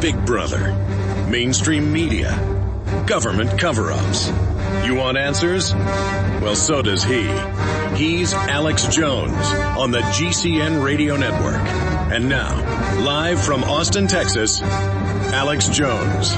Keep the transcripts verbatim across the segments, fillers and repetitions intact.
Big Brother, mainstream media, government cover-ups. You want answers? Well, so does he. He's Alex Jones on the G C N Radio Network. And now, live from Austin, Texas, Alex Jones.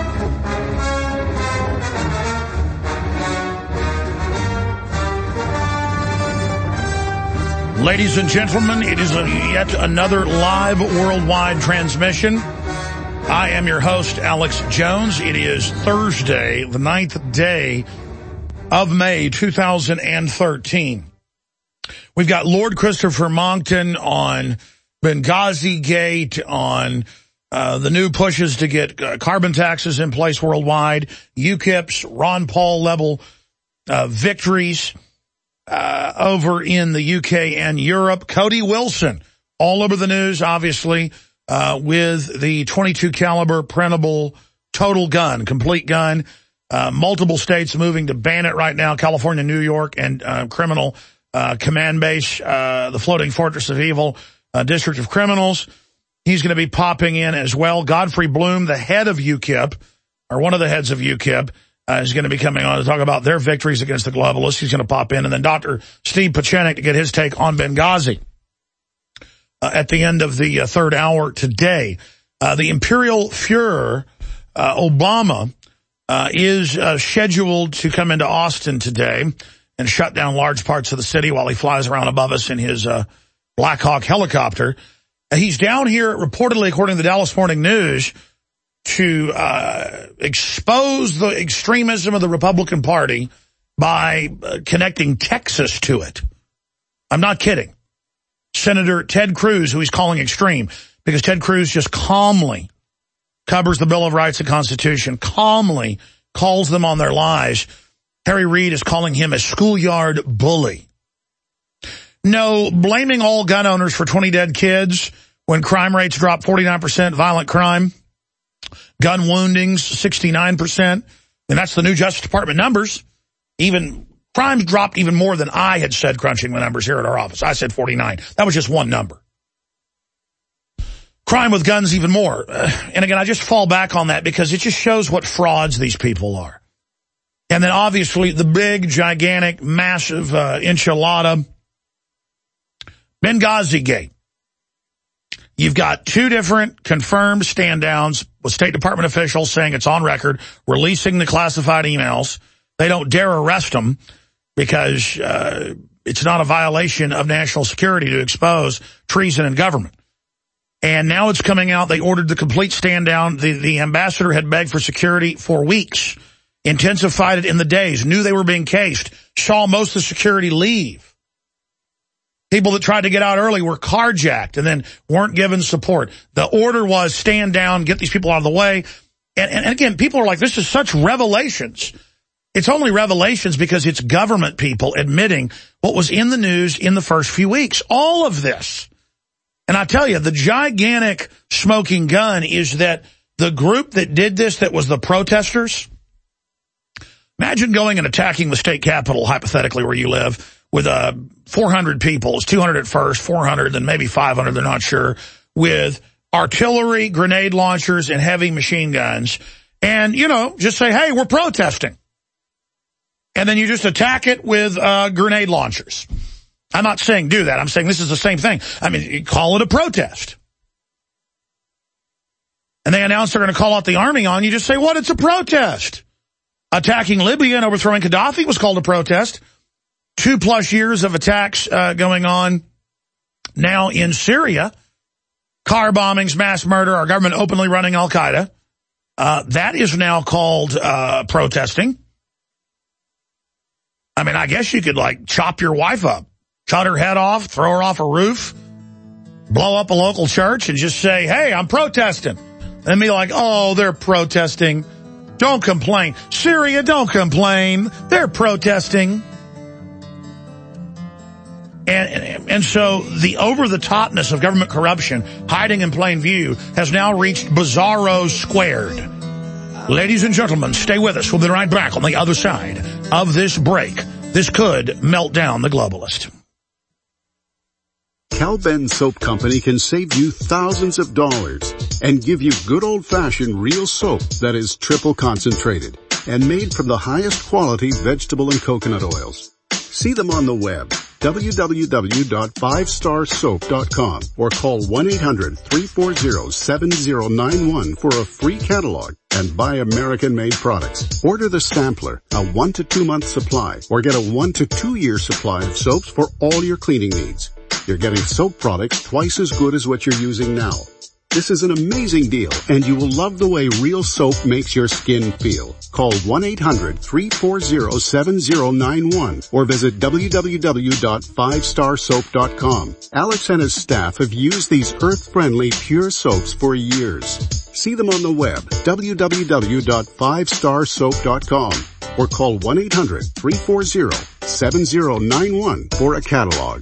Ladies and gentlemen, it is a, yet another live worldwide transmission. I am your host, Alex Jones. It is Thursday, the ninth day of May, two thousand thirteen. We've got Lord Christopher Monckton on Benghazi Gate, on uh, the new pushes to get uh, carbon taxes in place worldwide, U KIP's Ron Paul level uh, victories uh, over in the U K and Europe. Cody Wilson, all over the news, obviously, uh, with the twenty-two caliber printable total gun, complete gun. Uh, multiple states moving to ban it right now, California, New York, and uh, criminal uh, command base, uh, the Floating Fortress of Evil, uh, District of Criminals. He's going to be popping in as well. Godfrey Bloom, the head of U KIP, or one of the heads of U KIP, uh, is going to be coming on to talk about their victories against the globalists. He's going to pop in. And then Doctor Steve Pieczenik to get his take on Benghazi uh, at the end of the uh, third hour today. Uh, the Imperial Fuhrer, uh, Obama, Uh, is uh, scheduled to come into Austin today and shut down large parts of the city while he flies around above us in his uh, Black Hawk helicopter. Uh, he's down here, reportedly, according to the Dallas Morning News, to uh, expose the extremism of the Republican Party by uh, connecting Texas to it. I'm not kidding. Senator Ted Cruz, who he's calling extreme, because Ted Cruz just calmly covers the Bill of Rights and Constitution, calmly calls them on their lies. Harry Reid is calling him a schoolyard bully. No, blaming all gun owners for twenty dead kids when crime rates drop forty-nine percent, violent crime, gun woundings sixty-nine percent, and that's the new Justice Department numbers. Even crimes dropped even more than I had said crunching the numbers here at our office. I said forty-nine. That was just one number. Crime with guns even more. Uh, and again, I just fall back on that because it just shows what frauds these people are. And then obviously the big, gigantic, massive uh, enchilada, Benghazi Gate. You've got two different confirmed stand-downs with State Department officials saying it's on record, releasing the classified emails. They don't dare arrest them because uh, it's not a violation of national security to expose treason in government. And now it's coming out, they ordered the complete stand down. The, the ambassador had begged for security for weeks, intensified it in the days, knew they were being cased, saw most of the security leave. People that tried to get out early were carjacked and then weren't given support. The order was stand down, get these people out of the way. And, and, and again, people are like, this is such revelations. It's only revelations because it's government people admitting what was in the news in the first few weeks. All of this. And I tell you, the gigantic smoking gun is that the group that did this, that was the protesters, imagine going and attacking the state capitol, hypothetically, where you live, with uh, four hundred people. It's two hundred at first, four hundred, then maybe five hundred, they're not sure, with artillery, grenade launchers, and heavy machine guns. And, you know, just say, hey, we're protesting. And then you just attack it with uh, grenade launchers. I'm not saying do that. I'm saying this is the same thing. I mean, you call it a protest. And they announce they're going to call out the army on you. Just say, what? It's a protest. Attacking Libya and overthrowing Gaddafi was called a protest. Two plus years of attacks uh, going on now in Syria. Car bombings, mass murder, our government openly running Al-Qaeda. Uh, that is now called uh, protesting. I mean, I guess you could, like, chop your wife up. Cut her head off, throw her off a roof, blow up a local church, and just say, hey, I'm protesting. And be like, oh, they're protesting. Don't complain. Syria, don't complain. They're protesting. And, and, and so the over-the-topness of government corruption, hiding in plain view, has now reached bizarro squared. Ladies and gentlemen, stay with us. We'll be right back on the other side of this break. This could melt down the globalist. Cal-Ben Soap Company can save you thousands of dollars and give you good old-fashioned real soap that is triple concentrated and made from the highest quality vegetable and coconut oils. See them on the web, w w w dot five star soap dot com, or call one eight hundred, three four zero, seven zero nine one for a free catalog and buy American-made products. Order the sampler, a one to two month supply, or get a one to two year supply of soaps for all your cleaning needs. You're getting soap products twice as good as what you're using now. This is an amazing deal, and you will love the way real soap makes your skin feel. Call one eight hundred, three four zero, seven zero nine one or visit w w w dot five star soap dot com. Alex and his staff have used these earth-friendly, pure soaps for years. See them on the web, w w w dot five star soap dot com, or call one eight hundred, three four zero, seven zero nine one for a catalog.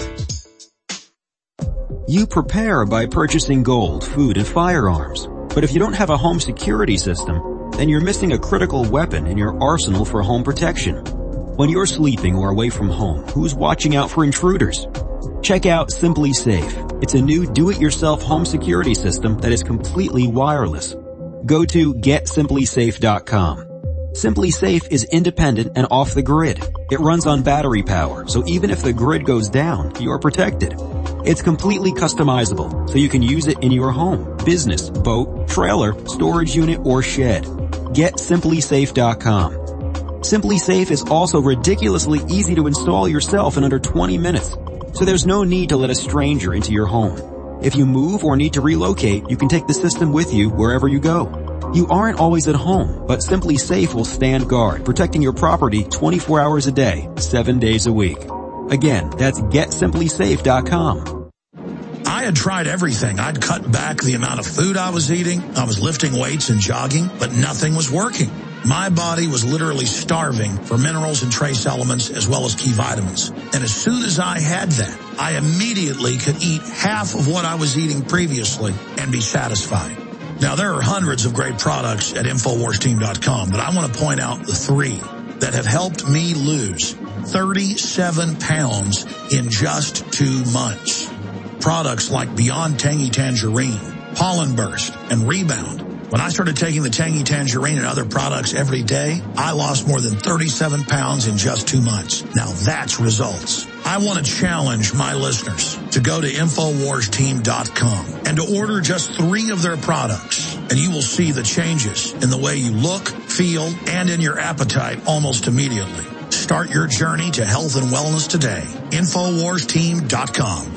You prepare by purchasing gold, food, and firearms. But if you don't have a home security system, then you're missing a critical weapon in your arsenal for home protection. When you're sleeping or away from home, who's watching out for intruders? Check out Simply Safe. It's a new do-it-yourself home security system that is completely wireless. Go to get simply safe dot com. Simply Safe is independent and off the grid. It runs on battery power, so even if the grid goes down, you're protected. It's completely customizable, so you can use it in your home, business, boat, trailer, storage unit, or shed. Get simply safe dot com. Simply Safe is also ridiculously easy to install yourself in under twenty minutes, so there's no need to let a stranger into your home. If you move or need to relocate, you can take the system with you wherever you go. You aren't always at home, but Simply Safe will stand guard, protecting your property twenty-four hours a day, seven days a week. Again, that's get simply safe dot com. I had tried everything. I'd cut back the amount of food I was eating. I was lifting weights and jogging, but nothing was working. My body was literally starving for minerals and trace elements as well as key vitamins. And as soon as I had that, I immediately could eat half of what I was eating previously and be satisfied. Now, there are hundreds of great products at infowars team dot com, but I want to point out the three that have helped me lose thirty-seven pounds in just two months. Products like Beyond Tangy Tangerine, Pollen Burst, and Rebound. When I started taking the Tangy Tangerine and other products every day, I lost more than thirty-seven pounds in just two months. Now that's results. I want to challenge my listeners to go to infowars team dot com and to order just three of their products, and you will see the changes in the way you look, feel, and in your appetite almost immediately. Start your journey to health and wellness today. infowars team dot com.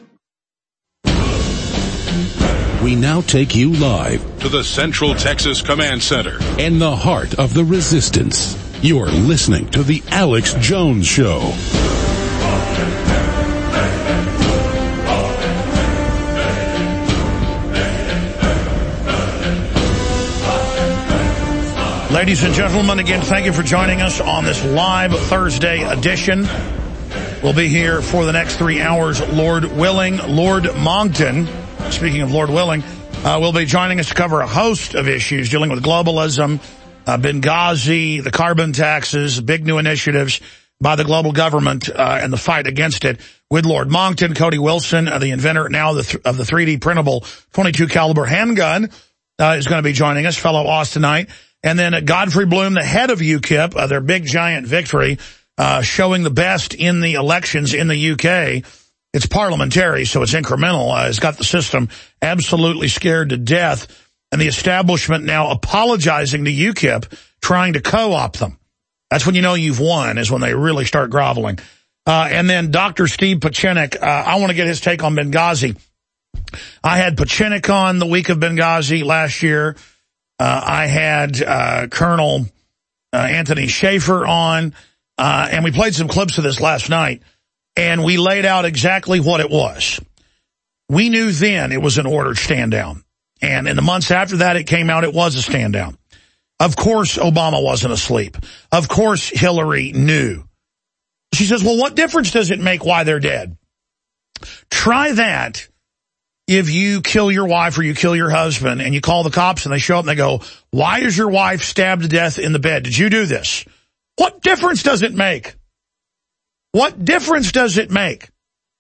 We now take you live to the Central Texas Command Center in the heart of the resistance. You're listening to the Alex Jones Show. Ladies and gentlemen, again, thank you for joining us on this live Thursday edition. We'll be here for the next three hours, Lord willing. Lord Monckton, speaking of Lord willing, uh, will be joining us to cover a host of issues dealing with globalism, uh, Benghazi, the carbon taxes, big new initiatives by the global government, uh, and the fight against it with Lord Monckton. Cody Wilson, uh, the inventor now of the, th- of the three D printable twenty-two caliber handgun, uh, is going to be joining us, fellow Austinite. And then uh, Godfrey Bloom, the head of U KIP, uh, their big giant victory, uh, showing the best in the elections in the U K. It's parliamentary, so it's incremental. Uh, it's got the system absolutely scared to death. And the establishment now apologizing to U KIP, trying to co-opt them. That's when you know you've won, is when they really start groveling. Uh, and then Doctor Steve Pieczenik, uh, I want to get his take on Benghazi. I had Pieczenik on the week of Benghazi last year. Uh, I had uh, Colonel uh, Anthony Schaefer on, uh, and we played some clips of this last night. And we laid out exactly what it was. We knew then it was an ordered stand down. And in the months after that, it came out it was a stand down. Of course, Obama wasn't asleep. Of course, Hillary knew. She says, well, what difference does it make why they're dead? Try that if you kill your wife or you kill your husband and you call the cops and they show up and they go, why is your wife stabbed to death in the bed? Did you do this? What difference does it make? What difference does it make?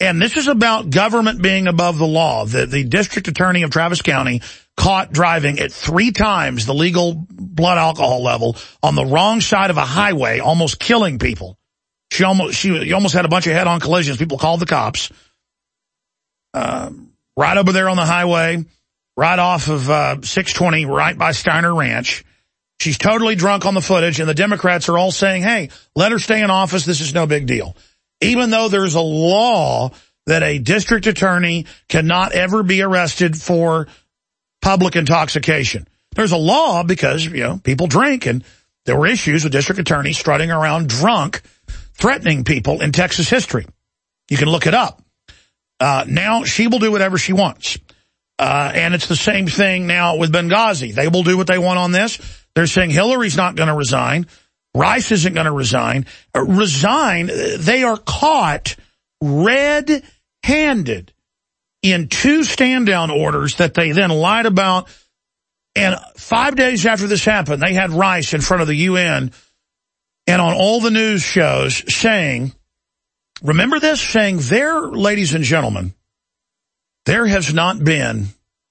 And this is about government being above the law. The, the district attorney of Travis County caught driving at three times the legal blood alcohol level on the wrong side of a highway, almost killing people. She almost she almost had a bunch of head-on collisions. People called the cops. Uh, right over there on the highway, right off of uh, six twenty, right by Steiner Ranch. She's totally drunk on the footage, and the Democrats are all saying, hey, let her stay in office. This is no big deal. Even though there's a law that a district attorney cannot ever be arrested for public intoxication. There's a law because, you know, people drink, and there were issues with district attorneys strutting around drunk, threatening people in Texas history. You can look it up. Uh, now she will do whatever she wants. Uh, and it's the same thing now with Benghazi. They will do what they want on this. They're saying Hillary's not going to resign. Rice isn't going to resign. Uh, resign, they are caught red-handed in two stand-down orders that they then lied about. And five days after this happened, they had Rice in front of the U N and on all the news shows saying, remember this? Saying there, ladies and gentlemen, there has not been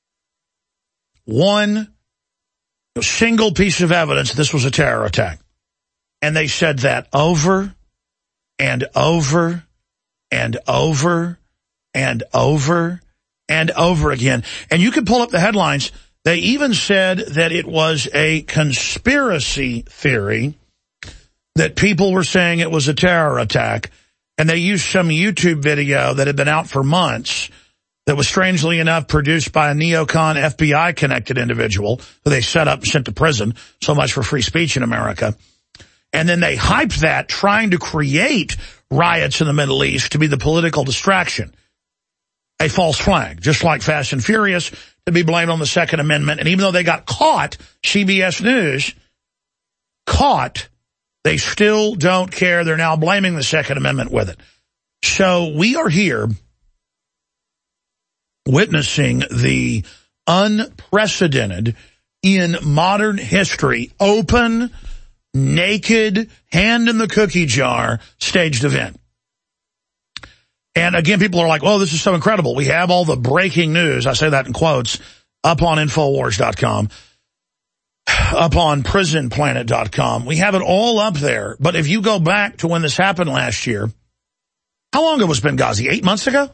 one single piece of evidence this was a terror attack. And they said that over and over and over and over and over again. And you can pull up the headlines. They even said that it was a conspiracy theory, that people were saying it was a terror attack. And they used some YouTube video that had been out for months that was, strangely enough, produced by a neocon F B I-connected individual who they set up and sent to prison. So much for free speech in America. And then they hyped that, trying to create riots in the Middle East to be the political distraction. A false flag, just like Fast and Furious, to be blamed on the Second Amendment. And even though they got caught, C B S News, caught, they still don't care. They're now blaming the Second Amendment with it. So we are here witnessing the unprecedented in modern history, open, naked, hand in the cookie jar staged event. And again, people are like, oh, this is so incredible. We have all the breaking news, I say that in quotes, up on Infowars dot com, up on prison planet dot com. We have it all up there. But if you go back to when this happened last year, how long ago was Benghazi? Eight months ago?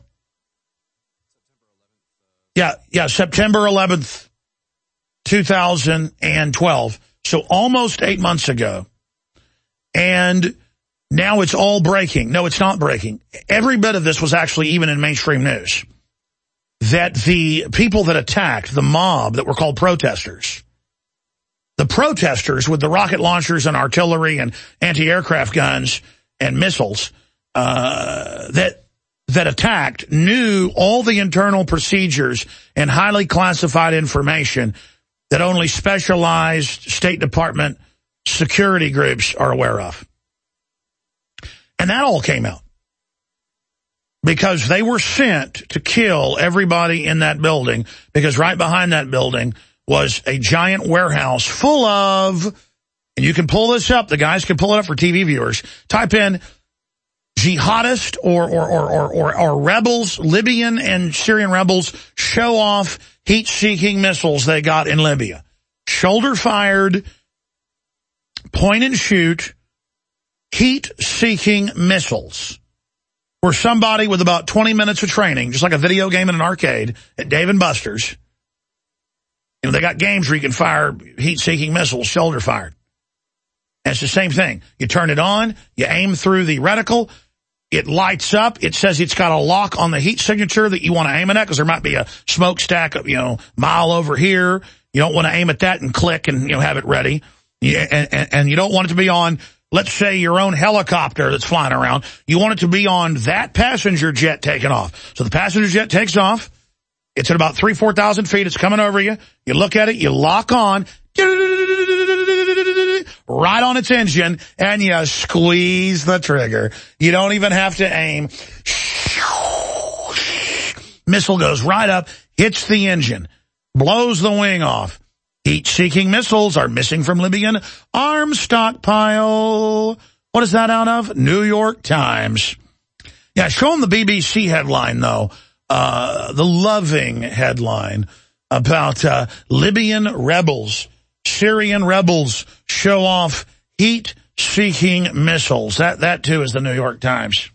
Yeah, yeah, September eleventh, two thousand twelve. So almost eight months ago. And now it's all breaking. No, it's not breaking. Every bit of this was actually even in mainstream news. That the people that attacked, the mob that were called protesters, the protesters with the rocket launchers and artillery and anti-aircraft guns and missiles uh, that that attacked knew all the internal procedures and highly classified information that only specialized State Department security groups are aware of. And that all came out because they were sent to kill everybody in that building, because right behind that building was a giant warehouse full of, and you can pull this up, the guys can pull it up for T V viewers, type in jihadist or, or, or, or, or, or rebels, Libyan and Syrian rebels show off heat-seeking missiles they got in Libya. Shoulder-fired, point-and-shoot, heat-seeking missiles. Where somebody with about twenty minutes of training, just like a video game in an arcade at Dave and Buster's, you know, they got games where you can fire heat-seeking missiles, shoulder-fired. And it's the same thing. You turn it on, you aim through the reticle, it lights up. It says it's got a lock on the heat signature that you want to aim it at, because there might be a smokestack, you know, mile over here. You don't want to aim at that and click and, you know, have it ready. You, and, and, and you don't want it to be on, let's say, your own helicopter that's flying around. You want it to be on that passenger jet taking off. So the passenger jet takes off. It's at about three, four thousand feet. It's coming over you. You look at it. You lock on. Right on its engine, and you squeeze the trigger. You don't even have to aim. Missile goes right up, hits the engine, blows the wing off. Heat-seeking missiles are missing from Libyan arms stockpile. What is that out of? New York Times. Yeah, show them the B B C headline, though, uh, the loving headline about uh, Libyan rebels, Syrian rebels show off heat-seeking missiles. That, that too, is the New York Times.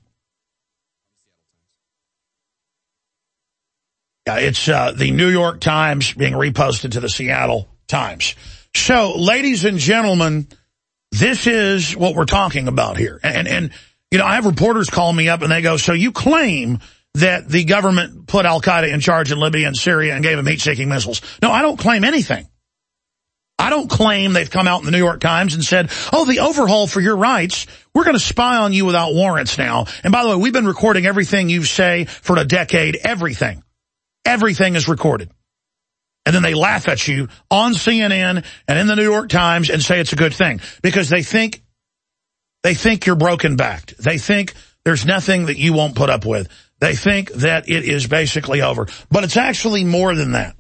Yeah, it's uh, the New York Times being reposted to the Seattle Times. So, ladies and gentlemen, this is what we're talking about here. And, and you know, I have reporters call me up and they go, so you claim that the government put al-Qaeda in charge in Libya and Syria and gave them heat-seeking missiles. No, I don't claim anything. I don't claim they've come out in the New York Times and said, oh, the overhaul for your rights, we're going to spy on you without warrants now. And by the way, we've been recording everything you say for a decade, everything. Everything is recorded. And then they laugh at you on C N N and in the New York Times and say it's a good thing because they think they think you're broken-backed. They think there's nothing that you won't put up with. They think that it is basically over. But it's actually more than that.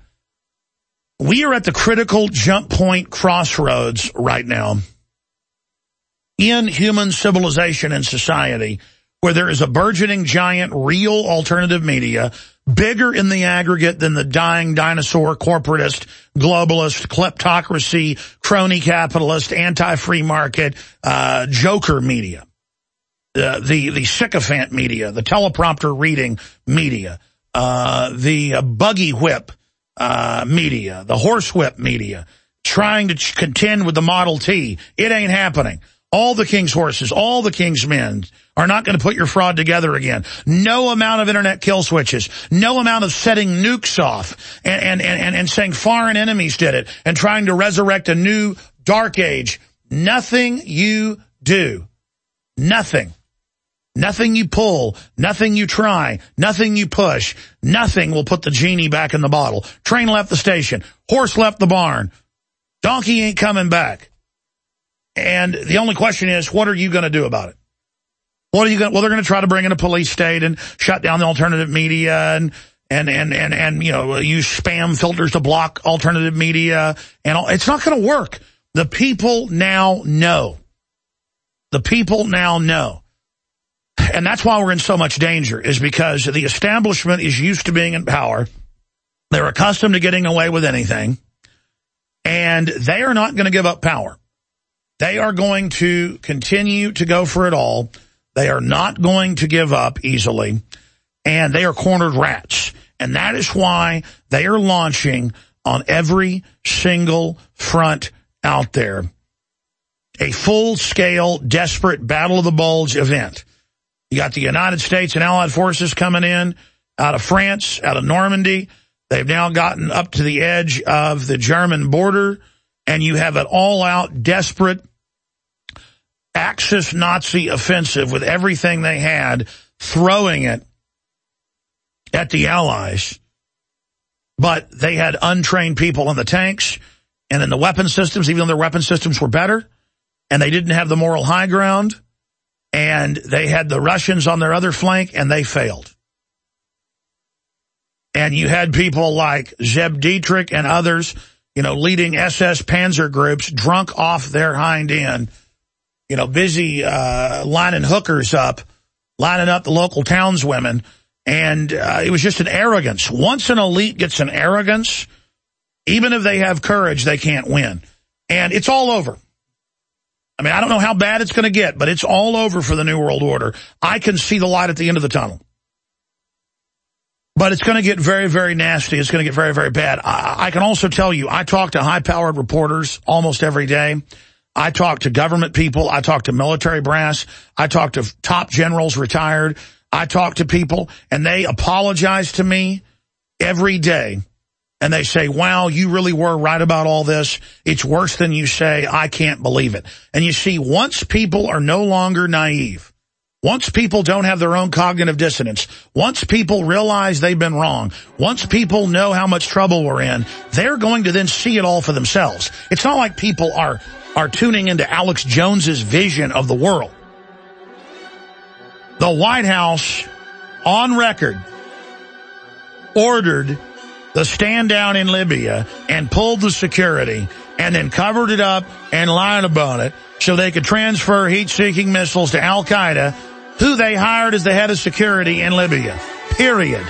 We are at the critical jump point crossroads right now in human civilization and society where there is a burgeoning giant real alternative media bigger in the aggregate than the dying dinosaur, corporatist, globalist, kleptocracy, crony capitalist, anti-free market, uh, joker media, uh, the, the sycophant media, the teleprompter reading media, uh, the uh, buggy whip uh, media, the horsewhip media, trying to ch- contend with the Model T. It ain't happening. All the king's horses, all the king's men are not going to put your fraud together again. No amount of internet kill switches, no amount of setting nukes off and, and, and, and saying foreign enemies did it and trying to resurrect a new dark age. Nothing you do, nothing, nothing you pull, nothing you try, nothing you push, nothing will put the genie back in the bottle. Train left the station, horse left the barn, donkey ain't coming back. And the only question is, what are you going to do about it? What are you going? Well, they're going to try to bring in a police state and shut down the alternative media and and and and and you know use spam filters to block alternative media. And all. It's not going to work. The people now know. The people now know, and that's why we're in so much danger. Is because the establishment is used to being in power. They're accustomed to getting away with anything, and they are not going to give up power. They are going to continue to go for it all. They are not going to give up easily. And they are cornered rats. And that is why they are launching on every single front out there a full-scale, desperate Battle of the Bulge event. You got the United States and Allied forces coming in out of France, out of Normandy. They've now gotten up to the edge of the German border. And you have an all-out, desperate Axis Nazi offensive with everything they had, throwing it at the Allies. But they had untrained people in the tanks and in the weapon systems, even though their weapon systems were better. And they didn't have the moral high ground. And they had the Russians on their other flank, and they failed. And you had people like Zeb Dietrich and others, you know, leading S S Panzer groups, drunk off their hind end, you know, busy uh, lining hookers up, lining up the local townswomen. And uh, it was just an arrogance. Once an elite gets an arrogance, even if they have courage, they can't win. And it's all over. I mean, I don't know how bad it's going to get, but it's all over for the New World Order. I can see the light at the end of the tunnel. But it's going to get very, very nasty. It's going to get very, very bad. I, I can also tell you, I talk to high-powered reporters almost every day. I talk to government people. I talk to military brass. I talk to top generals retired. I talk to people, and they apologize to me every day. And they say, wow, you really were right about all this. It's worse than you say. I can't believe it. And you see, once people are no longer naive, once people don't have their own cognitive dissonance, once people realize they've been wrong, once people know how much trouble we're in, they're going to then see it all for themselves. It's not like people are, are tuning into Alex Jones's vision of the world. The White House, on record, ordered the stand down in Libya and pulled the security and then covered it up and lied about it so they could transfer heat-seeking missiles to al-Qaeda who they hired as the head of security in Libya. Period.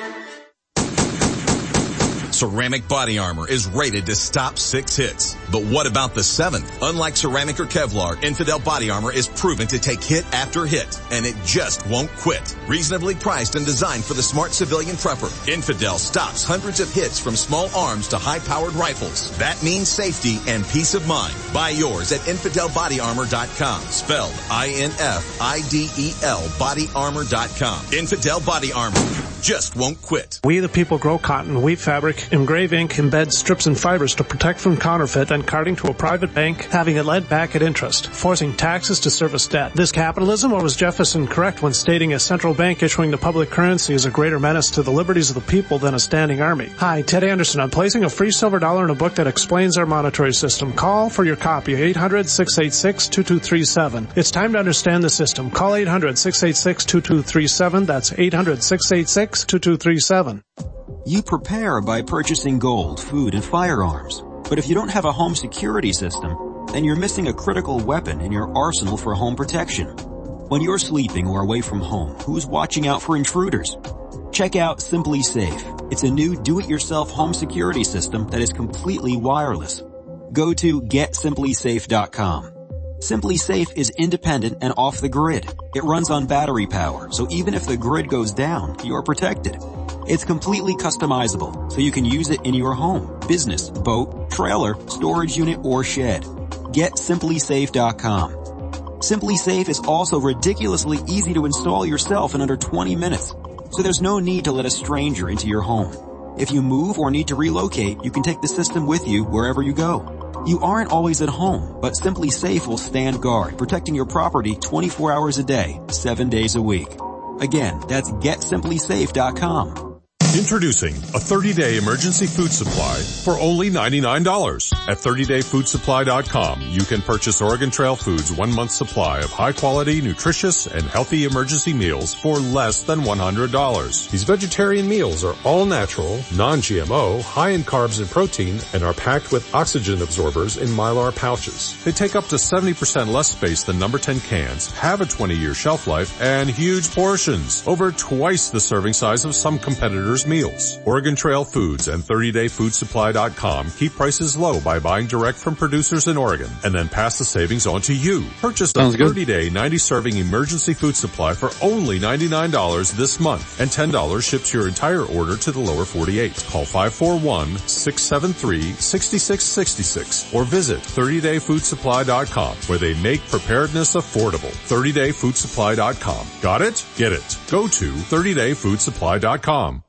Ceramic body armor is rated to stop six hits. But what about the seventh? Unlike ceramic or Kevlar, Infidel body armor is proven to take hit after hit, and it just won't quit. Reasonably priced and designed for the smart civilian prepper, Infidel stops hundreds of hits from small arms to high-powered rifles. That means safety and peace of mind. Buy yours at infidel body armor dot com. Spelled I N F I D E L body armor dot com. Infidel body armor just won't quit. We the people grow cotton, weave fabric, engrave ink, embed strips and fibers to protect from counterfeit and carting to a private bank, having it lent back at interest, forcing taxes to service debt. This capitalism, or was Jefferson correct when stating a central bank issuing the public currency is a greater menace to the liberties of the people than a standing army? Hi, Ted Anderson. I'm placing a free silver dollar in a book that explains our monetary system. Call for your copy, eight hundred, six eight six, two two three seven. It's time to understand the system. Call eight hundred, six eight six, two two three seven. That's eight hundred, six eight six, two two three seven. You prepare by purchasing gold, food, and firearms. But if you don't have a home security system, then you're missing a critical weapon in your arsenal for home protection. When you're sleeping or away from home, who's watching out for intruders? Check out Simply Safe. It's a new do-it-yourself home security system that is completely wireless. Go to get simply safe dot com. Simply Safe is independent and off the grid. It runs on battery power, so even if the grid goes down, you're protected. It's completely customizable, so you can use it in your home, business, boat, trailer, storage unit, or shed. get simply safe dot com. Simply Safe is also ridiculously easy to install yourself in under twenty minutes, so there's no need to let a stranger into your home. If you move or need to relocate, you can take the system with you wherever you go. You aren't always at home, but Simply Safe will stand guard, protecting your property twenty-four hours a day, seven days a week. Again, that's get simply safe dot com. Introducing a thirty-day emergency food supply for only ninety-nine dollars. At thirty day food supply dot com, you can purchase Oregon Trail Foods' one-month supply of high-quality, nutritious, and healthy emergency meals for less than one hundred dollars. These vegetarian meals are all natural, non-G M O, high in carbs and protein, and are packed with oxygen absorbers in Mylar pouches. They take up to seventy percent less space than number ten cans, have a twenty year shelf life, and huge portions, over twice the serving size of some competitors' meals. Oregon Trail Foods and thirty day food supply dot com keep prices low by buying direct from producers in Oregon and then pass the savings on to you. Purchase a thirty day, ninety serving emergency food supply for only ninety-nine dollars this month, and ten dollars ships your entire order to the lower forty-eight. Call five four one, six seven three, six six six six or visit thirty day food supply dot com, where they make preparedness affordable. thirty day food supply dot com. Got it? Get it. Go to thirty day food supply dot com.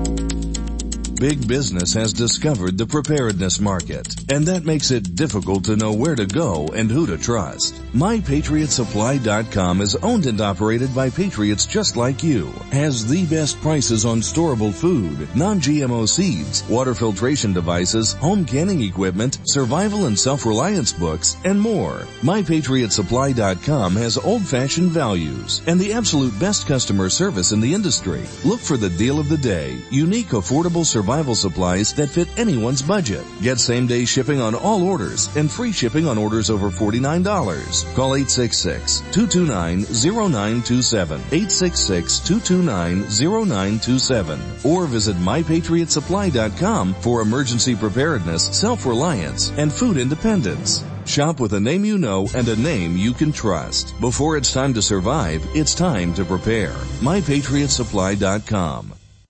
Big business has discovered the preparedness market, and that makes it difficult to know where to go and who to trust. my patriot supply dot com is owned and operated by patriots just like you, has the best prices on storable food, non-G M O seeds, water filtration devices, home canning equipment, survival and self-reliance books, and more. my patriot supply dot com has old-fashioned values and the absolute best customer service in the industry. Look for the deal of the day, unique, affordable survival supplies that fit anyone's budget. Get same-day shipping on all orders and free shipping on orders over forty-nine dollars. Call eight six six, two two nine, zero nine two seven, eight six six, two two nine, zero nine two seven, or visit my patriot supply dot com for emergency preparedness, self-reliance, and food independence. Shop with a name you know and a name you can trust. Before it's time to survive, it's time to prepare. my patriot supply dot com.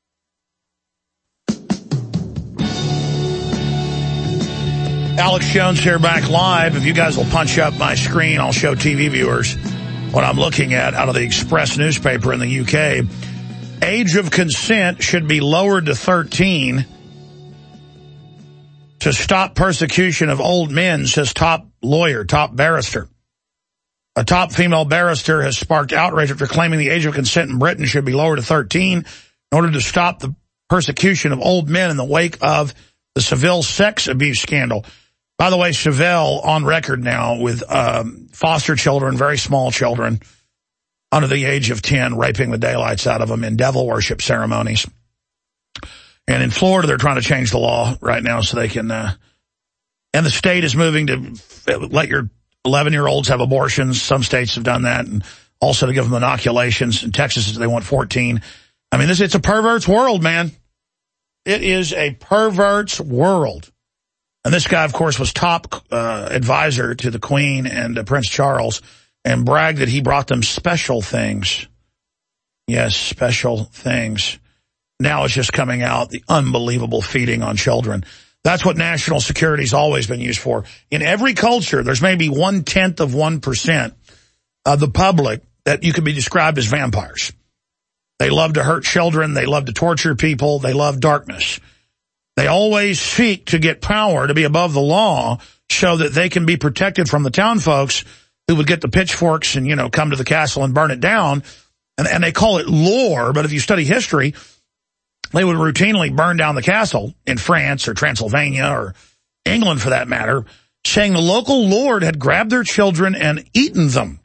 Alex Jones here, back live. If you guys will punch up my screen, I'll show T V viewers what I'm looking at out of the Express newspaper in the U K. Age of consent should be lowered to thirteen to stop persecution of old men, says top lawyer, top barrister. A top female barrister has sparked outrage after claiming the age of consent in Britain should be lowered to thirteen in order to stop the persecution of old men in the wake of the Seville sex abuse scandal. By the way, Seville on record now with um, foster children, very small children, under the age of ten, raping the daylights out of them in devil worship ceremonies. And in Florida, they're trying to change the law right now so they can, uh, and the state is moving to let your eleven-year-olds have abortions. Some states have done that, and also to give them inoculations. In Texas, they want fourteen. I mean, this it's a pervert's world, man. It is a pervert's world. And this guy, of course, was top uh, advisor to the Queen and uh, Prince Charles, and bragged that he brought them special things. Yes, special things. Now it's just coming out, the unbelievable feeding on children. That's what national security's always been used for. In every culture, there's maybe one-tenth of one percent of the public that you could be described as vampires. They love to hurt children. They love to torture people. They love darkness. They always seek to get power, to be above the law, so that they can be protected from the town folks who would get the pitchforks and, you know, come to the castle and burn it down. And, and they call it lore, but if you study history, they would routinely burn down the castle in France or Transylvania or England, for that matter, saying the local lord had grabbed their children and eaten them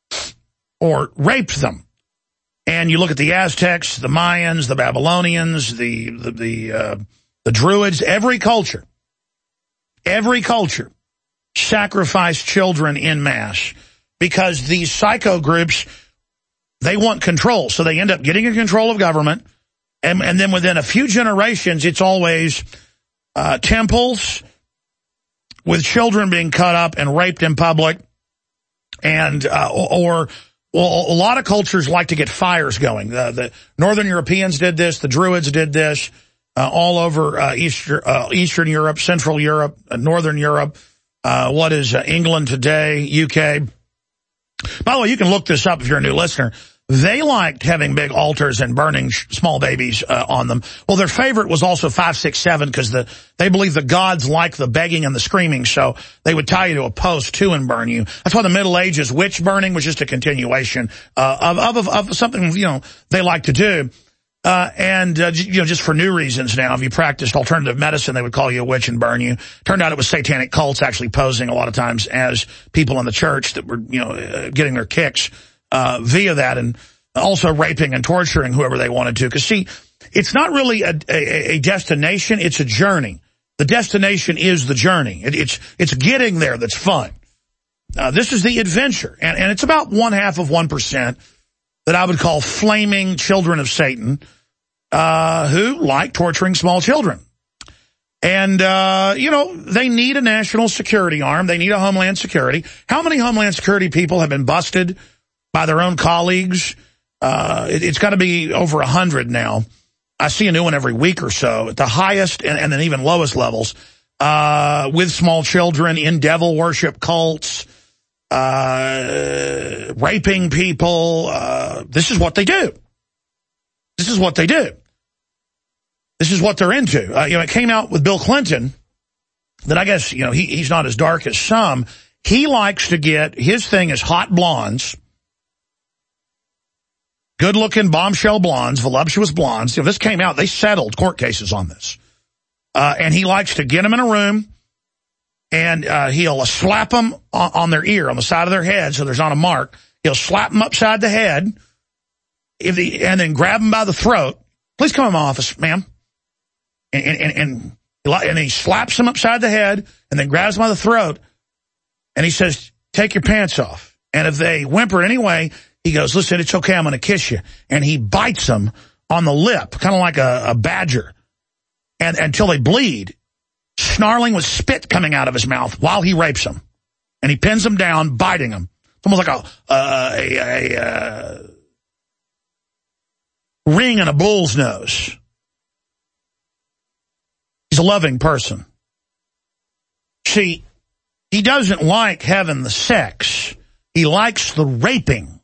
or raped them. And you look at the Aztecs, the Mayans, the Babylonians, the the the, uh, the Druids, every culture, every culture sacrificed children en masse because these psycho groups, they want control. So they end up getting in control of government. And, and then within a few generations, it's always uh, temples with children being cut up and raped in public. And uh, or well, a lot of cultures like to get fires going. The, the Northern Europeans did this. The Druids did this uh, all over uh, Eastern, uh, Eastern Europe, Central Europe, uh, Northern Europe. Uh, what is uh, England today, U K. By the way, you can look this up if you're a new listener. They liked having big altars and burning sh small babies uh, on them. Well, their favorite was also five six seven because the they believe the gods like the begging and the screaming, so they would tie you to a post too and burn you. That's why the Middle Ages witch burning was just a continuation uh, of, of of something, you know, they like to do. Uh, and, uh, you know, just for new reasons now. If you practiced alternative medicine, they would call you a witch and burn you. Turned out it was satanic cults actually posing a lot of times as people in the church that were, you know, uh, getting their kicks uh, via that, and also raping and torturing whoever they wanted to. Because, see, it's not really a, a, a destination, it's a journey. The destination is the journey. It, it's, it's getting there that's fun. Uh, this is the adventure. And, and it's about one half of one percent. That I would call flaming children of Satan, uh, who like torturing small children. And, uh, you know, they need a national security arm. They need a Homeland Security. How many Homeland Security people have been busted by their own colleagues? Uh, it, it's got to be over a hundred now. I see a new one every week or so at the highest and, and then even lowest levels, uh, with small children in devil worship cults. Uh, raping people. Uh, this is what they do. This is what they do. This is what they're into. Uh, you know, it came out with Bill Clinton that I guess, you know, he, he's not as dark as some. He likes to get, his thing is hot blondes, good-looking bombshell blondes, voluptuous blondes. You know, this came out, they settled court cases on this. Uh, and he likes to get them in a room, and uh, he'll slap them on, on their ear, on the side of their head, so there's not a mark. He'll slap them upside the head, if the, and then grab them by the throat. Please come in my office, ma'am. And, and, and, and he slaps them upside the head, and then grabs them by the throat, and he says, take your pants off. And if they whimper anyway, he goes, listen, it's okay, I'm going to kiss you. And he bites them on the lip, kind of like a, a badger, and until they bleed, snarling with spit coming out of his mouth while he rapes them. And he pins them down, biting them. It's almost like a, uh, a, a, a ring in a bull's nose. He's a loving person. See, he doesn't like having the sex. He likes the raping.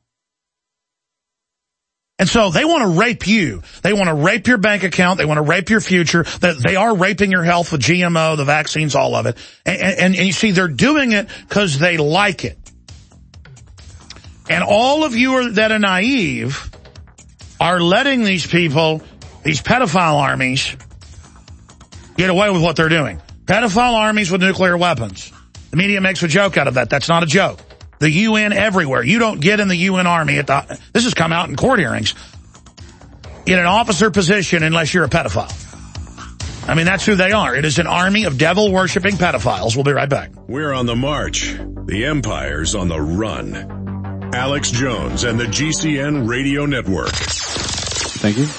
And so they want to rape you. They want to rape your bank account. They want to rape your future. They are raping your health with G M O, the vaccines, all of it. And, and, and you see, they're doing it because they like it. And all of you are, that are naive are letting these people, these pedophile armies, get away with what they're doing. Pedophile armies with nuclear weapons. The media makes a joke out of that. That's not a joke. The U N everywhere. You don't get in the U N Army at the, this has come out in court hearings, in an officer position unless you're a pedophile. I mean, that's who they are. It is an army of devil-worshipping pedophiles. We'll be right back. We're on the march. The empire's on the run. Alex Jones and the G C N Radio Network. Thank you.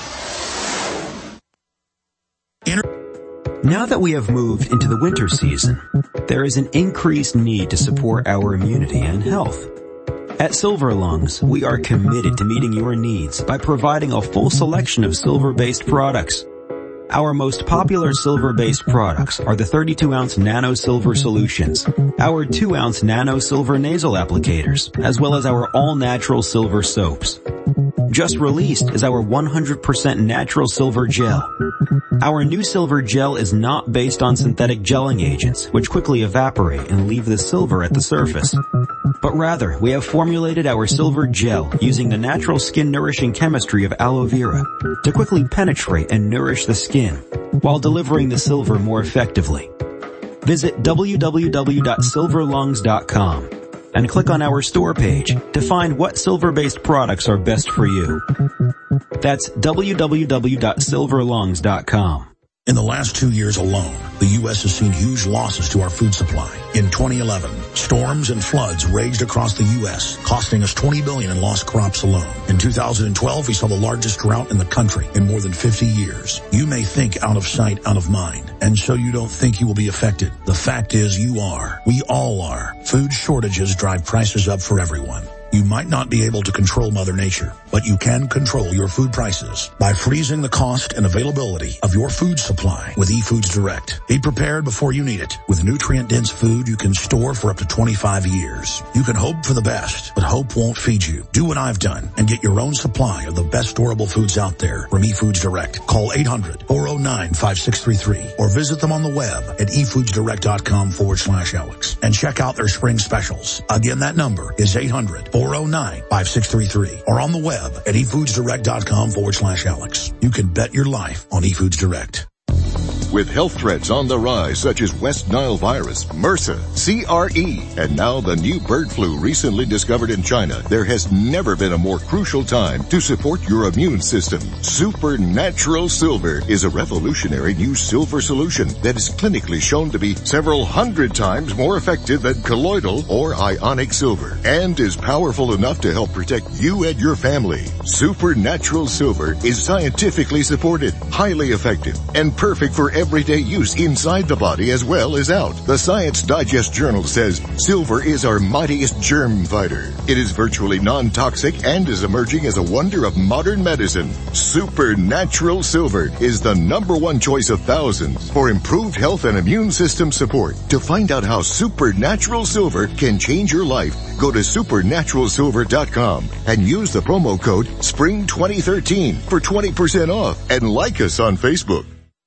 Now that we have moved into the winter season, there is an increased need to support our immunity and health. At Silver Lungs, we are committed to meeting your needs by providing a full selection of silver-based products. Our most popular silver-based products are the thirty-two ounce Nano Silver Solutions, our two ounce Nano Silver Nasal Applicators, as well as our all-natural silver soaps. Just released is our one hundred percent natural silver gel. Our new silver gel is not based on synthetic gelling agents, which quickly evaporate and leave the silver at the surface. But rather, we have formulated our silver gel using the natural skin-nourishing chemistry of aloe vera to quickly penetrate and nourish the skin, while delivering the silver more effectively. Visit w w w dot silver lungs dot com and click on our store page to find what silver-based products are best for you. That's w w w dot silver lungs dot com. In the last two years alone, the U S has seen huge losses to our food supply. In twenty eleven, storms and floods raged across the U S, costing us twenty billion dollars in lost crops alone. In two thousand twelve, we saw the largest drought in the country in more than fifty years. You may think out of sight, out of mind, and so you don't think you will be affected. The fact is you are. We all are. Food shortages drive prices up for everyone. You might not be able to control Mother Nature, but you can control your food prices by freezing the cost and availability of your food supply with eFoods Direct. Be prepared before you need it. With nutrient-dense food you can store for up to twenty-five years. You can hope for the best, but hope won't feed you. Do what I've done and get your own supply of the best storable foods out there from eFoods Direct. Call eight hundred, four oh nine, five six three three or visit them on the web at efoodsdirect.com forward slash Alex and check out their spring specials. Again, that number is eight hundred, four oh nine, five six three three or on the web at efoodsdirect.com forward slash Alex. You can bet your life on eFoods Direct. With health threats on the rise such as West Nile virus, MRSA, C R E, and now the new bird flu recently discovered in China, there has never been a more crucial time to support your immune system. Supernatural Silver is a revolutionary new silver solution that is clinically shown to be several hundred times more effective than colloidal or ionic silver and is powerful enough to help protect you and your family. Supernatural Silver is scientifically supported, highly effective, and perfect for everyday use inside the body as well as out. The Science Digest Journal says silver is our mightiest germ fighter. It is virtually non-toxic and is emerging as a wonder of modern medicine. Supernatural Silver is the number one choice of thousands for improved health and immune system support. To find out how Supernatural Silver can change your life, go to supernatural silver dot com and use the promo code spring twenty thirteen for twenty percent off and like us on Facebook.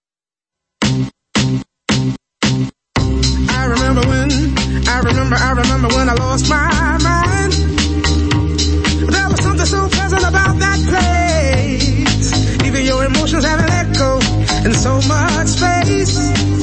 I remember when, I remember, I remember when I lost my mind. There was something so pleasant about that place. Even your emotions have an echo in so much space.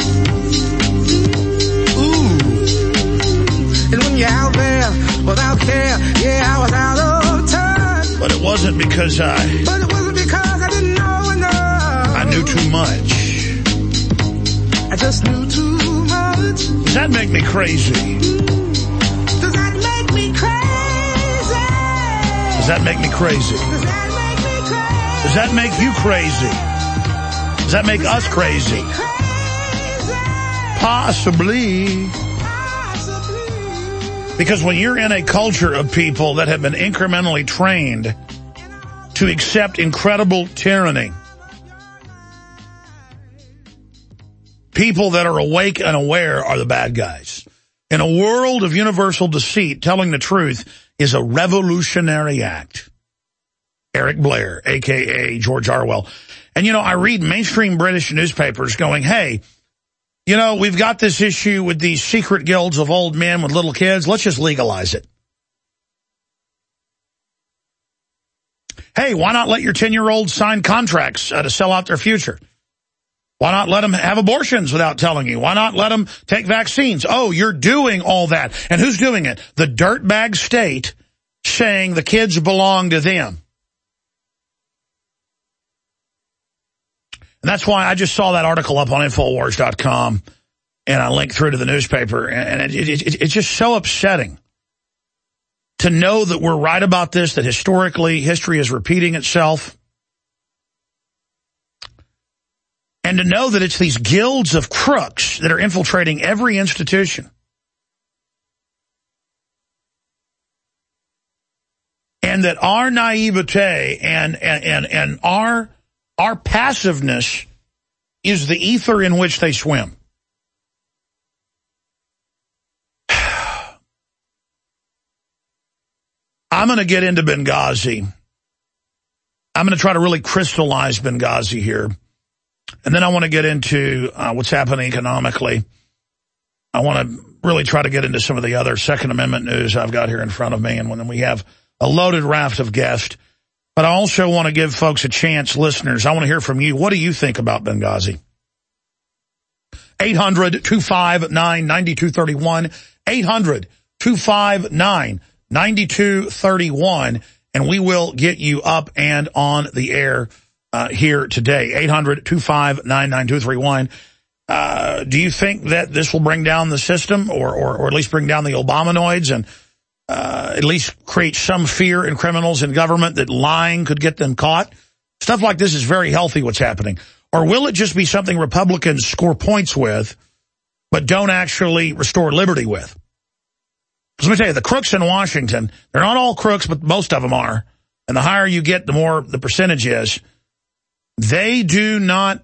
Ooh. And when you're out there without care, yeah, I was out of touch. But it wasn't because I... But it wasn't because I didn't know enough. I knew too much. I just knew too much. Does that make me crazy? Does that make me crazy? Does that make me crazy? Does that make me crazy? Does that make you crazy? Does that make us crazy? Possibly. Possibly. Because when you're in a culture of people that have been incrementally trained to accept incredible tyranny, people that are awake and aware are the bad guys. In a world of universal deceit, telling the truth is a revolutionary act. Eric Blair, a k a. George Orwell. And, you know, I read mainstream British newspapers going, hey, you know, we've got this issue with these secret guilds of old men with little kids. Let's just legalize it. Hey, why not let your ten-year-olds sign contracts uh, to sell out their future? Why not let them have abortions without telling you? Why not let them take vaccines? Oh, you're doing all that. And who's doing it? The dirtbag state saying the kids belong to them. And that's why I just saw that article up on Infowars dot com, and I linked through to the newspaper, and it, it, it, it's just so upsetting to know that we're right about this, that historically history is repeating itself, and to know that it's these guilds of crooks that are infiltrating every institution. And that our naivete and, and, and, and our, our passiveness is the ether in which they swim. I'm going to get into Benghazi. I'm going to try to really crystallize Benghazi here. And then I want to get into uh, what's happening economically. I want to really try to get into some of the other Second Amendment news I've got here in front of me. And when we have a loaded raft of guests. But I also want to give folks a chance, listeners. I want to hear from you. What do you think about Benghazi? eight hundred, two five nine, nine two three one. eight hundred, two five nine, nine two three one. And we will get you up and on the air uh, here today. eight hundred, two five nine, nine two three one. Uh, do you think that this will bring down the system or, or, or at least bring down the Obamanoids and Uh, at least create some fear in criminals in government that lying could get them caught? Stuff like this is very healthy, what's happening. Or will it just be something Republicans score points with, but don't actually restore liberty with? Because let me tell you, the crooks in Washington, they're not all crooks, but most of them are. And the higher you get, the more the percentage is. They do not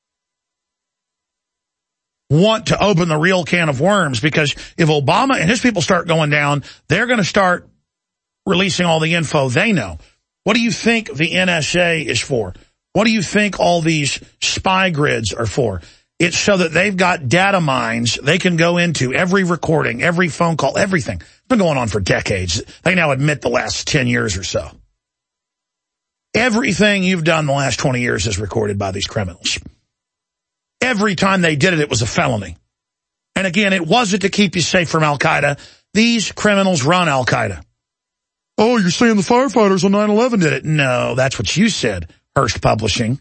want to open the real can of worms, because if Obama and his people start going down, they're going to start releasing all the info they know. What do you think the N S A is for? What do you think all these spy grids are for? It's so that they've got data mines they can go into every recording, every phone call, everything. It's been going on for decades. They now admit the last ten years or so. Everything you've done the last twenty years is recorded by these criminals. Every time they did it, it was a felony. And again, it wasn't to keep you safe from Al-Qaeda. These criminals run Al-Qaeda. Oh, you're saying the firefighters on nine eleven did it? No, that's what you said, Hearst Publishing.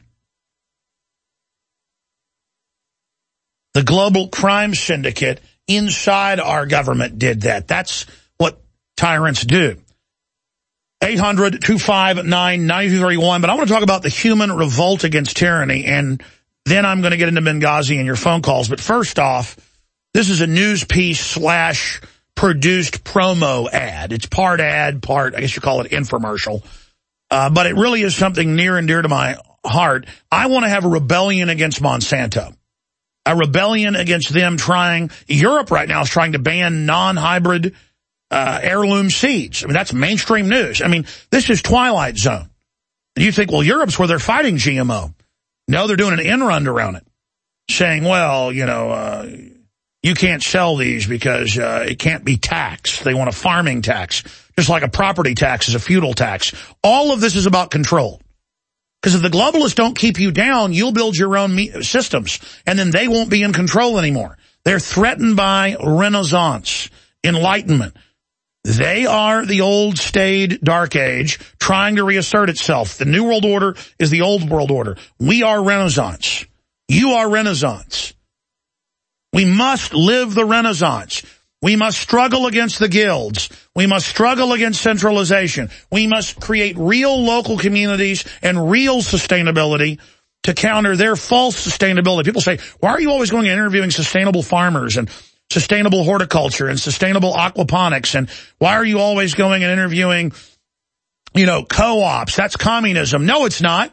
The global crime syndicate inside our government did that. That's what tyrants do. eight hundred, two five nine, nine two three one. But I want to talk about the human revolt against tyranny, and then I'm going to get into Benghazi and your phone calls. But first off, this is a news piece slash produced promo ad. It's part ad, part, I guess you call it infomercial. Uh, but it really is something near and dear to my heart. I want to have a rebellion against Monsanto. A rebellion against them trying, Europe right now is trying to ban non-hybrid uh, heirloom seeds. I mean, that's mainstream news. I mean, this is Twilight Zone. And you think, well, Europe's where they're fighting G M O. No, they're doing an end-run around it, saying, well, you know, uh, you can't sell these because uh, it can't be taxed. They want a farming tax, just like a property tax is a feudal tax. All of this is about control. Because if the globalists don't keep you down, you'll build your own me- systems, and then they won't be in control anymore. They're threatened by Renaissance, Enlightenment. They are the old, staid, dark age trying to reassert itself. The New World Order is the old world order. We are Renaissance. You are Renaissance. We must live the Renaissance. We must struggle against the guilds. We must struggle against centralization. We must create real local communities and real sustainability to counter their false sustainability. People say, why are you always going and interviewing sustainable farmers and sustainable horticulture and sustainable aquaponics, and why are you always going and interviewing, you know, co-ops? That's communism. No, it's not.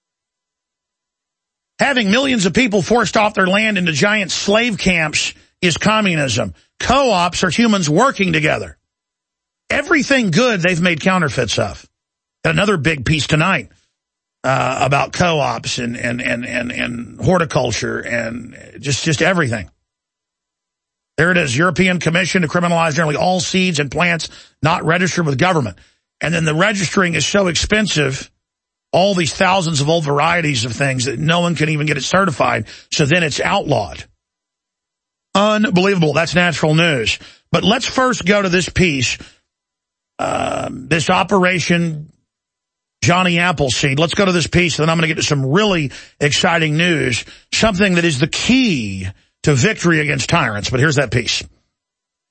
Having millions of people forced off their land into giant slave camps is communism. Co-ops are humans working together. Everything good they've made counterfeits of. Got another big piece tonight uh, about co-ops and, and, and, and, and horticulture and just, just everything. There it is, European Commission to criminalize nearly all seeds and plants not registered with government. And then the registering is so expensive, all these thousands of old varieties of things, that no one can even get it certified, so then it's outlawed. Unbelievable. That's natural news. But let's first go to this piece, uh, this Operation Johnny Appleseed. Let's go to this piece, and then I'm going to get to some really exciting news, something that is the key to victory against tyrants. But here's that piece.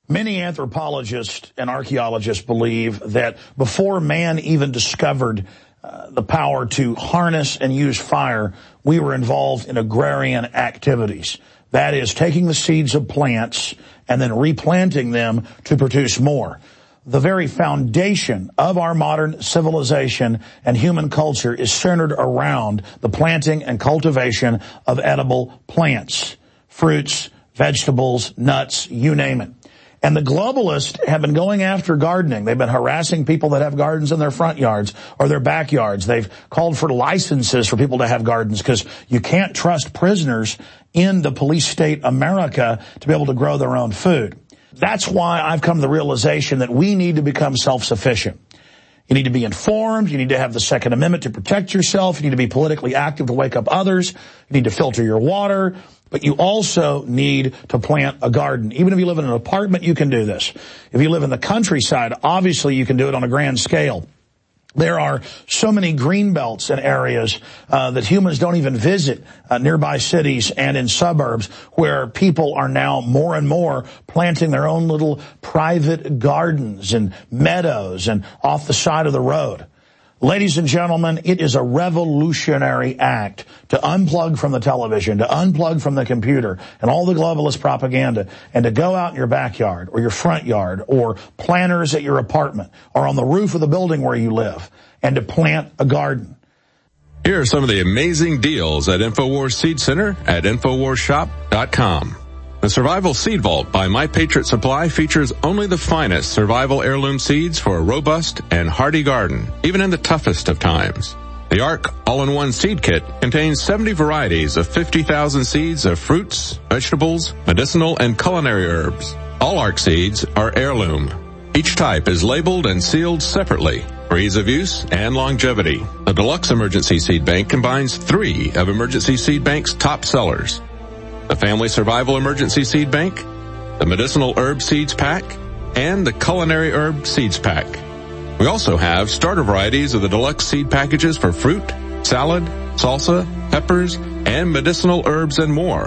Many anthropologists and archaeologists believe that before man even discovered uh, the power to harness and use fire, we were involved in agrarian activities. That is, taking the seeds of plants and then replanting them to produce more. The very foundation of our modern civilization and human culture is centered around the planting and cultivation of edible plants, fruits, vegetables, nuts, you name it. And the globalists have been going after gardening. They've been harassing people that have gardens in their front yards or their backyards. They've called for licenses for people to have gardens because you can't trust prisoners in the police state America to be able to grow their own food. That's why I've come to the realization that we need to become self-sufficient. You need to be informed. You need to have the Second Amendment to protect yourself. You need to be politically active to wake up others. You need to filter your water. But you also need to plant a garden. Even if you live in an apartment, you can do this. If you live in the countryside, obviously you can do it on a grand scale. There are so many green belts and areas uh, that humans don't even visit, uh, nearby cities and in suburbs, where people are now more and more planting their own little private gardens and meadows and off the side of the road. Ladies and gentlemen, it is a revolutionary act to unplug from the television, to unplug from the computer and all the globalist propaganda, and to go out in your backyard or your front yard or planters at your apartment or on the roof of the building where you live, and to plant a garden. Here are some of the amazing deals at InfoWars Seed Center at Infowars Shop dot com. The Survival Seed Vault by My Patriot Supply features only the finest survival heirloom seeds for a robust and hardy garden, even in the toughest of times. The Ark All-in-One Seed Kit contains seventy varieties of fifty thousand seeds of fruits, vegetables, medicinal, and culinary herbs. All Ark seeds are heirloom. Each type is labeled and sealed separately for ease of use and longevity. The Deluxe Emergency Seed Bank combines three of Emergency Seed Bank's top sellers: the Family Survival Emergency Seed Bank, the Medicinal Herb Seeds Pack, and the Culinary Herb Seeds Pack. We also have starter varieties of the deluxe seed packages for fruit, salad, salsa, peppers, and medicinal herbs and more.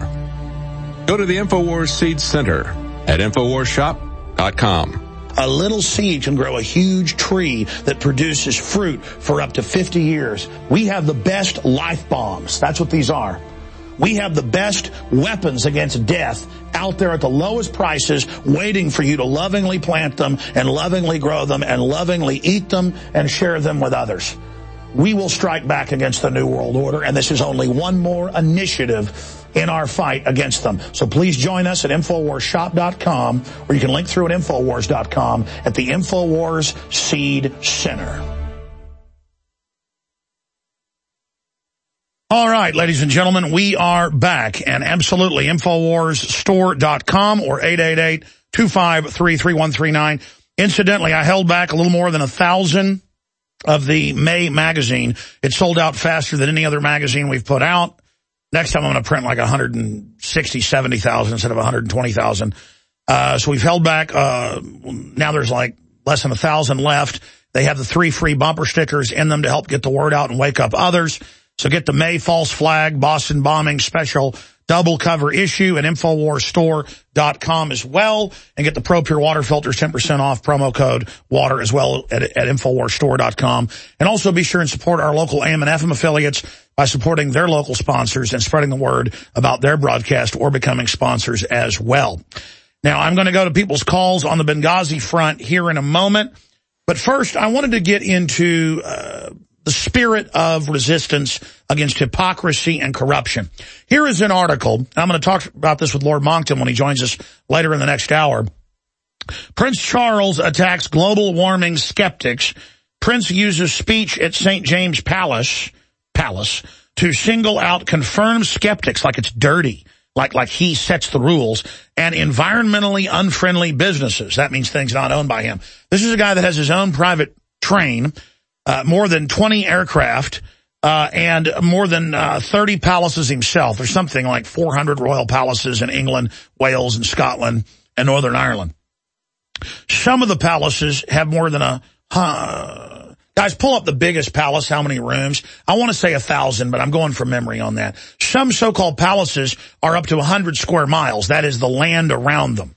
Go to the InfoWars Seed Center at Infowars Shop dot com. A little seed can grow a huge tree that produces fruit for up to fifty years. We have the best life bombs. That's what these are. We have the best weapons against death out there at the lowest prices, waiting for you to lovingly plant them and lovingly grow them and lovingly eat them and share them with others. We will strike back against the New World Order, and this is only one more initiative in our fight against them. So please join us at Infowars Shop dot com, or you can link through at Infowars dot com at the InfoWars Seed Center. All right, ladies and gentlemen, we are back, and absolutely Infowars Store dot com or eight eight eight, two five three, three one three nine. Incidentally, I held back a little more than a thousand of the May magazine. It sold out faster than any other magazine we've put out. Next time I'm going to print like one hundred sixty, seventy thousand instead of one hundred twenty thousand. Uh, so we've held back. Uh, now there's like less than a thousand left. They have the three free bumper stickers in them to help get the word out and wake up others. So get the May False Flag Boston Bombing Special double cover issue at Infowars Store dot com as well, and get the Pro Pure Water Filters ten percent off, promo code WATER as well at, at Infowars Store dot com. And also be sure and support our local A M and F M affiliates by supporting their local sponsors and spreading the word about their broadcast or becoming sponsors as well. Now, I'm going to go to people's calls on the Benghazi front here in a moment. But first, I wanted to get into uh, the spirit of resistance against hypocrisy and corruption. Here is an article, and I'm going to talk about this with Lord Monkton when he joins us later in the next hour. Prince Charles attacks global warming skeptics. Prince uses speech at Saint James Palace, Palace to single out confirmed skeptics like it's dirty, like, like he sets the rules, and environmentally unfriendly businesses. That means things not owned by him. This is a guy that has his own private train, Uh, more than twenty aircraft, uh, and more than uh, thirty palaces himself. There's something like four hundred royal palaces in England, Wales, and Scotland, and Northern Ireland. Some of the palaces have more than a... Uh, guys, pull up the biggest palace, how many rooms? I want to say a thousand, but I'm going from memory on that. Some so-called palaces are up to one hundred square miles. That is the land around them.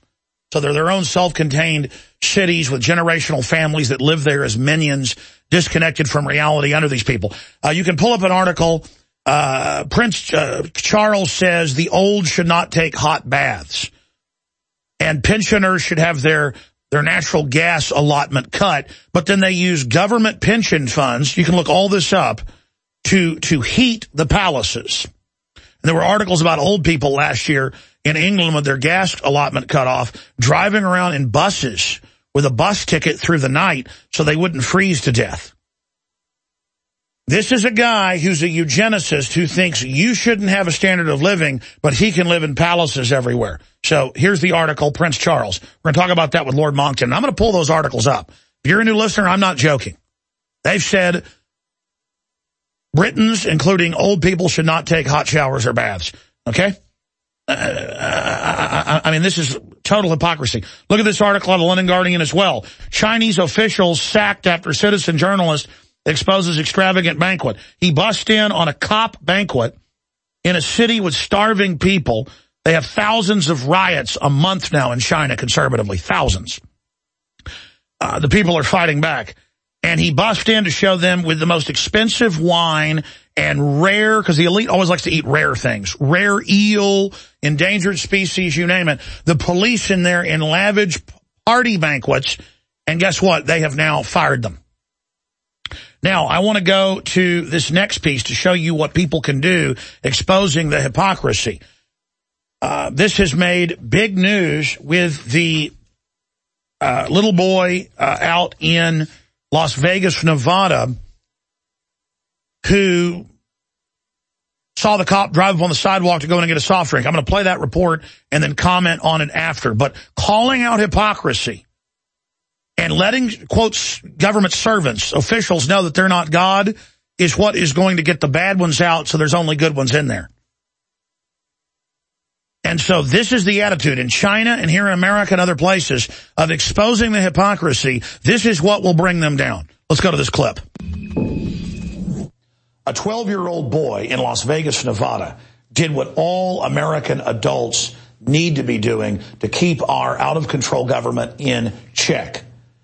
So they're their own self-contained cities with generational families that live there as minions, disconnected from reality under these people. Uh, you can pull up an article. Uh, Prince uh, Charles says the old should not take hot baths. And pensioners should have their, their natural gas allotment cut. But then they use government pension funds. You can look all this up to, to heat the palaces. And there were articles about old people last year in England with their gas allotment cut off, driving around in buses with a bus ticket through the night so they wouldn't freeze to death. This is a guy who's a eugenicist who thinks you shouldn't have a standard of living, but he can live in palaces everywhere. So here's the article, Prince Charles. We're going to talk about that with Lord Monckton. I'm going to pull those articles up. If you're a new listener, I'm not joking. They've said Britons, including old people, should not take hot showers or baths. Okay? Uh, I, I mean, this is total hypocrisy. Look at this article on the London Guardian as well. Chinese officials sacked after citizen journalist exposes extravagant banquet. He bust in on a cop banquet in a city with starving people. They have thousands of riots a month now in China, conservatively. Thousands. Uh, the people are fighting back. And he bust in to show them with the most expensive wine and rare, because the elite always likes to eat rare things. Rare eel, endangered species, you name it. The police in there in lavish party banquets. And guess what? They have now fired them. Now, I want to go to this next piece to show you what people can do, exposing the hypocrisy. Uh, this has made big news with the uh, little boy uh, out in Las Vegas, Nevada, who saw the cop drive up on the sidewalk to go in and get a soft drink. I'm going to play that report and then comment on it after. But calling out hypocrisy and letting, quotes, government servants, officials know that they're not God is what is going to get the bad ones out so there's only good ones in there. And so this is the attitude in China and here in America and other places of exposing the hypocrisy. This is what will bring them down. Let's go to this clip. A twelve-year-old boy in Las Vegas, Nevada, did what all American adults need to be doing to keep our out-of-control government in check.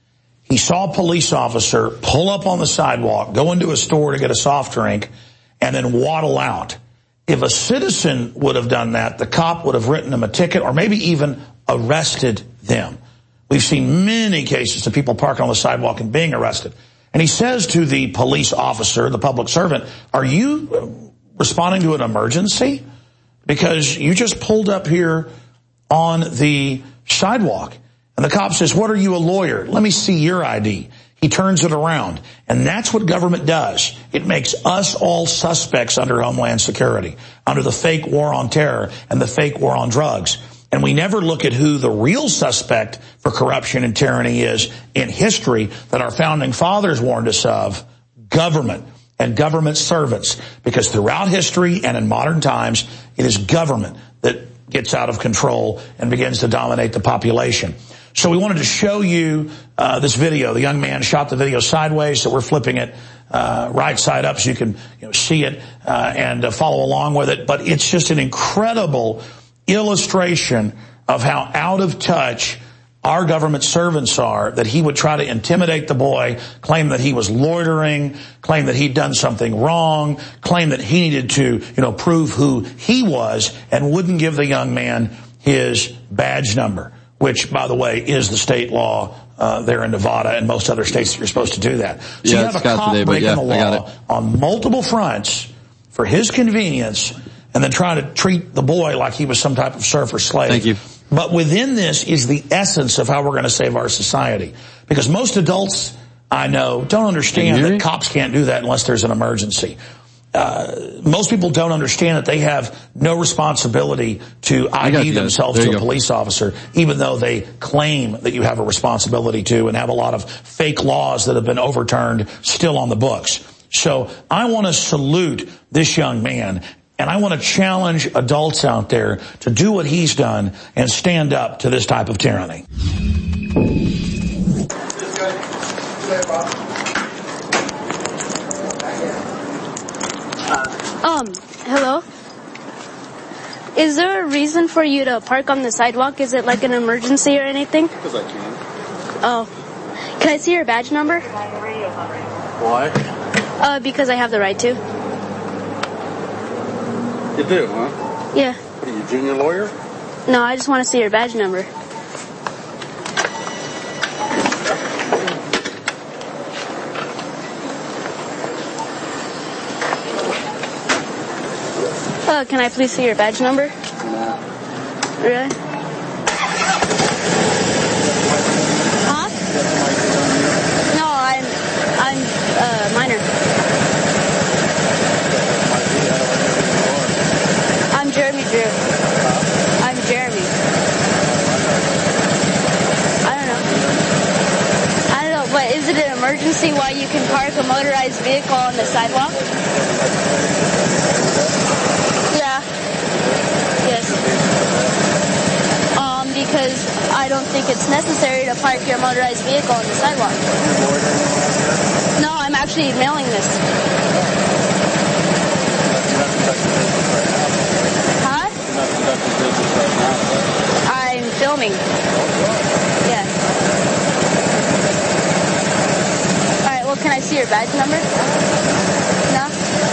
He saw a police officer pull up on the sidewalk, go into a store to get a soft drink, and then waddle out. If a citizen would have done that, the cop would have written them a ticket or maybe even arrested them. We've seen many cases of people parking on the sidewalk and being arrested. And he says to the police officer, the public servant, are you responding to an emergency? Because you just pulled up here on the sidewalk. And the cop says, what are you, a lawyer? Let me see your I D. He turns it around. And that's what government does. It makes us all suspects under Homeland Security, under the fake war on terror and the fake war on drugs. And we never look at who the real suspect for corruption and tyranny is in history that our founding fathers warned us of: government and government servants. Because throughout history and in modern times, it is government that gets out of control and begins to dominate the population. So we wanted to show you uh, this video. The young man shot the video sideways, so we're flipping it uh, right side up so you can you know, see it uh, and uh, follow along with it. But it's just an incredible illustration of how out of touch our government servants are, that he would try to intimidate the boy, claim that he was loitering, claim that he'd done something wrong, claim that he needed to, you know, prove who he was, and wouldn't give the young man his badge number, which, by the way, is the state law uh, there in Nevada and most other states that you're supposed to do that. So yeah, you have a cop today, breaking yeah, the law on multiple fronts for his convenience, and then trying to treat the boy like he was some type of serf or slave. Thank you. But within this is the essence of how we're going to save our society. Because most adults I know don't understand that cops can't do that unless there's an emergency. Uh, most people don't understand that they have no responsibility to I D themselves to a go. police officer, even though they claim that you have a responsibility to, and have a lot of fake laws that have been overturned still on the books. So I want to salute this young man, and I want to challenge adults out there to do what he's done and stand up to this type of tyranny. Um, hello? is there a reason for you to park on the sidewalk? Is it like an emergency or anything? Because I can. Oh. Can I see your badge number? Why? Uh, because I have the right to. You do, huh? Yeah. What are you, junior lawyer? No, I just want to see your badge number. Uh, can I please see your badge number? No. Really? Huh? No, I'm, I'm, uh, minor. I'm Jeremy Drew. I'm Jeremy. I don't know. I don't know, but is it an emergency why you can park a motorized vehicle on the sidewalk? Yeah. Yes. Um, because I don't think it's necessary to park your motorized vehicle on the sidewalk. No, I'm actually mailing this. Huh? I'm filming. Yeah. Alright, well, can I see your badge number? No?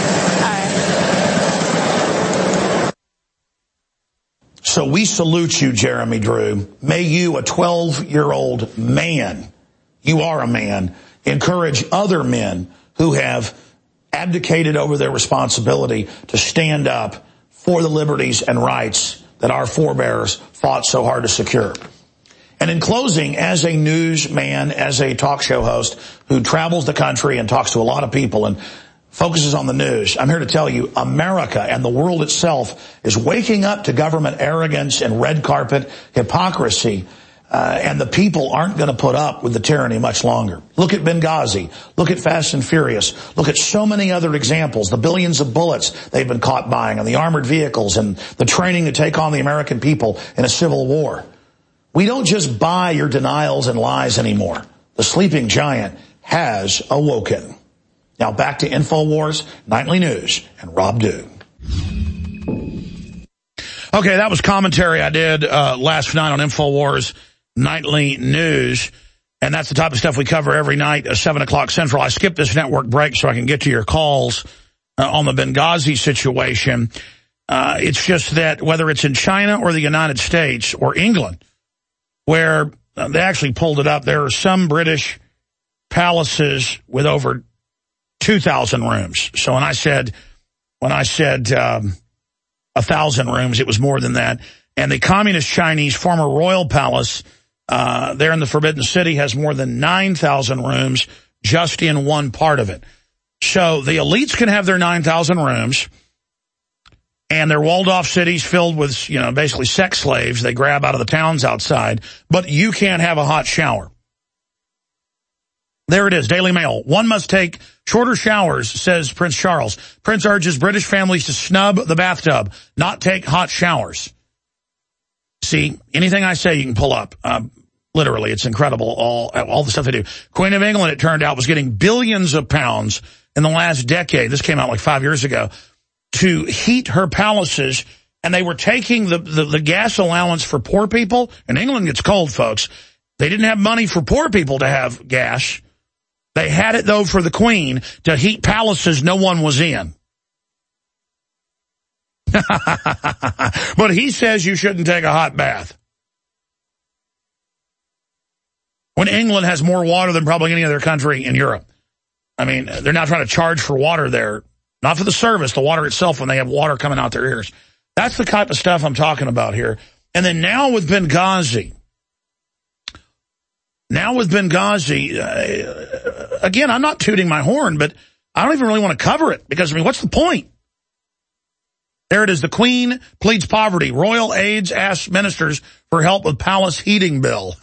So we salute you, Jeremy Drew. May you, a twelve-year-old man, you are a man, encourage other men who have abdicated over their responsibility to stand up for the liberties and rights that our forebears fought so hard to secure. And in closing, as a newsman, as a talk show host who travels the country and talks to a lot of people and focuses on the news, I'm here to tell you, America and the world itself is waking up to government arrogance and red carpet hypocrisy, uh, and the people aren't going to put up with the tyranny much longer. Look at Benghazi. Look at Fast and Furious. Look at so many other examples, the billions of bullets they've been caught buying and the armored vehicles and the training to take on the American people in a civil war. We don't just buy your denials and lies anymore. The sleeping giant has awoken. Now back to InfoWars Nightly News and Rob Dew. Okay, that was commentary I did uh, last night on InfoWars Nightly News, and that's the type of stuff we cover every night at seven o'clock Central. I skipped this network break so I can get to your calls uh, on the Benghazi situation. Uh, it's just that whether it's in China or the United States or England, where uh, they actually pulled it up, there are some British palaces with over two thousand rooms. So when I said, when I said um, one thousand rooms, it was more than that. And the communist Chinese former royal palace uh, there in the Forbidden City has more than nine thousand rooms just in one part of it. So the elites can have their nine thousand rooms, and they're walled-off cities filled with, you know, basically sex slaves they grab out of the towns outside, but you can't have a hot shower. There it is, Daily Mail. One must take shorter showers, says Prince Charles. Prince urges British families to snub the bathtub, not take hot showers. See, anything I say you can pull up. Uh, literally, it's incredible, all, all the stuff they do. Queen of England, it turned out, was getting billions of pounds in the last decade. This came out like five years ago. To heat her palaces, and they were taking the, the, the gas allowance for poor people. In England, it's cold, folks. They didn't have money for poor people to have gas. They had it, though, for the Queen to heat palaces no one was in. But he says you shouldn't take a hot bath. When England has more water than probably any other country in Europe. I mean, they're not trying to charge for water there. Not for the service, the water itself, when they have water coming out their ears. That's the type of stuff I'm talking about here. And then now with Benghazi. Now with Benghazi, uh, again, I'm not tooting my horn, but I don't even really want to cover it because, I mean, what's the point? There it is. The Queen pleads poverty. Royal aides ask ministers for help with palace heating bill.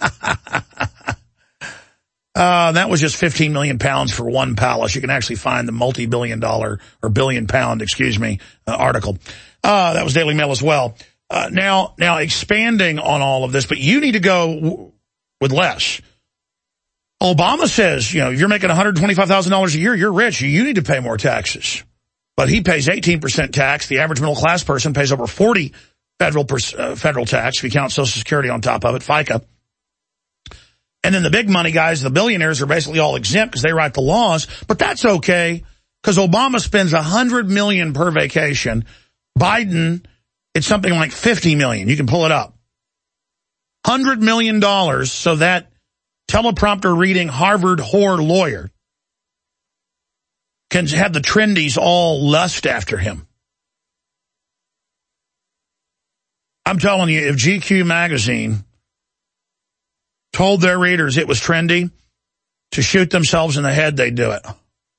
uh, that was just fifteen million pounds for one palace. You can actually find the multi-billion dollar or billion pound, excuse me, uh, article. Uh, that was Daily Mail as well. Uh, now, now expanding on all of this, but you need to go w- with less. Obama says, you know, if you're making one hundred twenty-five thousand dollars a year, you're rich. You need to pay more taxes. But he pays eighteen percent tax. The average middle class person pays over forty federal uh, federal tax, if you count Social Security on top of it, FICA. And then the big money guys, the billionaires, are basically all exempt because they write the laws. But that's okay, because Obama spends one hundred million dollars per vacation. Biden, it's something like fifty million dollars. You can pull it up. one hundred million dollars so that teleprompter reading Harvard whore lawyer can have the trendies all lust after him. I'm telling you, if G Q magazine told their readers it was trendy to shoot themselves in the head, they'd do it.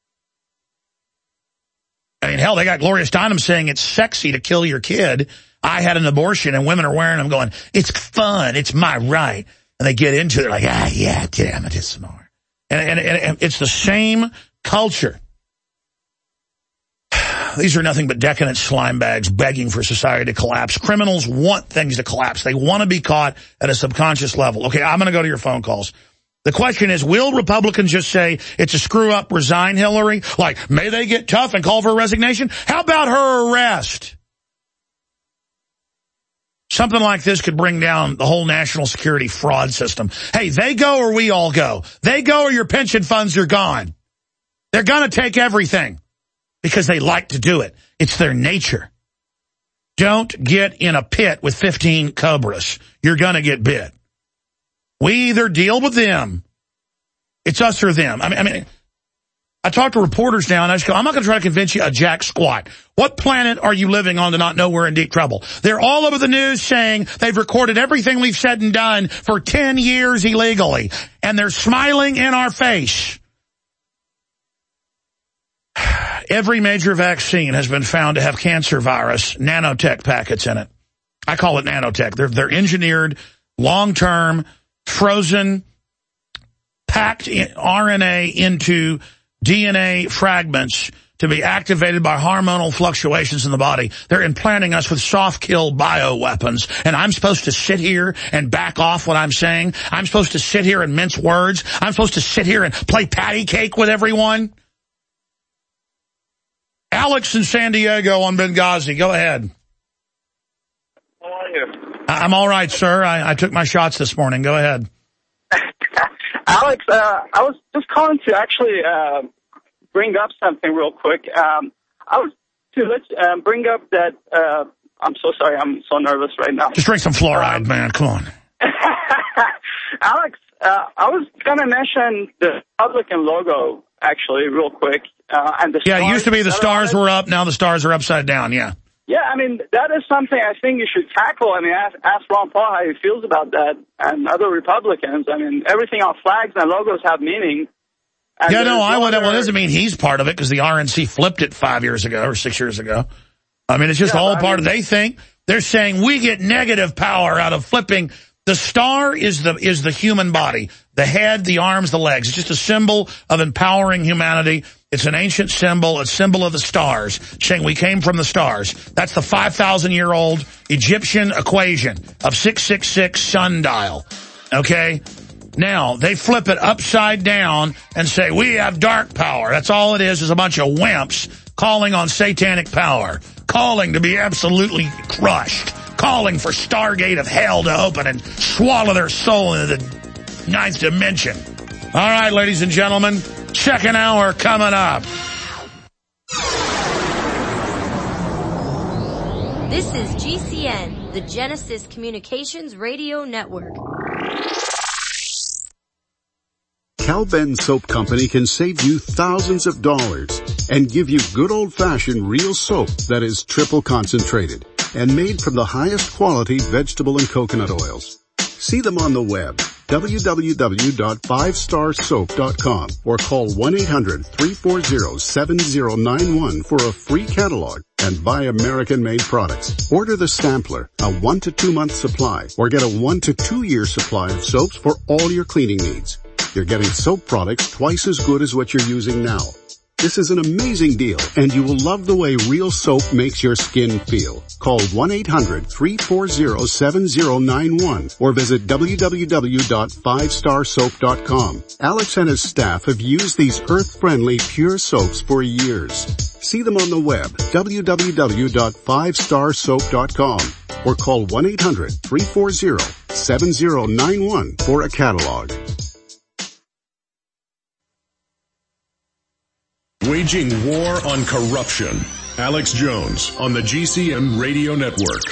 I mean, hell, they got Gloria Steinem saying it's sexy to kill your kid. I had an abortion, and women are wearing them going, it's fun, it's my right. And they get into it like, ah, yeah, damn it, it's more. And, and, and it's the same culture. These are nothing but decadent slime bags begging for society to collapse. Criminals want things to collapse. They want to be caught at a subconscious level. Okay, I'm going to go to your phone calls. The question is, will Republicans just say it's a screw-up, resign Hillary? Like, may they get tough and call for a resignation? How about her arrest? Something like this could bring down the whole national security fraud system. Hey, they go or we all go. They go or your pension funds are gone. They're going to take everything because they like to do it. It's their nature. Don't get in a pit with fifteen cobras. You're going to get bit. We either deal with them. It's us or them. I mean, I mean, I talk to reporters now, and I just go, I'm not going to try to convince you a jack squat. What planet are you living on to not know we're in deep trouble? They're all over the news saying they've recorded everything we've said and done for ten years illegally, and they're smiling in our face. Every major vaccine has been found to have cancer virus nanotech packets in it. I call it nanotech. They're, they're engineered, long-term, frozen, packed in R N A into D N A fragments to be activated by hormonal fluctuations in the body. They're implanting us with soft-kill bioweapons, and I'm supposed to sit here and back off what I'm saying? I'm supposed to sit here and mince words? I'm supposed to sit here and play patty cake with everyone? Alex in San Diego on Benghazi, go ahead. How are you? I'm all right, sir. I, I took my shots this morning. Go ahead. Alex, uh, I was just calling to actually uh, bring up something real quick. Um, I was to let's uh, bring up that. Uh, I'm so sorry. I'm so nervous right now. Just drink some fluoride, um, man. Come on. Alex, uh, I was going to mention the Republican logo, actually, real quick. Uh, and the yeah, it used to be the stars were up. Now the stars are upside down, yeah. Yeah, I mean, that is something I think you should tackle. I mean, ask, ask Ron Paul how he feels about that and other Republicans. I mean, everything on flags and logos have meaning. And yeah, no, I would. Well, it doesn't mean he's part of it because the R N C flipped it five years ago or six years ago. I mean, it's just yeah, all I part mean, of, they think, they're saying we get negative power out of flipping. The star is the is the human body, the head, the arms, the legs. It's just a symbol of empowering humanity. It's an ancient symbol, a symbol of the stars, saying we came from the stars. That's the five thousand year old Egyptian equation of six six six sundial. Okay? Now, they flip it upside down and say, we have dark power. That's all it is, is a bunch of wimps calling on satanic power, calling to be absolutely crushed, calling for Stargate of hell to open and swallow their soul into the ninth dimension. All right, ladies and gentlemen, second hour coming up. This is G C N, the Genesis Communications Radio Network. Cal-Ben Soap Company can save you thousands of dollars and give you good old-fashioned real soap that is triple concentrated and made from the highest quality vegetable and coconut oils. See them on the web, w w w dot five star soap dot com, or call one eight hundred, three four zero, seven zero nine one for a free catalog and buy American-made products. Order the sampler, a one to two month supply, or get a one to two year supply of soaps for all your cleaning needs. You're getting soap products twice as good as what you're using now. This is an amazing deal, and you will love the way real soap makes your skin feel. Call one eight hundred, three four zero, seven zero nine one or visit w w w dot five star soap dot com. Alex and his staff have used these earth-friendly, pure soaps for years. See them on the web, w w w dot five star soap dot com, or call one eight hundred, three four zero, seven zero nine one for a catalog. Waging war on corruption. Alex Jones on the G C N Radio Network.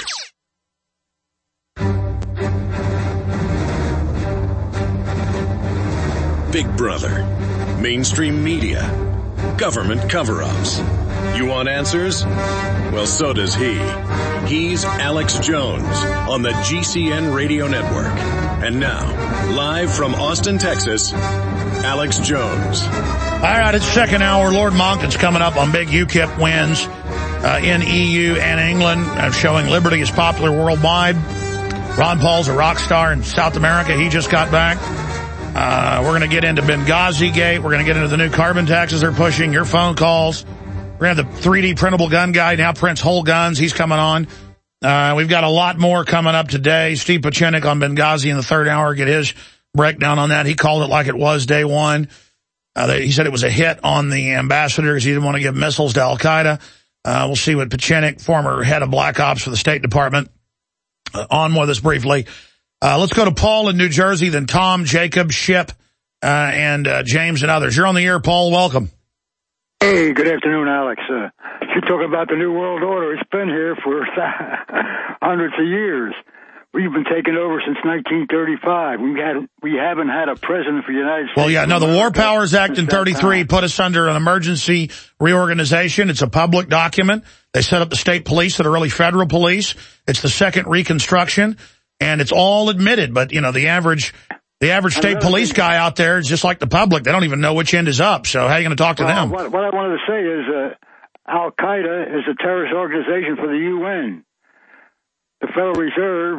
Big Brother. Mainstream media. Government cover-ups. You want answers? Well, so does he. He's Alex Jones on the G C N Radio Network. And now, live from Austin, Texas, Alex Jones. All right, it's second hour. Lord Monckton's coming up on big U KIP wins uh, in E U and England, uh, showing liberty is popular worldwide. Ron Paul's a rock star in South America. He just got back. Uh, we're going to get into Benghazi Gate. We're going to get into the new carbon taxes they're pushing, your phone calls. We're going to have the three D printable gun guy, now prints whole guns. He's coming on. Uh, we've got a lot more coming up today. Steve Pachenik on Benghazi in the third hour. Get his breakdown on that. He called it like it was day one. Uh, they, he said it was a hit on the ambassador because he didn't want to give missiles to Al-Qaeda. Uh, we'll see what Pachenik, former head of Black Ops for the State Department, uh, on with us briefly. Uh, let's go to Paul in New Jersey, then Tom, Jacob, Ship, uh, and uh, James and others. You're on the air, Paul. Welcome. Hey, good afternoon, Alex. Uh, you're talking about the New World Order. It's been here for hundreds of years. We've been taking over since nineteen thirty-five. We had we haven't had a president for the United States. Well, yeah, no, the War Powers Act in thirty-three put us under an emergency reorganization. It's a public document. They set up the state police that are really federal police. It's the second Reconstruction, and it's all admitted. But, you know, the average the average state police guy out there is just like the public. They don't even know which end is up. So how are you going to talk to well, them? What, what I wanted to say is uh, Al-Qaeda is a terrorist organization for the U N. The Federal Reserve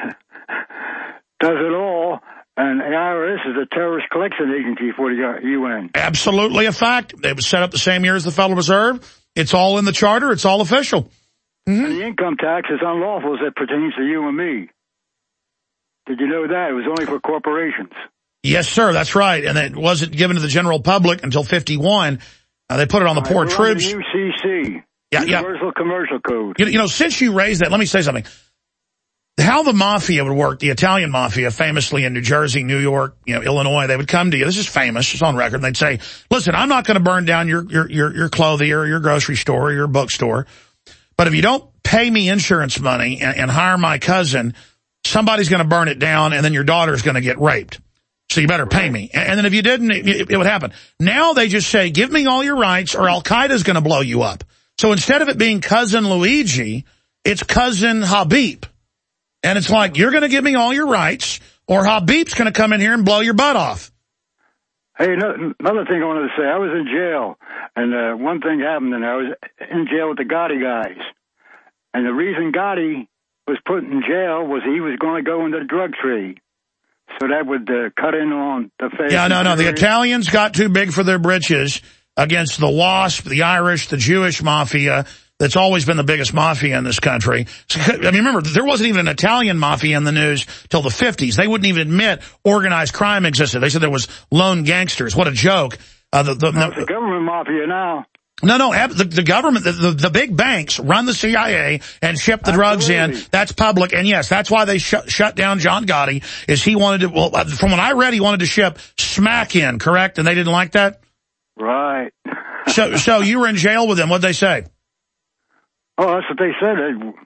does it all, and the I R S is a terrorist collection agency for the U N. Absolutely a fact. They were set up the same year as the Federal Reserve. It's all in the charter. It's all official. Mm-hmm. And the income tax is unlawful as it pertains to you and me. Did you know that? It was only for corporations. Yes, sir. That's right. And it wasn't given to the general public until fifty-one. Uh, they put it on the all poor right, troops. The U C C. Yeah, Universal yeah. Commercial Code. You, you know, since you raised that, let me say something. How the mafia would work, the Italian mafia, famously in New Jersey, New York, you know, Illinois, they would come to you. This is famous. It's on record. And they'd say, listen, I'm not going to burn down your, your, your, your clothing or your grocery store or your bookstore. But if you don't pay me insurance money and, and hire my cousin, somebody's going to burn it down and then your daughter's going to get raped. So you better pay me. And then if you didn't, it, it would happen. Now they just say, give me all your rights or Al-Qaeda's going to blow you up. So instead of it being cousin Luigi, it's cousin Habib. And it's like, you're going to give me all your rights, or Habib's going to come in here and blow your butt off. Hey, another thing I wanted to say. I was in jail, and uh, one thing happened, and I was in jail with the Gotti guys. And the reason Gotti was put in jail was he was going to go into the drug trade. So that would uh, cut in on the face. Yeah, no, no. The Italians got too big for their britches against the WASP, the Irish, the Jewish mafia. That's always been the biggest mafia in this country. So, I mean, remember, there wasn't even an Italian mafia in the news till the fifties. They wouldn't even admit organized crime existed. They said there was lone gangsters. What a joke. Uh, the, the, no, it's the government mafia now. No, no, the, the government, the, the, the big banks run the C I A and ship the drugs in. That's public. And yes, that's why they sh shut down John Gotti, is he wanted to, well, from what I read, he wanted to ship smack in, correct? And they didn't like that? Right. so, so you were in jail with them. What'd they say? Oh, that's what they said.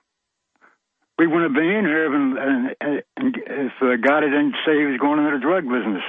We wouldn't have been in here if, and, and if uh, Gotti didn't say he was going into the drug business.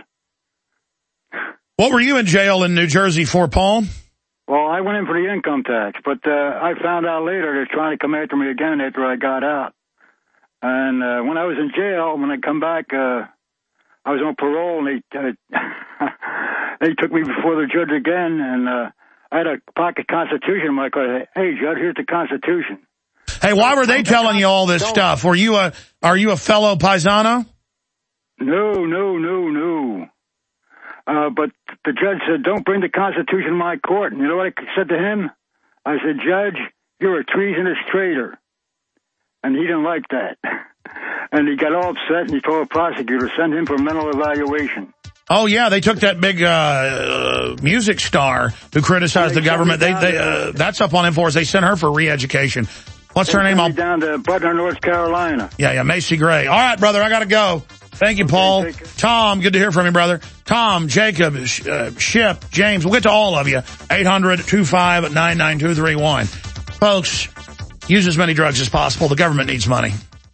What were you in jail in New Jersey for, Paul? Well, I went in for the income tax, but uh, I found out later they're trying to come after me again after I got out. And uh, when I was in jail, when I come back, uh, I was on parole, and they uh, they took me before the judge again, and uh, I had a pocket Constitution. I said, hey, Judge, here's the Constitution. Hey, why were they telling you all this stuff? Were you a, are you a fellow paisano? No, no, no, no. Uh, but the judge said, don't bring the Constitution to my court. And you know what I said to him? I said, Judge, you're a treasonous traitor. And he didn't like that. And he got all upset, and he told a prosecutor, send him for mental evaluation. Oh, yeah, they took that big uh, uh music star who criticized the government. They, they uh, That's up on InfoWars. They sent her for re-education. What's her name? I'll down to Butler, North Carolina. Yeah, yeah, Macy Gray. All right, brother, I got to go. Thank you, okay, Paul. Tom, good to hear from you, brother. Tom, Jacob, uh, Ship, James, we'll get to all of you. eight hundred, two five nine, nine two three one. Folks, use as many drugs as possible. The government needs money.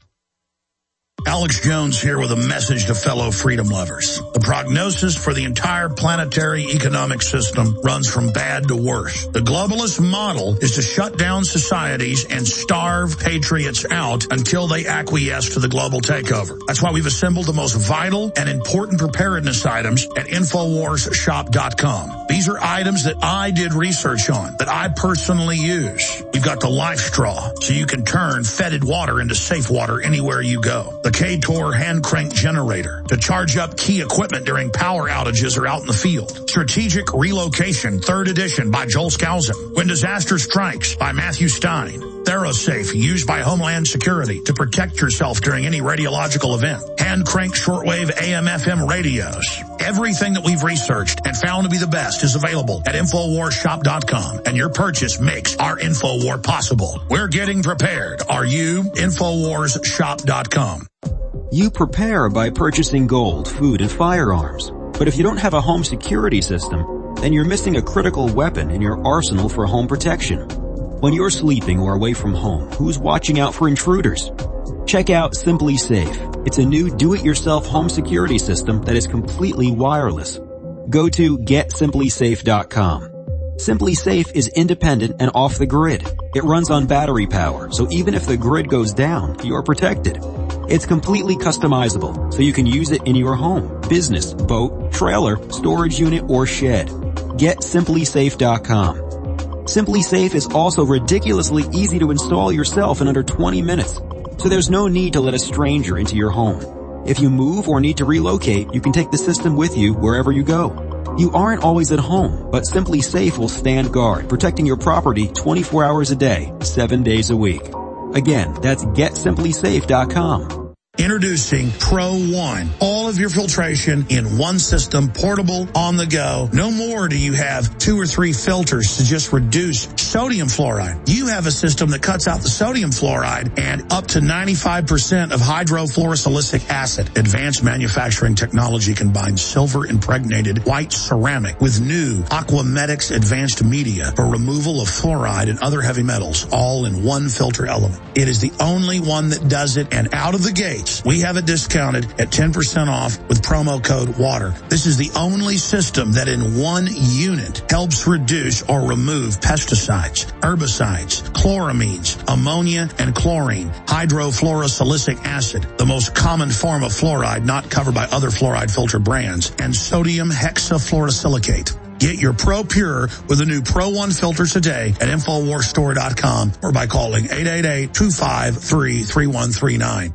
Alex Jones here with a message to fellow freedom lovers. The prognosis for the entire planetary economic system runs from bad to worse. The globalist model is to shut down societies and starve patriots out until they acquiesce to the global takeover. That's why we've assembled the most vital and important preparedness items at Infowars Shop dot com. These are items that I did research on, that I personally use. We've got the Life Straw, so you can turn fetid water into safe water anywhere you go. The K-Tor hand crank generator to charge up key equipment during power outages or out in the field. Strategic Relocation, third edition by Joel Skousen. When Disaster Strikes by Matthew Stein. ThyroSafe, used by Homeland Security to protect yourself during any radiological event. Hand crank shortwave A M F M radios. Everything that we've researched and found to be the best is available at Infowars Shop dot com, and your purchase makes our Infowar possible. We're getting prepared. Are you? Infowars Shop dot com. You prepare by purchasing gold, food, and firearms. But if you don't have a home security system, then you're missing a critical weapon in your arsenal for home protection. When you're sleeping or away from home, who's watching out for intruders? Check out Simply Safe. It's a new do-it-yourself home security system that is completely wireless. Go to get simply safe dot com. Simply Safe is independent and off the grid. It runs on battery power, so even if the grid goes down, you're protected. It's completely customizable, so you can use it in your home, business, boat, trailer, storage unit, or shed. get simply safe dot com. Simply Safe is also ridiculously easy to install yourself in under twenty minutes, so there's no need to let a stranger into your home. If you move or need to relocate, you can take the system with you wherever you go. You aren't always at home, but Simply Safe will stand guard, protecting your property twenty-four hours a day, seven days a week. Again, that's get simply safe dot com. Introducing Pro One. All of your filtration in one system, portable, on the go. No more do you have two or three filters to just reduce sodium fluoride. You have a system that cuts out the sodium fluoride and up to ninety-five percent of hydrofluorosilicic acid. Advanced manufacturing technology combines silver impregnated white ceramic with new Aquamedics advanced media for removal of fluoride and other heavy metals, all in one filter element. It is the only one that does it, and out of the gate, we have it discounted at ten percent off with promo code WATER. This is the only system that in one unit helps reduce or remove pesticides, herbicides, chloramines, ammonia, and chlorine, hydrofluorosilicic acid, the most common form of fluoride not covered by other fluoride filter brands, and sodium hexafluorosilicate. Get your Pro Pure with the new Pro One filter today at Infowars Store dot com or by calling eight eight eight, two five three, three one three nine.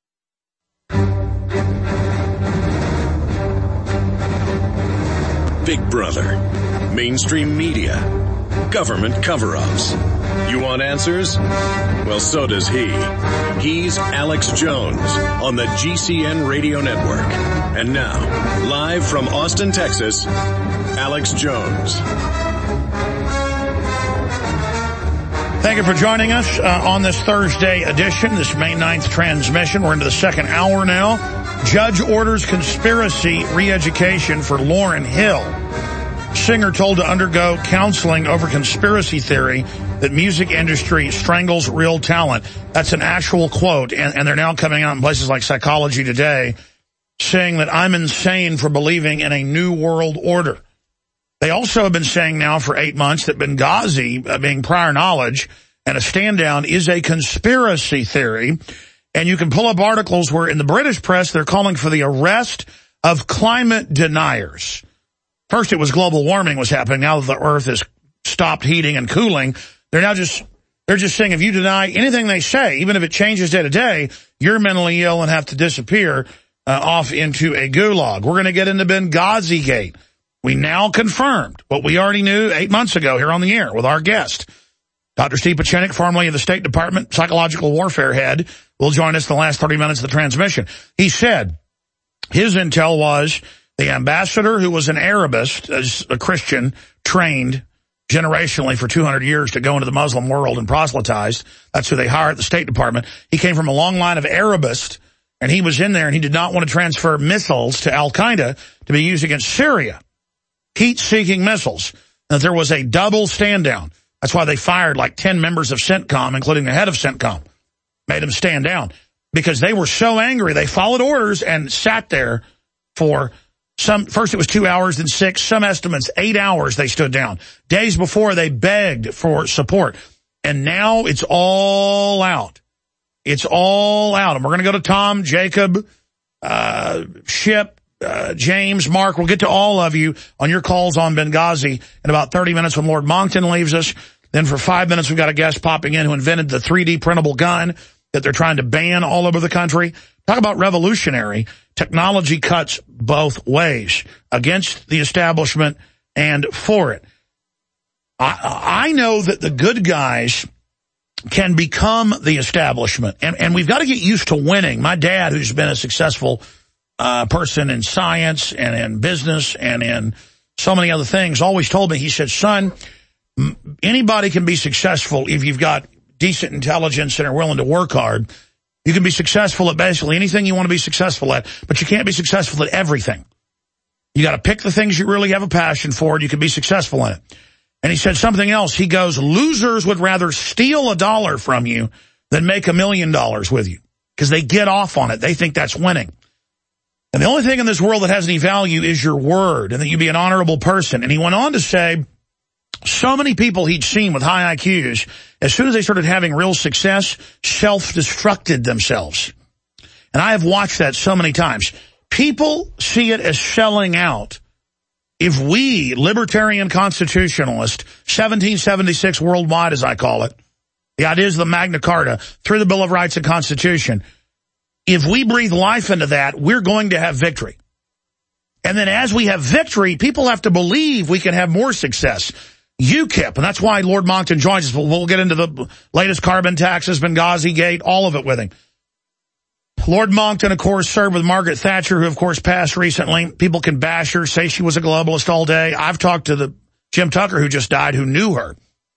Big Brother, mainstream media, government cover-ups. You want answers? Well, so does he. He's Alex Jones on the G C N Radio Network. And now, live from Austin, Texas, Alex Jones. Thank you for joining us uh, on this Thursday edition, this May ninth transmission. We're into the second hour now. Judge orders conspiracy re-education for Lauryn Hill. Singer told to undergo counseling over conspiracy theory that music industry strangles real talent. That's an actual quote, and, and they're now coming out in places like Psychology Today saying that I'm insane for believing in a new world order. They also have been saying now for eight months that Benghazi, uh, being prior knowledge and a stand-down, is a conspiracy theory. And you can pull up articles where in the British press they're calling for the arrest of climate deniers. First it was global warming was happening. Now that the Earth has stopped heating and cooling, they're now just they're just saying if you deny anything they say, even if it changes day to day, you're mentally ill and have to disappear uh, off into a gulag. We're going to get into Benghazi Gate. We now confirmed what we already knew eight months ago here on the air with our guest. Doctor Steve Pieczenik, formerly of the State Department psychological warfare head, will join us in the last thirty minutes of the transmission. He said his intel was the ambassador, who was an Arabist, as a Christian, trained generationally for two hundred years to go into the Muslim world and proselytize. That's who they hired at the State Department. He came from a long line of Arabists, and he was in there, and he did not want to transfer missiles to Al-Qaeda to be used against Syria. Heat-seeking missiles. That there was a double stand-down. That's why they fired like ten members of CENTCOM, including the head of CENTCOM. Made them stand down. Because they were so angry, they followed orders and sat there for some, first it was two hours, then six, some estimates, eight hours they stood down. Days before, they begged for support. And now it's all out. It's all out. And we're going to go to Tom, Jacob, uh, Ship, Uh, James, Mark. We'll get to all of you on your calls on Benghazi in about thirty minutes when Lord Monckton leaves us. Then for five minutes, we've got a guest popping in who invented the three D printable gun that they're trying to ban all over the country. Talk about revolutionary. Technology cuts both ways, against the establishment and for it. I, I know that the good guys can become the establishment, and, and we've got to get used to winning. My dad, who's been a successful Uh, person in science and in business and in so many other things, always told me, he said, son, m- anybody can be successful if you've got decent intelligence and are willing to work hard. You can be successful at basically anything you want to be successful at, but you can't be successful at everything. You got to pick the things you really have a passion for, and you can be successful in it. And he said something else. He goes, losers would rather steal a dollar from you than make a million dollars with you, because they get off on it. They think that's winning. And the only thing in this world that has any value is your word, and that you be an honorable person. And he went on to say, so many people he'd seen with high I Qs, as soon as they started having real success, self-destructed themselves. And I have watched that so many times. People see it as selling out. If we, libertarian constitutionalists, seventeen seventy-six worldwide as I call it, the ideas of the Magna Carta, through the Bill of Rights and Constitution, if we breathe life into that, we're going to have victory. And then as we have victory, people have to believe we can have more success. U KIP, and that's why Lord Monckton joins us. We'll, we'll get into the latest carbon taxes, Benghazi Gate, all of it with him. Lord Monckton, of course, served with Margaret Thatcher, who, of course, passed recently. People can bash her, say she was a globalist all day. I've talked to the Jim Tucker, who just died, who knew her.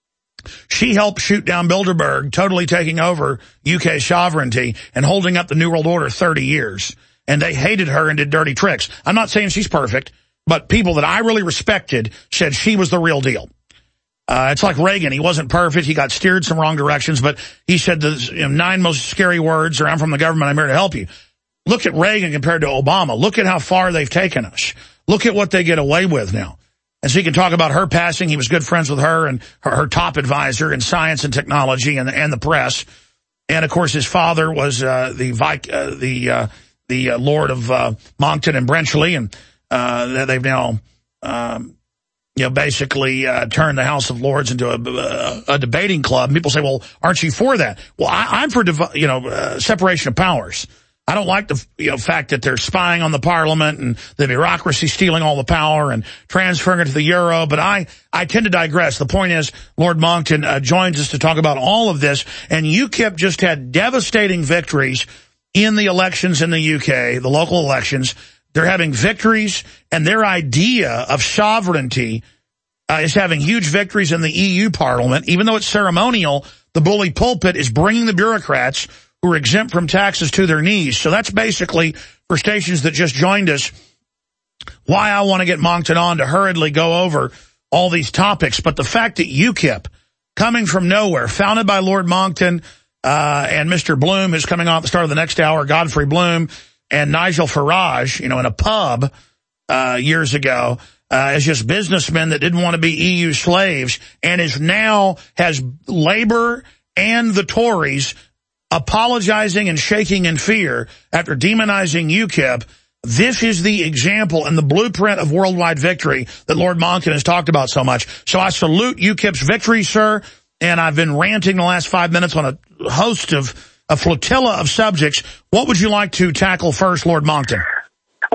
She helped shoot down Bilderberg, totally taking over U K sovereignty and holding up the New World Order thirty years. And they hated her and did dirty tricks. I'm not saying she's perfect, but people that I really respected said she was the real deal. Uh, it's like Reagan. He wasn't perfect. He got steered some wrong directions, but he said the you know, nine most scary words are, I'm from the government, I'm here to help you. Look at Reagan compared to Obama. Look at how far they've taken us. Look at what they get away with now. And so he can talk about her passing. He was good friends with her and her, her top advisor in science and technology and, and the press. And, of course, his father was uh, the Vic, uh, the uh, the uh, Lord of uh, Monckton and Brenchley. And uh, they've now, um, you know, basically uh, turned the House of Lords into a, a, a debating club. And people say, well, aren't you for that? Well, I, I'm for, you know, uh, separation of powers. I don't like the you know, fact that they're spying on the parliament and the bureaucracy stealing all the power and transferring it to the euro, but I, I tend to digress. The point is, Lord Monckton uh, joins us to talk about all of this, and U KIP just had devastating victories in the elections in the U K, the local elections. They're having victories, and their idea of sovereignty uh, is having huge victories in the E U parliament. Even though it's ceremonial, the bully pulpit is bringing the bureaucrats who are exempt from taxes to their knees. So that's basically, for stations that just joined us, why I want to get Monckton on to hurriedly go over all these topics. But the fact that U KIP, coming from nowhere, founded by Lord Monckton uh, and Mister Bloom, who's coming on at the start of the next hour, Godfrey Bloom, and Nigel Farage, you know, in a pub uh, years ago, uh, as just businessmen that didn't want to be E U slaves, and is now has Labor and the Tories apologizing and shaking in fear after demonizing U KIP. This is the example and the blueprint of worldwide victory that Lord Monckton has talked about so much. So I salute U KIP's victory, sir, and I've been ranting the last five minutes on a host of, a flotilla of subjects. What would you like to tackle first, Lord Monckton? Well, let's begin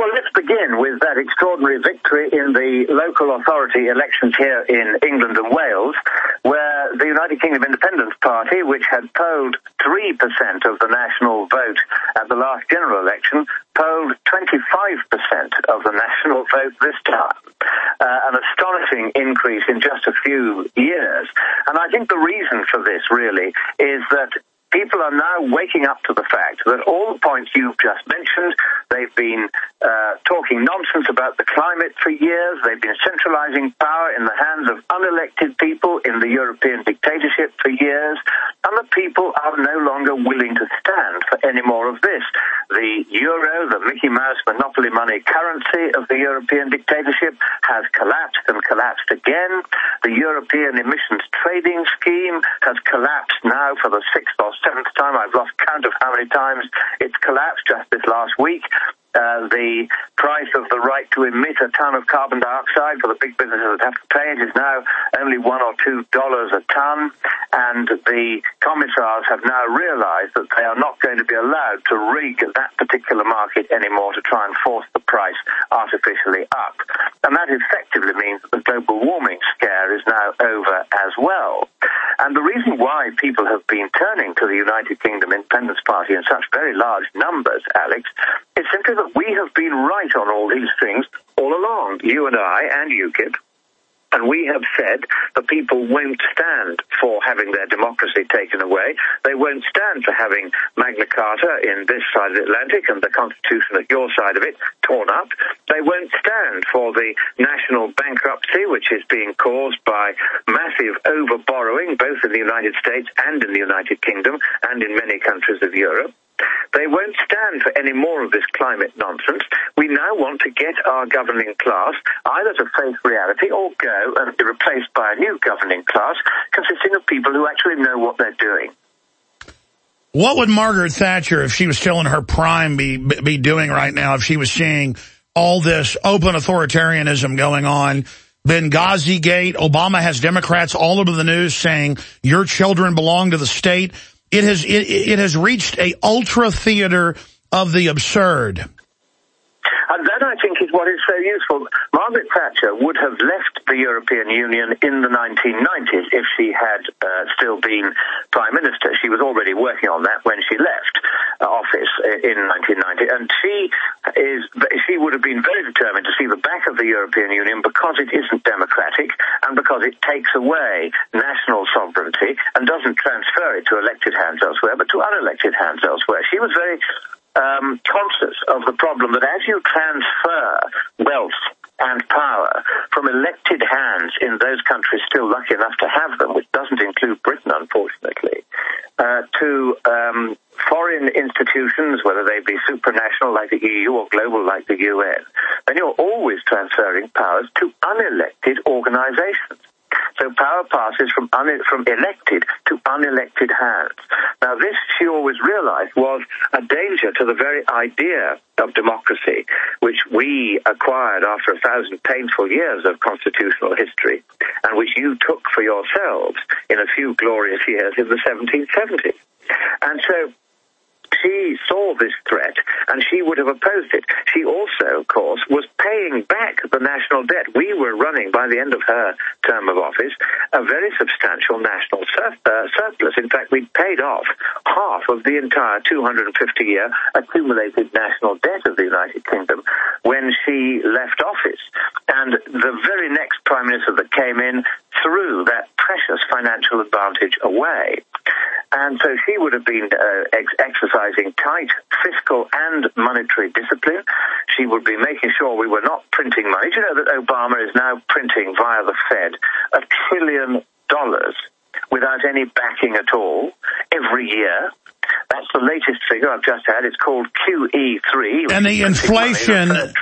begin with that extraordinary victory in the local authority elections here in England and Wales, where the United Kingdom Independence Party, which had polled three percent of the national vote at the last general election, polled twenty-five percent of the national vote this time. Uh, an astonishing increase in just a few years. And I think the reason for this, really, is that people are now waking up to the fact that all the points you've just mentioned, they've been uh, talking nonsense about the climate for years, they've been centralizing power in the hands of unelected people in the European dictatorship for years, and the people are no longer willing to stand for any more of this. The euro, the Mickey Mouse monopoly money currency of the European dictatorship, has collapsed and collapsed again. The European emissions trading scheme has collapsed now for the sixth or seventh time. I've lost count of how many times it's collapsed just this last week. Uh, the price of the right to emit a ton of carbon dioxide for the big businesses that have to pay it is now only one or two dollars a ton, and the commissars have now realized that they are not going to be allowed to rig that particular market anymore to try and force the price artificially up. And that effectively means that the global warming scare is now over as well. And the reason why people have been turning to the United Kingdom Independence Party in such very large numbers, Alex, is simply that we have been right on all these things all along, you and I and UKIP. And we have said the people won't stand for having their democracy taken away. They won't stand for having Magna Carta in this side of the Atlantic and the Constitution at your side of it torn up. They won't stand for the national bankruptcy, which is being caused by massive over-borrowing, both in the United States and in the United Kingdom and in many countries of Europe. They won't stand for any more of this climate nonsense. We now want to get our governing class either to face reality or go and be replaced by a new governing class consisting of people who actually know what they're doing. What would Margaret Thatcher, if she was still in her prime, be be doing right now if she was seeing all this open authoritarianism going on? Benghazi Gate, Obama has Democrats all over the news saying your children belong to the state. It has it, it has reached a ultra theater of the absurd. And that, I think, is what is so useful. Margaret Thatcher would have left the European Union in the nineteen nineties if she had uh, still been Prime Minister. She was already working on that when she left uh, office in nineteen ninety. And she is she would have been very determined to see the back of the European Union because it isn't democratic and because it takes away national sovereignty and doesn't transfer it to elected hands elsewhere, but to unelected hands elsewhere. She was very Um, conscious of the problem that as you transfer wealth and power from elected hands in those countries still lucky enough to have them, which doesn't include Britain, unfortunately, uh, to um, foreign institutions, whether they be supranational like the E U or global like the U N, then you're always transferring powers to unelected organizations. So power passes from une- from elected to unelected hands. Now, this, she always realized, was a danger to the very idea of democracy, which we acquired after a thousand painful years of constitutional history, and which you took for yourselves in a few glorious years in the seventeen seventies. And so she saw this threat, and she would have opposed it. She also, of course, was paying back the national debt. We were running, by the end of her term of office, a very substantial national sur- uh, surplus. In fact, we paid off half of the entire two hundred fifty year accumulated national debt of the United Kingdom when she left office. And the very next Prime Minister that came in threw that precious financial advantage away. And so she would have been uh, ex- exercising tight fiscal and monetary discipline. She would be making sure we were not printing money. Do you know that Obama is now printing via the Fed a trillion dollars without any backing at all every year? That's the latest figure I've just had. It's called Q E three. And the inflation, and,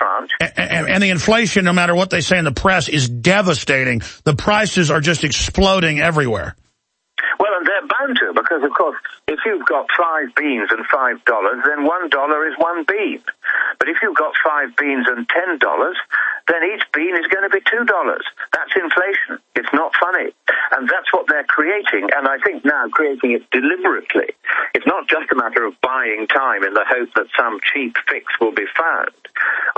and the inflation, no matter what they say in the press, is devastating. The prices are just exploding everywhere. Well, and they're bound to, because, of course, if you've got five beans and five dollars, then one dollar is one bean. But if you've got five beans and ten dollars, then each bean is going to be two dollars. That's inflation. It's not funny. And that's what they're creating, and I think now creating it deliberately. It's not just a matter of buying time in the hope that some cheap fix will be found.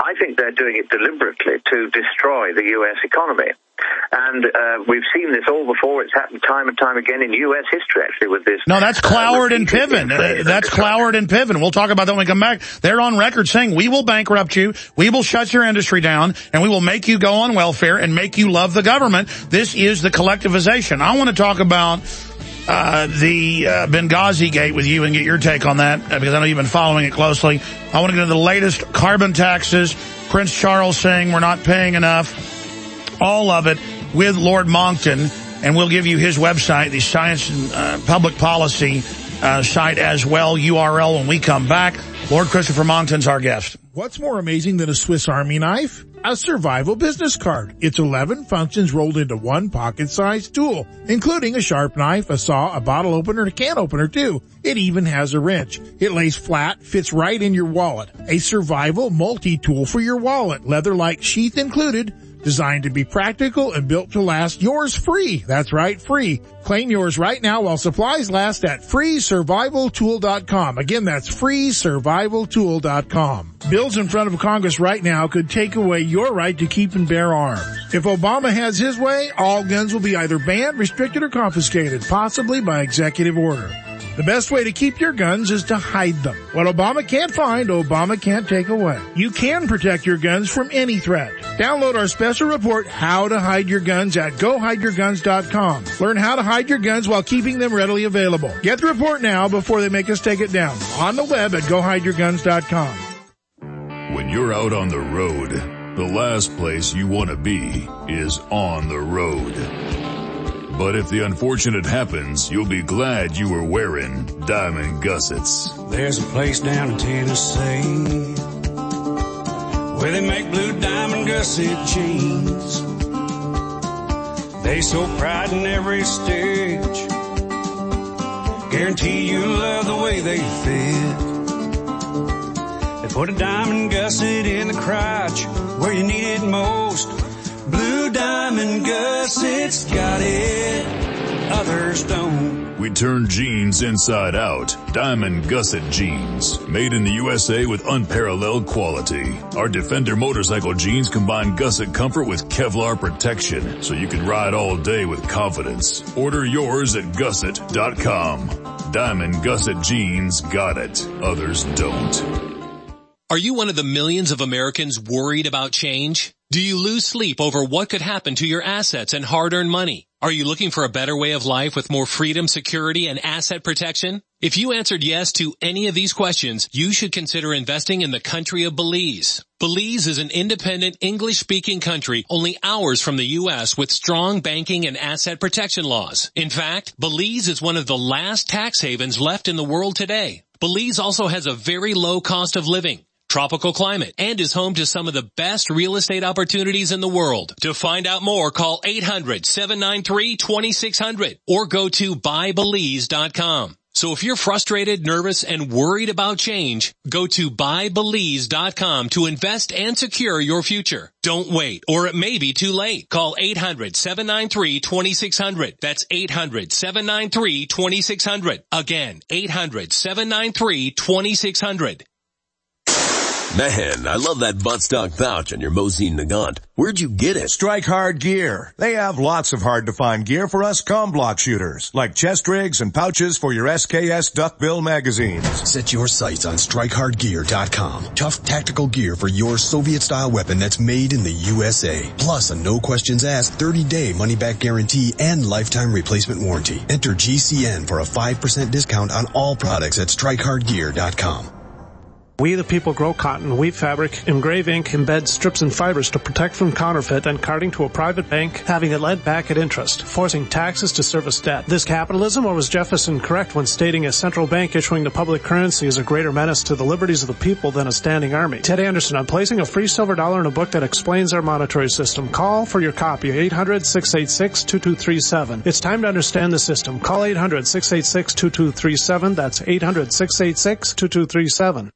I think they're doing it deliberately to destroy the U S economy. And uh, we've seen this all before. It's happened time and time again in U S history, actually, with this. No, that's Cloward uh, and Piven. Uh, that's Cloward and Piven. We'll talk about that when we come back. They're on record saying, we will bankrupt you, we will shut your industry down, and we will make you go on welfare and make you love the government. This is the collectivization. I want to talk about uh the uh, Benghazi gate with you and get your take on that, uh, because I know you've been following it closely. I want to get into the latest carbon taxes. Prince Charles saying we're not paying enough. All of it with Lord Monckton, and we'll give you his website, the Science and uh, Public Policy uh, site as well, U R L when we come back. Lord Christopher Monckton's our guest. What's more amazing than a Swiss Army knife? A survival business card. It's eleven functions rolled into one pocket-sized tool, including a sharp knife, a saw, a bottle opener, and a can opener, too. It even has a wrench. It lays flat, fits right in your wallet. A survival multi-tool for your wallet, leather-like sheath included, designed to be practical and built to last. Yours free. That's right, free. Claim yours right now while supplies last at free survival tool dot com. Again, that's free survival tool dot com. Bills in front of Congress right now could take away your right to keep and bear arms. If Obama has his way, all guns will be either banned, restricted, or confiscated, possibly by executive order. The best way to keep your guns is to hide them. What Obama can't find, Obama can't take away. You can protect your guns from any threat. Download our special report, How to Hide Your Guns, at go hide your guns dot com. Learn how to hide your guns while keeping them readily available. Get the report now before they make us take it down. On the web at go hide your guns dot com. When you're out on the road, the last place you want to be is on the road. But if the unfortunate happens, you'll be glad you were wearing diamond gussets. There's a place down in Tennessee where they make blue diamond gusset jeans. They show pride in every stitch, guarantee you love the way they fit. They put a diamond gusset in the crotch where you need it most. Blue diamond gussets got it, others don't. We turn jeans inside out. Diamond gusset jeans. Made in the U S A with unparalleled quality. Our Defender motorcycle jeans combine gusset comfort with Kevlar protection, so you can ride all day with confidence. Order yours at gusset dot com. Diamond gusset jeans got it, others don't. Are you one of the millions of Americans worried about change? Do you lose sleep over what could happen to your assets and hard-earned money? Are you looking for a better way of life with more freedom, security, and asset protection? If you answered yes to any of these questions, you should consider investing in the country of Belize. Belize is an independent, English-speaking country only hours from the U S with strong banking and asset protection laws. In fact, Belize is one of the last tax havens left in the world today. Belize also has a very low cost of living, tropical climate, and is home to some of the best real estate opportunities in the world. To find out more, call eight hundred, seven nine three, two six zero zero or go to buy belize dot com. So if you're frustrated, nervous, and worried about change, go to buy belize dot com to invest and secure your future. Don't wait, or it may be too late. Call eight hundred, seven nine three, two six zero zero. That's eight hundred, seven nine three, two six zero zero. Again, eight hundred, seven nine three, two six zero zero. Man, I love that buttstock pouch on your Mosin Nagant. Where'd you get it? Strike Hard Gear. They have lots of hard-to-find gear for us comm block shooters, like chest rigs and pouches for your S K S duckbill magazines. Set your sights on strike hard gear dot com. Tough tactical gear for your Soviet-style weapon that's made in the U S A. Plus a no-questions-asked thirty-day money-back guarantee and lifetime replacement warranty. Enter G C N for a five percent discount on all products at strike hard gear dot com. We the people grow cotton, weave fabric, engrave ink, embed strips and fibers to protect from counterfeit and carting to a private bank, having it lent back at interest, forcing taxes to service debt. This capitalism, or was Jefferson correct when stating a central bank issuing the public currency is a greater menace to the liberties of the people than a standing army? Ted Anderson, I'm placing a free silver dollar in a book that explains our monetary system. Call for your copy, eight hundred, six eight six, two two three seven. It's time to understand the system. Call eight hundred, six eight six, two two three seven. That's eight hundred, six eight six, two two three seven.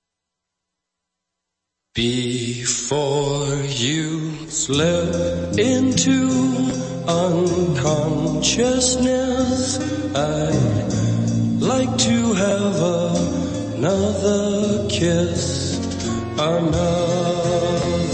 Before you slip into unconsciousness, I'd like to have another kiss, another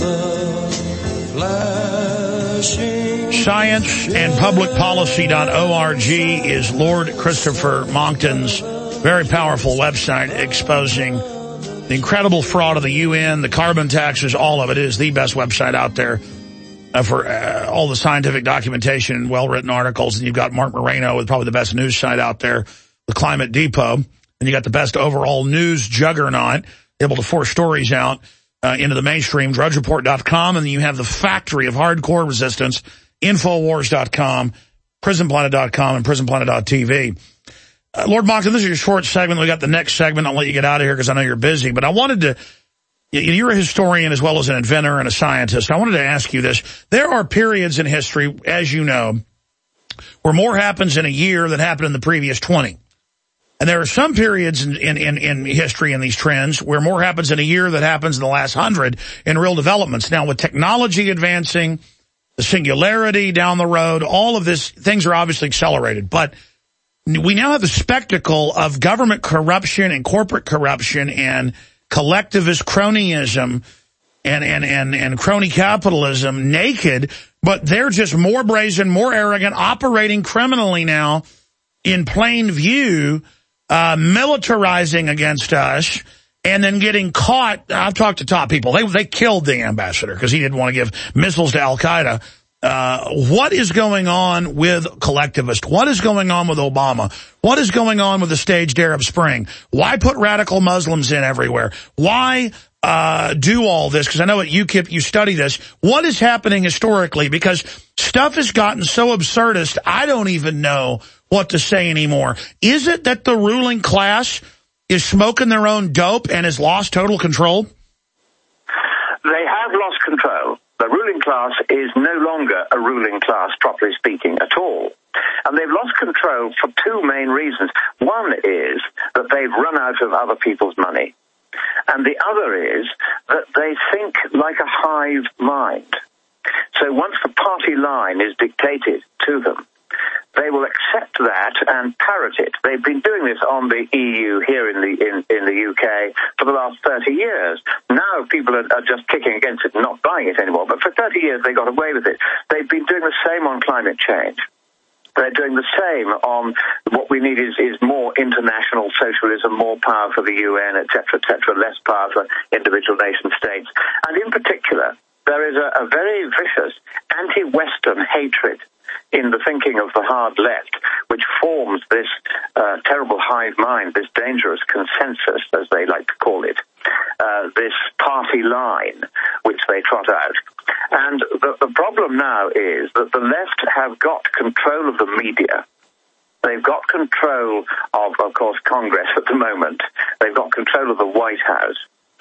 science and public policy dot org is Lord Christopher Monckton's very powerful website exposing the incredible fraud of the U N, the carbon taxes, all of it. It is the best website out there uh, for uh, all the scientific documentation and well-written articles. And you've got Mark Moreno with probably the best news site out there, the Climate Depot. And you got the best overall news juggernaut, able to force stories out uh, into the mainstream, drudge report dot com. And then you have the factory of hardcore resistance, infowars dot com, prison planet dot com, and prison planet dot t v. Uh, Lord Monckton, this is your short segment. We got the next segment. I'll let you get out of here because I know you're busy. But I wanted to, you're a historian as well as an inventor and a scientist. I wanted to ask you this. There are periods in history, as you know, where more happens in a year than happened in the previous twenty. And there are some periods in, in, in, in history in these trends where more happens in a year than happens in the last hundred in real developments. Now, with technology advancing, the singularity down the road, all of this, things are obviously accelerated. But we now have the spectacle of government corruption and corporate corruption and collectivist cronyism and, and, and, and crony capitalism naked, but they're just more brazen, more arrogant, operating criminally now in plain view, uh, militarizing against us, and then getting caught. I've talked to top people. They, they killed the ambassador because he didn't want to give missiles to Al-Qaeda. Uh, what is going on with collectivists? What is going on with Obama? What is going on with the staged Arab Spring? Why put radical Muslims in everywhere? Why uh do all this? Because I know at U KIP you study this. What is happening historically? Because stuff has gotten so absurdist, I don't even know what to say anymore. Is it that the ruling class is smoking their own dope and has lost total control? They have lost control. The ruling class is no longer a ruling class, properly speaking, at all. And they've lost control for two main reasons. One is that they've run out of other people's money. And the other is that they think like a hive mind. So once the party line is dictated to them, they will accept that and parrot it. They've been doing this on the E U here in the in, in the U K for the last thirty years. Now people are, are just kicking against it and not buying it anymore. But for thirty years they got away with it. They've been doing the same on climate change. They're doing the same on what we need is, is more international socialism, more power for the U N, et cetera, et cetera, less power for individual nation states. And in particular, there is a, a very vicious anti-Western hatred in the thinking of the hard left, which forms this uh, terrible hive mind, this dangerous consensus, as they like to call it, uh, this party line, which they trot out. And the, the problem now is that the left have got control of the media. They've got control of, of course, Congress at the moment. They've got control of the White House.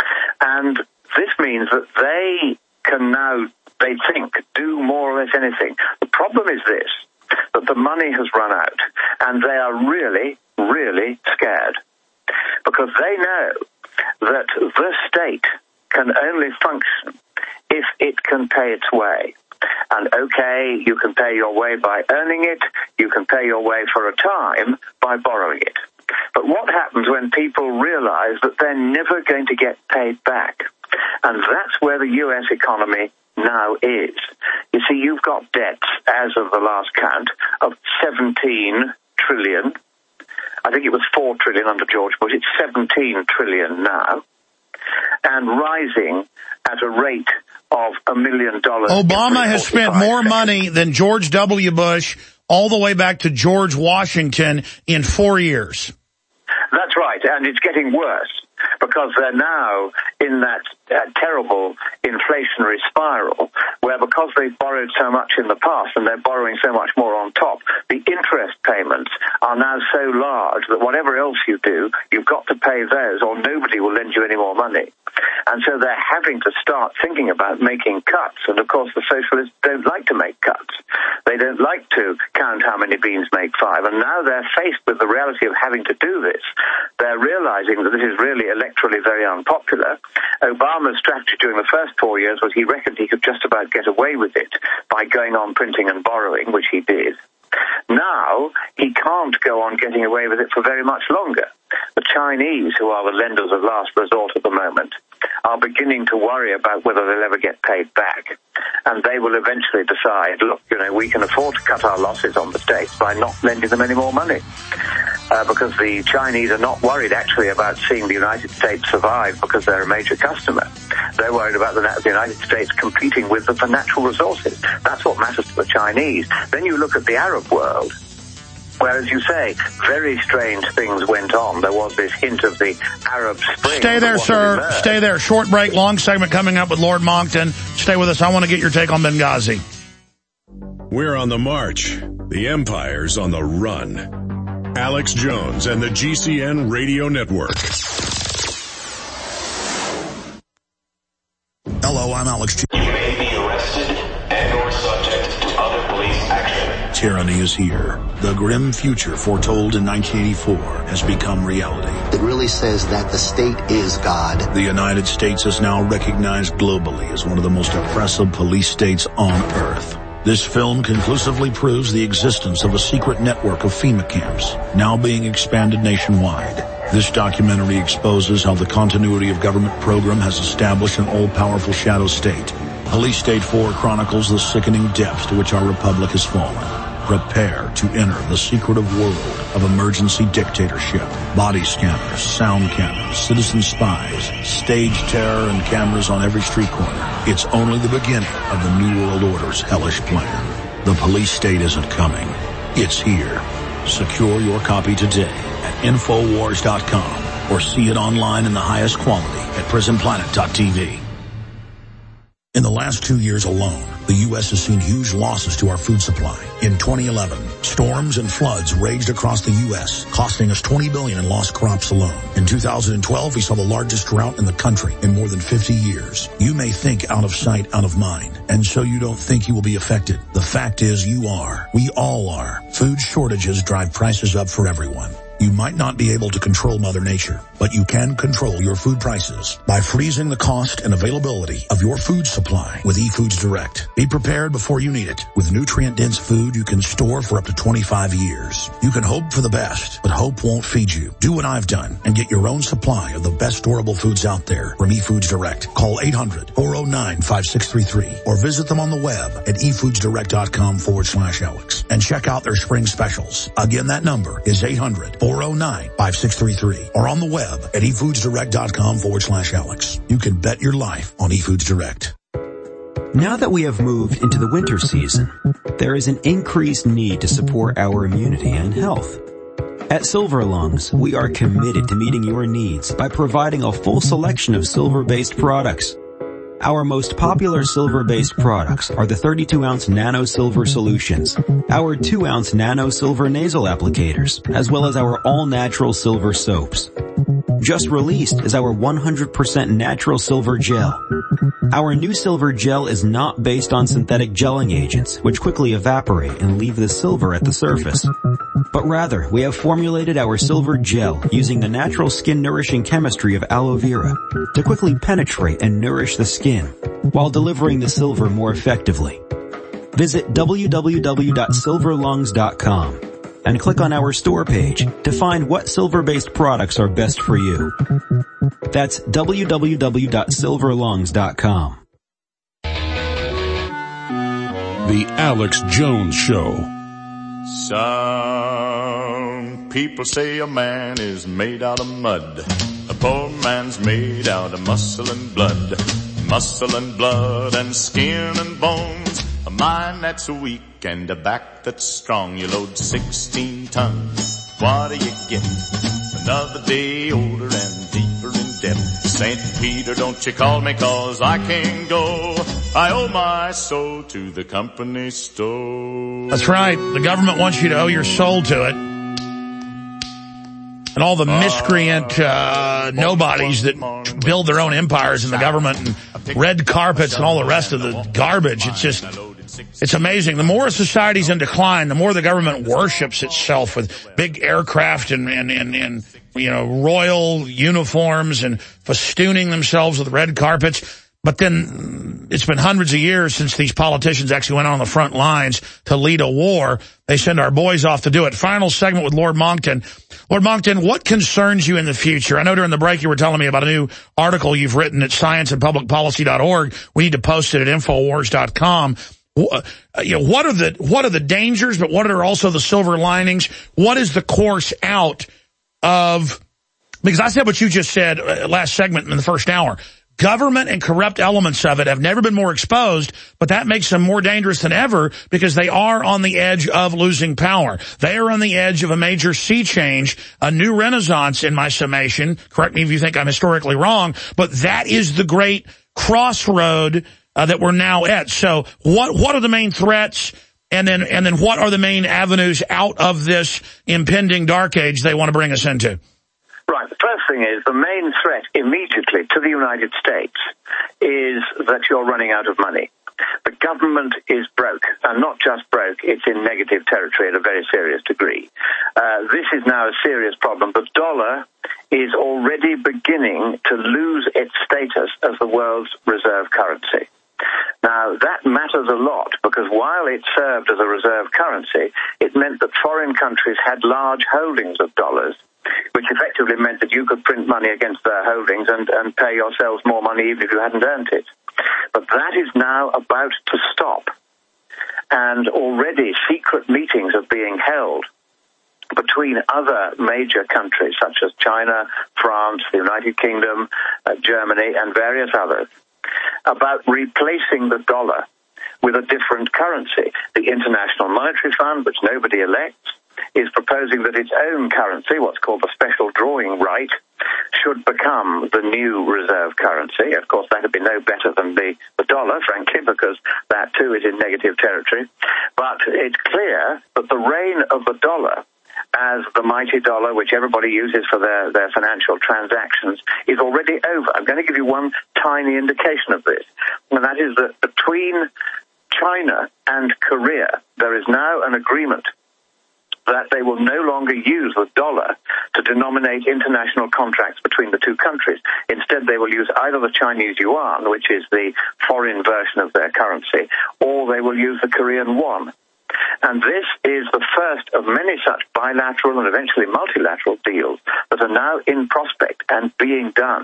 And this means that they can now, they think, do more or less anything. The problem is this, that the money has run out, and they are really, really scared, because they know that the state can only function if it can pay its way. And okay, you can pay your way by earning it, you can pay your way for a time by borrowing it. But what happens when people realize that they're never going to get paid back? And that's where the U S economy now is. You see, you've got debts, as of the last count, of seventeen trillion. I think it was four trillion under George Bush. It's seventeen trillion now, and rising at a rate of a million dollars. Obama has spent more money than George W. Bush all the way back to George Washington in four years. That's right, and it's getting worse, because they're now in that uh, terrible inflationary spiral where, because they've borrowed so much in the past and they're borrowing so much more on top, the interest payments are now so large that whatever else you do, you've got to pay those or nobody will lend you any more money. And so they're having to start thinking about making cuts. And, of course, the socialists don't like to make cuts. They don't like to count how many beans make five. And now they're faced with the reality of having to do this. They're realizing that this is really electorally very unpopular. Obama's strategy during the first four years was he reckoned he could just about get away with it by going on printing and borrowing, which he did. Now, he can't go on getting away with it for very much longer. The Chinese, who are the lenders of last resort at the moment, are beginning to worry about whether they'll ever get paid back. and they will eventually decide, look, you know, we can afford to cut our losses on the States by not lending them any more money. Uh, because the Chinese are not worried actually about seeing the United States survive because they're a major customer. They're worried about the, the United States competing with them for natural resources. That's what matters to the Chinese. Then you look at the Arab world, where, as you say, very strange things went on. There was this hint of the Arab Spring. Stay there, sir. Stay there. Short break, long segment coming up with Lord Monckton. Stay with us. I want to get your take on Benghazi. We're on the march. The empire's on the run. Alex Jones and the G C N Radio Network. Hello, I'm Alex Jones. You may be arrested and or subject to other police action. Tyranny is here. The grim future foretold in nineteen eighty-four has become reality. It really says that the state is God. The United States is now recognized globally as one of the most oppressive police states on earth. This film conclusively proves the existence of a secret network of FEMA camps, now being expanded nationwide. This documentary exposes how the continuity of government program has established an all-powerful shadow state. Police State four chronicles the sickening depths to which our republic has fallen. Prepare to enter the secretive world of emergency dictatorship. Body scanners, sound cameras, citizen spies, stage terror, and cameras on every street corner. It's only the beginning of the New World Order's hellish plan. The police state isn't coming. It's here. Secure your copy today at Infowars dot com or see it online in the highest quality at Prison Planet dot T V. In the last two years alone, the U S has seen huge losses to our food supply. In twenty eleven, storms and floods raged across the U S, costing us twenty billion dollars in lost crops alone. In two thousand twelve, we saw the largest drought in the country in more than fifty years. You may think out of sight, out of mind, and so you don't think you will be affected. The fact is you are. We all are. Food shortages drive prices up for everyone. You might not be able to control Mother Nature, but you can control your food prices by freezing the cost and availability of your food supply with eFoods Direct. Be prepared before you need it. With nutrient-dense food you can store for up to twenty-five years. You can hope for the best, but hope won't feed you. Do what I've done and get your own supply of the best storable foods out there from eFoods Direct. Call eight hundred, four oh nine, five six three three or visit them on the web at efoodsdirect.com forward slash Alex and check out their spring specials. Again, that number is eight hundred, four oh nine, five six three three or on the web at efoodsdirect.com forward slash Alex. You can bet your life on eFoods Direct. Now that we have moved into the winter season, there is an increased need to support our immunity and health. At Silver Lungs, we are committed to meeting your needs by providing a full selection of silver-based products. Our most popular silver-based products are the thirty-two ounce Nano Silver Solutions, our two ounce Nano Silver Nasal Applicators, as well as our all-natural silver soaps. Just released is our one hundred percent natural silver gel. Our new silver gel is not based on synthetic gelling agents, which quickly evaporate and leave the silver at the surface. But rather, we have formulated our silver gel using the natural skin-nourishing chemistry of aloe vera to quickly penetrate and nourish the skin, while delivering the silver more effectively. Visit w w w dot silver lungs dot com and click on our store page to find what silver-based products are best for you. That's w w w dot silver lungs dot com. The Alex Jones Show. Some people say a man is made out of mud. A poor man's made out of muscle and blood. Muscle and blood and skin and bones. A mind that's weak and a back that's strong. You load sixteen tons. What do you get? Another day older and deeper in debt. Saint Peter, don't you call me, 'cause I can't go. I owe my soul to the company store. That's right. The government wants you to owe your soul to it. And all the miscreant uh, nobodies that build their own empires in the government and red carpets and all the rest of the garbage. It's just, it's amazing. The more a society's in decline, the more the government worships itself with big aircraft and, and, and, and you know, royal uniforms and festooning themselves with red carpets. But then it's been hundreds of years since these politicians actually went on the front lines to lead a war. They send our boys off to do it. Final segment with Lord Monckton. Lord Monckton, what concerns you in the future? I know during the break you were telling me about a new article you've written at science and public policy dot org. We need to post it at infowars dot com. Uh, you know, what are the what are the dangers, but what are also the silver linings? What is the course out of, because I said what you just said uh, last segment in the first hour. Government and corrupt elements of it have never been more exposed, but that makes them more dangerous than ever because they are on the edge of losing power. They are on the edge of a major sea change, a new renaissance in my summation. Correct me if you think I'm historically wrong, but that is the great crossroad uh, that we're now at. So what what are the main threats? And then and then what are the main avenues out of this impending dark age they want to bring us into? Right. The first thing is the main threat immediately to the United States is that you're running out of money. The government is broke, and not just broke, it's in negative territory at a very serious degree. Uh, this is now a serious problem. The dollar is already beginning to lose its status as the world's reserve currency. Now, that matters a lot because while it served as a reserve currency, it meant that foreign countries had large holdings of dollars, which effectively meant that you could print money against their holdings and, and pay yourselves more money even if you hadn't earned it. But that is now about to stop. And already secret meetings are being held between other major countries such as China, France, the United Kingdom, uh, Germany, and various others about replacing the dollar with a different currency. The International Monetary Fund, which nobody elects, is proposing that its own currency, what's called the special drawing right, should become the new reserve currency. Of course, that would be no better than the, the dollar, frankly, because that too is in negative territory. But it's clear that the reign of the dollar as the mighty dollar, which everybody uses for their, their financial transactions, is already over. I'm going to give you one tiny indication of this, and that is that between China and Korea, there is now an agreement that they will no longer use the dollar to denominate international contracts between the two countries. Instead, they will use either the Chinese yuan, which is the foreign version of their currency, or they will use the Korean won. And this is the first of many such bilateral and eventually multilateral deals that are now in prospect and being done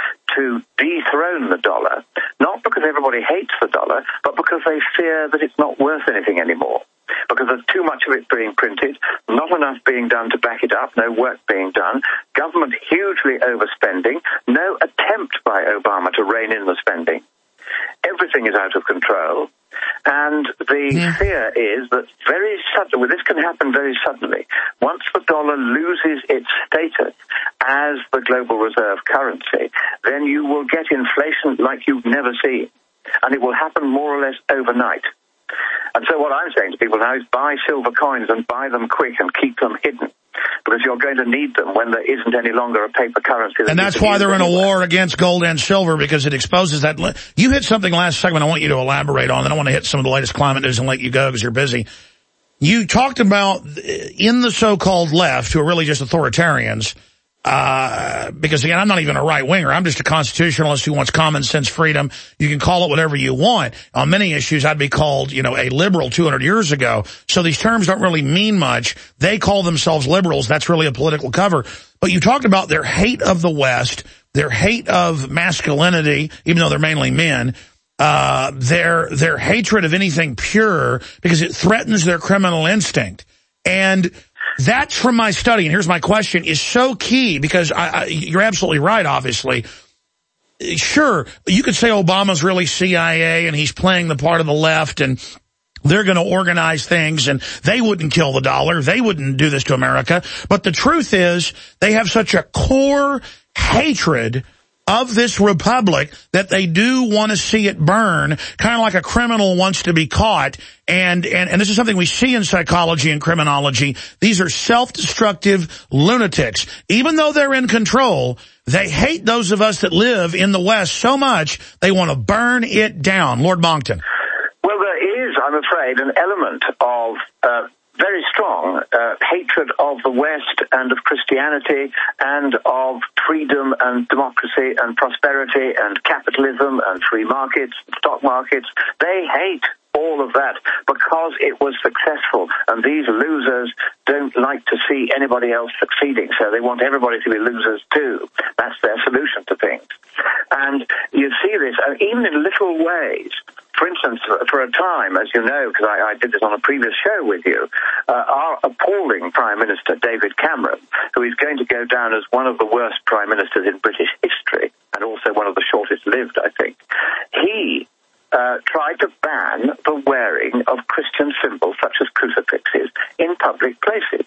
to dethrone the dollar, not because everybody hates the dollar, but because they fear that it's not worth anything anymore. Because there's too much of it being printed, not enough being done to back it up, no work being done, government hugely overspending, no attempt by Obama to rein in the spending. Everything is out of control. And the yeah. fear is that very suddenly, well, this can happen very suddenly. Once the dollar loses its status as the global reserve currency, then you will get inflation like you've never seen. And it will happen more or less overnight. And so what I'm saying to people now is buy silver coins and buy them quick and keep them hidden, because you're going to need them when there isn't any longer a paper currency. That and that's why they're in a war against gold and silver, because it exposes that. You hit something last segment I want you to elaborate on, then I want to hit some of the latest climate news and let you go because you're busy. You talked about in the so-called left, who are really just authoritarians, Uh, because again, I'm not even a right-winger. I'm just a constitutionalist who wants common sense freedom. You can call it whatever you want. On many issues, I'd be called, you know, a liberal two hundred years ago. So these terms don't really mean much. They call themselves liberals. That's really a political cover. But you talked about their hate of the West, their hate of masculinity, even though they're mainly men, uh, their, their hatred of anything pure because it threatens their criminal instinct. And that's from my study, and here's my question, is so key because I, I, you're absolutely right, obviously. Sure, you could say Obama's really C I A and he's playing the part of the left and they're going to organize things and they wouldn't kill the dollar. They wouldn't do this to America. But the truth is they have such a core hatred of this republic that they do want to see it burn, kind of like a criminal wants to be caught. And, and, and this is something we see in psychology and criminology. These are self-destructive lunatics. Even though they're in control, they hate those of us that live in the West so much, they want to burn it down. Lord Monckton. Well, there is, I'm afraid, an element of uh, very strong uh, hatred of the West and of Christianity and of freedom and democracy and prosperity and capitalism and free markets, stock markets. They hate all of that because it was successful, and these losers don't like to see anybody else succeeding, so they want everybody to be losers too. That's their solution to things. And you see this, and even in little ways. For instance, for a time, as you know, because I, I did this on a previous show with you, uh, our appalling Prime Minister, David Cameron, who is going to go down as one of the worst Prime Ministers in British history, and also one of the shortest lived, I think, he Uh, tried to ban the wearing of Christian symbols such as crucifixes in public places.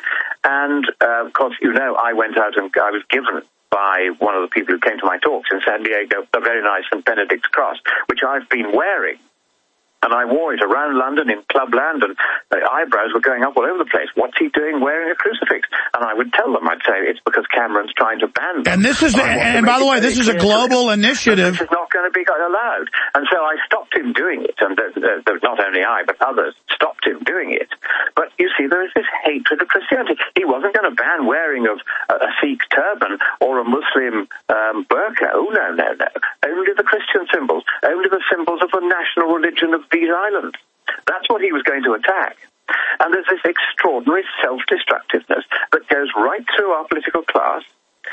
And, uh, of course, you know, I went out and I was given by one of the people who came to my talks in San Diego a very nice Saint Benedict's cross, which I've been wearing. And I wore it around London in Clubland, and the eyebrows were going up all over the place. What's he doing wearing a crucifix? And I would tell them, I'd say, it's because Cameron's trying to ban them. And this is, and, and by the way, this is a global initiative. This is not going to be allowed. And so I stopped him doing it, and uh, uh, not only I, but others stopped him doing it. But you see, there is this hatred of Christianity. He wasn't going to ban wearing of a, a Sikh turban or a Muslim um, burqa. Oh, no, no, no. Only the Christian symbols, only the symbols of the national religion of these islands. That's what he was going to attack. And there's this extraordinary self-destructiveness that goes right through our political class,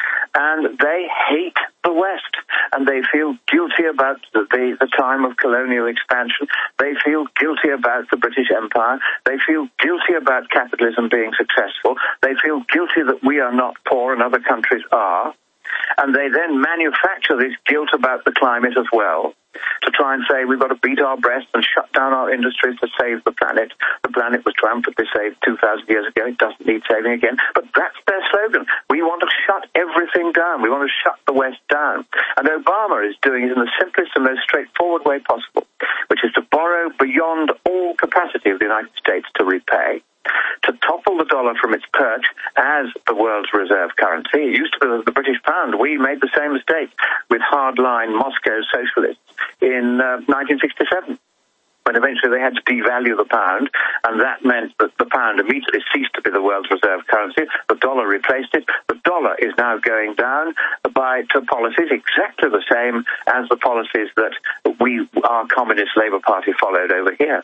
and they hate the West, and they feel guilty about the, the, the time of colonial expansion. They feel guilty about the British Empire. They feel guilty about capitalism being successful. They feel guilty that we are not poor and other countries are. And they then manufacture this guilt about the climate as well, to try and say we've got to beat our breasts and shut down our industries to save the planet. The planet was triumphantly saved two thousand years ago. It doesn't need saving again. But that's their slogan. We want to shut everything down. We want to shut the West down. And Obama is doing it in the simplest and most straightforward way possible, which is to borrow beyond all capacity of the United States to repay, to topple the dollar from its perch as the world's reserve currency. It used to be the British pound. We made the same mistake with hardline Moscow socialists in uh, nineteen sixty-seven, when eventually they had to devalue the pound, and that meant that the pound immediately ceased to be the world's reserve currency. The dollar replaced it. The dollar is now going down by to policies exactly the same as the policies that we, our Communist Labour Party, followed over here.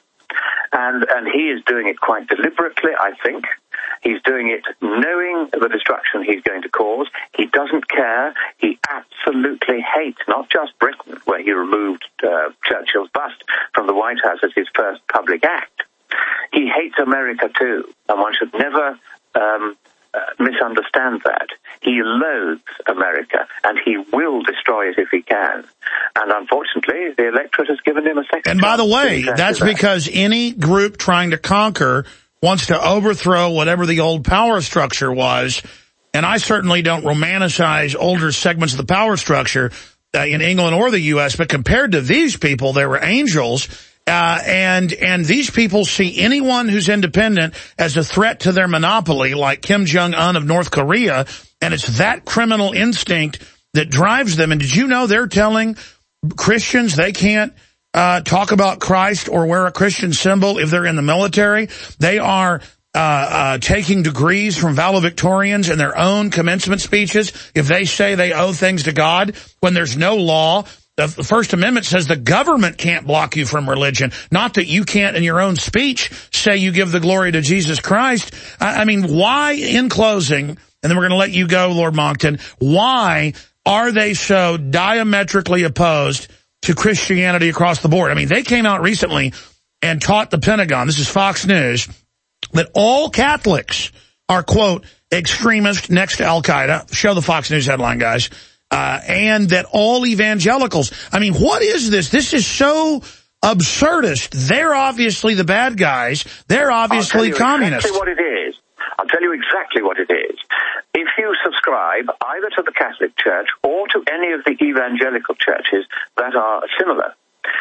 And and he is doing it quite deliberately, I think. He's doing it knowing the destruction he's going to cause. He doesn't care. He absolutely hates not just Britain, where he removed uh, Churchill's bust from the White House as his first public act. He hates America too, and one should never um, uh, misunderstand that. He loathes America, and he will destroy it if he can. And unfortunately, the electorate has given him a second. And by the way, that's that. because any group trying to conquer wants to overthrow whatever the old power structure was. And I certainly don't romanticize older segments of the power structure uh, in England or the U S, but compared to these people, they were angels. Uh, and, and these people see anyone who's independent as a threat to their monopoly, like Kim Jong-un of North Korea. And it's that criminal instinct that drives them. And did you know they're telling Christians they can't uh, talk about Christ or wear a Christian symbol if they're in the military? They are uh, uh, taking degrees from valedictorians in their own commencement speeches if they say they owe things to God when there's no law. The First Amendment says the government can't block you from religion, not that you can't in your own speech say you give the glory to Jesus Christ. I, I mean, why, in closing, and then we're going to let you go, Lord Monckton, why are they so diametrically opposed to Christianity across the board? I mean, they came out recently and taught the Pentagon, this is Fox News, that all Catholics are, quote, extremist next to Al-Qaeda. Show the Fox News headline, guys. Uh, and that all evangelicals, I mean, what is this? This is so absurdist. They're obviously the bad guys. They're obviously I'll tell you communists. Exactly what it is. I'll tell you exactly what it is. If you subscribe either to the Catholic Church or to any of the evangelical churches that are similar,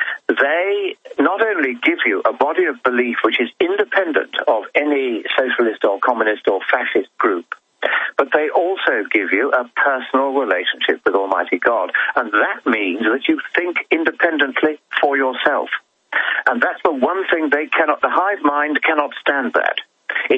they not only give you a body of belief which is independent of any socialist or communist or fascist group, but they also give you a personal relationship with Almighty God. And that means that you think independently for yourself. And that's the one thing they cannot, the hive mind cannot stand that.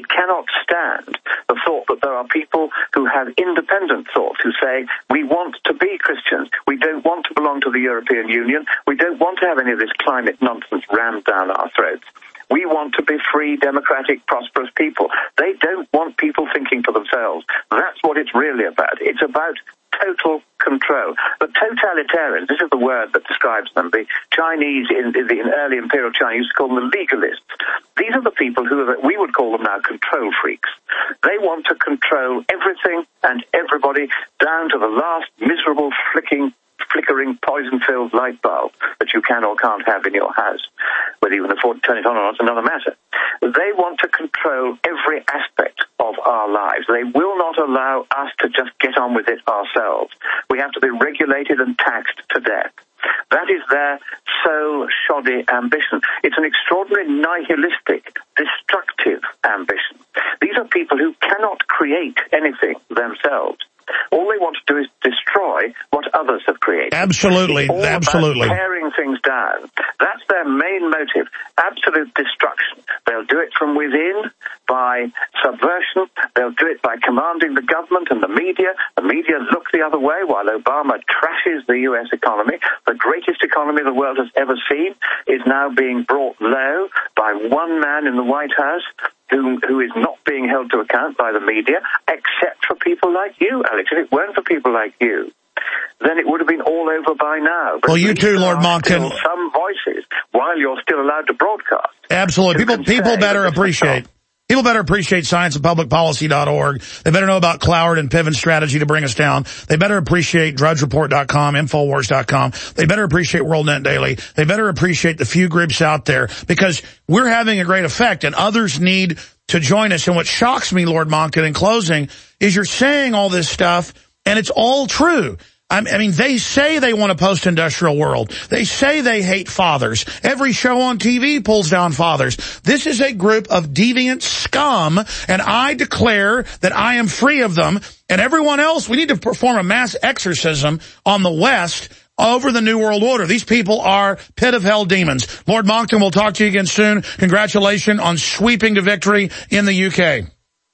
It cannot stand the thought that there are people who have independent thoughts, who say, we want to be Christians. We don't want to belong to the European Union. We don't want to have any of this climate nonsense rammed down our throats. We want to be free, democratic, prosperous people. They don't want people thinking for themselves. That's what it's really about. It's about total control. The totalitarians, this is the word that describes them. The Chinese, in, in the in early imperial China, used to call them the legalists. These are the people who are, we would call them now control freaks. They want to control everything and everybody down to the last miserable flicking flickering, poison-filled light bulb that you can or can't have in your house. Whether you can afford to turn it on or not is another matter. They want to control every aspect of our lives. They will not allow us to just get on with it ourselves. We have to be regulated and taxed to death. That is their sole shoddy ambition. It's an extraordinary nihilistic, destructive ambition. These are people who cannot create anything themselves. All they want to do is destroy what others have created. Absolutely, it's all absolutely. About tearing things down. That's their main motive, absolute destruction. They'll do it from within by subversion. They'll do it by commanding the government and the media. The media look the other way while Obama trashes the U S economy. The greatest economy the world has ever seen is now being brought low by one man in the White House who, who is not being held to account by the media, except for people like you, Alex. If it weren't for people like you, then it would have been all over by now. But well, you too, Lord Monckton. Some voices, while you're still allowed to broadcast. Absolutely. People, people better appreciate. People better appreciate science and public policy dot org. They better know about Cloward and Piven's strategy to bring us down. They better appreciate Drudge Report dot com, Infowars dot com. They better appreciate WorldNet Daily. They better appreciate the few groups out there, because we're having a great effect and others need to join us. And what shocks me, Lord Monckton, in closing, is you're saying all this stuff and it's all true. I mean, they say they want a post-industrial world. They say they hate fathers. Every show on T V pulls down fathers. This is a group of deviant scum, and I declare that I am free of them. And everyone else, we need to perform a mass exorcism on the West over the New World Order. These people are pit of hell demons. Lord Monckton, we'll talk to you again soon. Congratulations on sweeping to victory in the U K.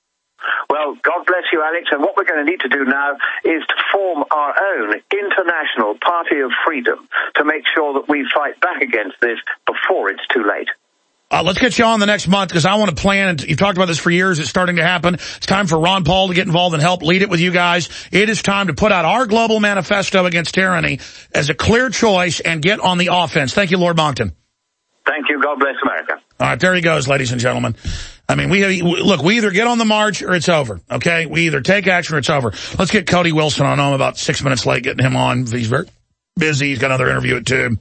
Well, God bless you, Alex. And what we're going to need to do now is to form our own international party of freedom to make sure that we fight back against this before it's too late. Uh, let's get you on the next month, because I want to plan, and you've talked about this for years. It's starting to happen. It's time for Ron Paul to get involved and help lead it with you guys. It is time to put out our global manifesto against tyranny as a clear choice and get on the offense. Thank you, Lord Monckton. Thank you. God bless America. All right, there he goes, ladies and gentlemen. I mean, we look, we either get on the march or it's over, okay? We either take action or it's over. Let's get Cody Wilson on. I'm about six minutes late getting him on. He's very busy. He's got another interview at two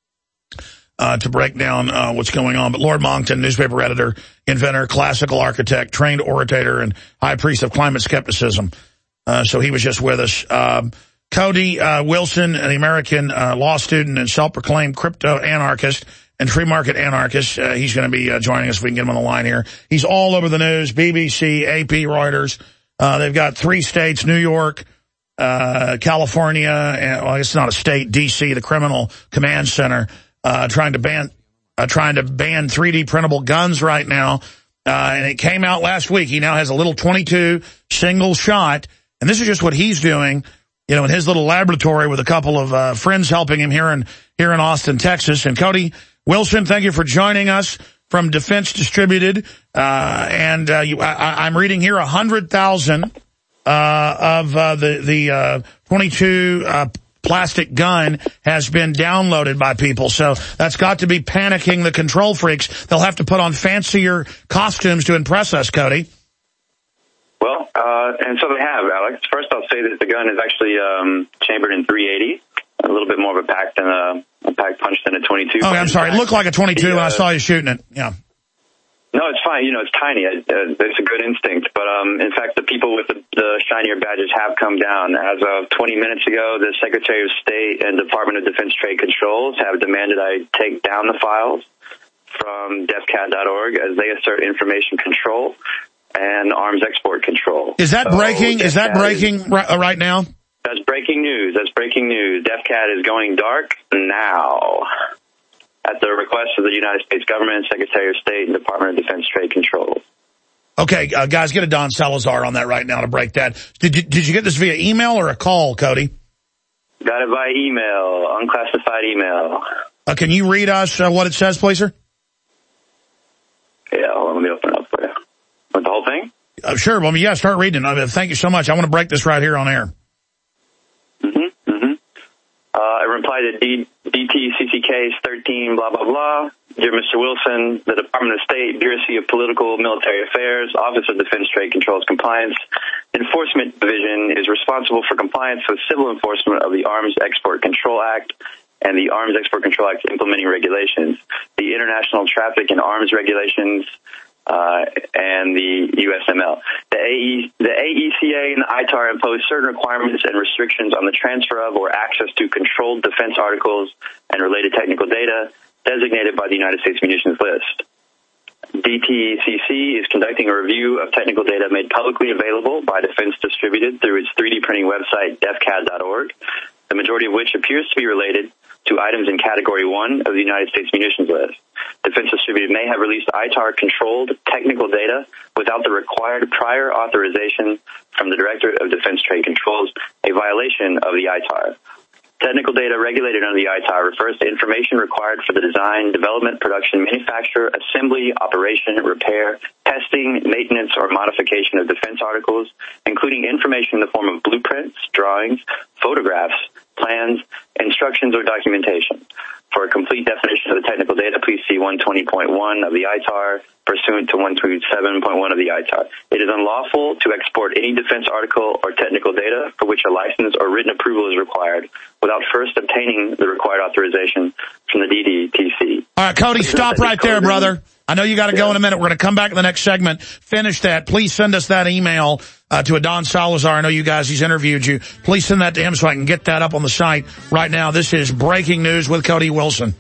uh, to break down uh, what's going on. But Lord Monckton, newspaper editor, inventor, classical architect, trained orator, and high priest of climate skepticism. Uh, so he was just with us. Um, Cody uh, Wilson, an American uh, law student and self-proclaimed crypto-anarchist and free market anarchist. Uh, he's going to be uh, joining us if we can get him on the line here. He's all over the news, B B C, A P, Reuters. Uh, they've got three states, New York, uh, California, and well, it's not a state, D C, the Criminal Command Center, uh, trying to ban, uh, trying to ban three D printable guns right now. Uh, and it came out last week. He now has a little twenty-two single shot. And this is just what he's doing, you know, in his little laboratory with a couple of uh, friends helping him here in, here in Austin, Texas. And Cody Wilson, thank you for joining us from Defense Distributed. Uh, and uh, you, I, I'm reading here one hundred thousand uh, of uh, the, the uh, twenty-two uh, plastic gun has been downloaded by people. So that's got to be panicking the control freaks. They'll have to put on fancier costumes to impress us, Cody. Well, uh, and so they have, Alex. First, I'll say that the gun is actually um, chambered in three eighty, a little bit more of a pack than a, a pack punch than a twenty-two. Oh, I'm sorry. It looked like a twenty-two when uh, I saw you shooting it. Yeah. No, it's fine. You know, it's tiny. Uh, it's a good instinct. But, um, in fact, the people with the, the shinier badges have come down. As of twenty minutes ago, the Secretary of State and Department of Defense Trade Controls have demanded I take down the files from defcat dot org as they assert information control and arms export control. Is that so breaking? Is that breaking is, right, uh, right now? That's breaking news. That's breaking news. DefCat is going dark now at the request of the United States government, Secretary of State, and Department of Defense Trade Control. Okay, uh, guys, get a Don Salazar on that right now to break that. Did you, did you get this via email or a call, Cody? Got it by email, unclassified email. Uh, can you read us uh, what it says, please, sir? Yeah, hold on, let me open it up for you. Want the whole thing? Uh, sure. Well, yeah, start reading. Uh, thank you so much. I want to break this right here on air. Mm-hmm, mm-hmm. Uh, I replied to D- DTCC case thirteen, blah, blah, blah. Dear Mister Wilson, the Department of State, Bureau of Political Military Affairs, Office of Defense Trade Controls Compliance Enforcement Division is responsible for compliance with civil enforcement of the Arms Export Control Act and the Arms Export Control Act implementing regulations, the International Traffic in Arms Regulations, uh, and the U S M L. The, A E, the A E C A and the I T A R impose certain requirements and restrictions on the transfer of or access to controlled defense articles and related technical data designated by the United States Munitions List. D T C C is conducting a review of technical data made publicly available by Defense Distributed through its three D printing website, defcad dot org, the majority of which appears to be related to items in Category one of the United States Munitions List. Defense Distributed may have released I T A R-controlled technical data without the required prior authorization from the Director of Defense Trade Controls, a violation of the I T A R. Technical data regulated under the I T A R refers to information required for the design, development, production, manufacture, assembly, operation, repair, testing, maintenance, or modification of defense articles, including information in the form of blueprints, drawings, photographs, plans, instructions, or documentation. For a complete definition of the technical data, please see one twenty point one of the I T A R pursuant to one twenty-seven point one of the I T A R. It is unlawful to export any defense article or technical data for which a license or written approval is required without first obtaining the required authorization from the D D T C. All right, Cody, stop right there, brother. I know you got to yeah. go in a minute. We're going to come back in the next segment. Finish that. Please send us that email uh, to a Don Salazar. I know you guys, he's interviewed you. Please send that to him so I can get that up on the site right now. This is Breaking News with Cody Wilson.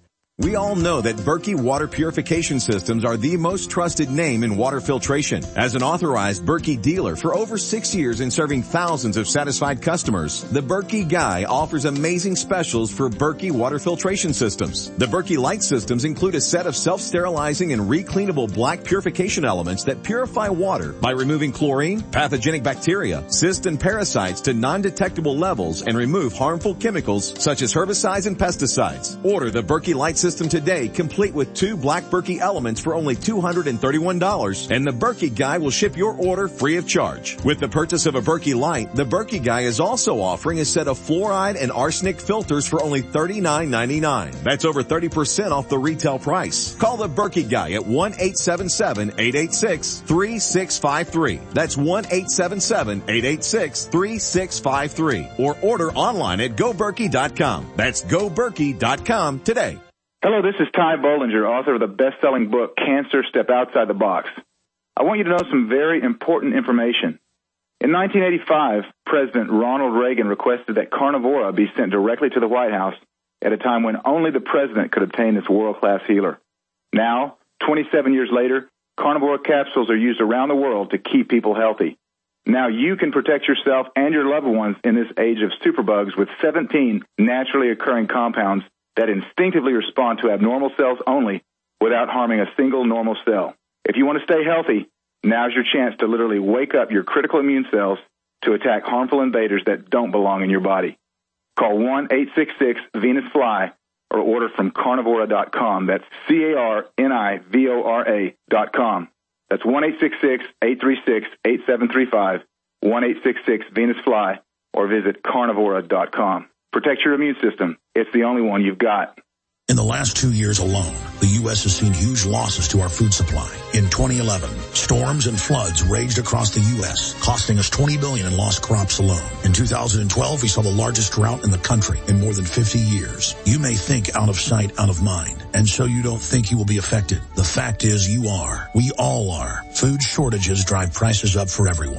We all know that Berkey Water Purification Systems are the most trusted name in water filtration. As an authorized Berkey dealer for over six years and serving thousands of satisfied customers, the Berkey Guy offers amazing specials for Berkey Water Filtration Systems. The Berkey Light Systems include a set of self-sterilizing and recleanable black purification elements that purify water by removing chlorine, pathogenic bacteria, cysts, and parasites to non-detectable levels and remove harmful chemicals such as herbicides and pesticides. Order the Berkey Light System today, complete with two black Berkey elements for only two hundred thirty-one dollars, and the Berkey Guy will ship your order free of charge. With the purchase of a Berkey Light, the Berkey Guy is also offering a set of fluoride and arsenic filters for only thirty-nine ninety-nine. That's over thirty percent off the retail price. Call the Berkey Guy at one eight seven seven, eight eight six, three six five three. That's one eight seven seven, eight eight six, three six five three. Or order online at go berkey dot com. That's go berkey dot com today. Hello, this is Ty Bollinger, author of the best-selling book, Cancer, Step Outside the Box. I want you to know some very important information. In nineteen eighty-five, President Ronald Reagan requested that Carnivora be sent directly to the White House at a time when only the president could obtain this world-class healer. Now, twenty-seven years later, Carnivora capsules are used around the world to keep people healthy. Now you can protect yourself and your loved ones in this age of superbugs with seventeen naturally occurring compounds that instinctively respond to abnormal cells only without harming a single normal cell. If you want to stay healthy, now's your chance to literally wake up your critical immune cells to attack harmful invaders that don't belong in your body. Call one eight six six Venus Fly or order from carnivora dot com. That's C A R N I V O R A dot com. That's one eight six six, eight three six, eight seven three five, one eight six six Venus Fly, or visit carnivora dot com. Protect your immune system. It's the only one you've got. In the last two years alone, the U S has seen huge losses to our food supply. In twenty eleven, storms and floods raged across the U S, costing us twenty billion dollars in lost crops alone. In two thousand twelve, we saw the largest drought in the country in more than fifty years. You may think out of sight, out of mind, and so you don't think you will be affected. The fact is you are. We all are. Food shortages drive prices up for everyone.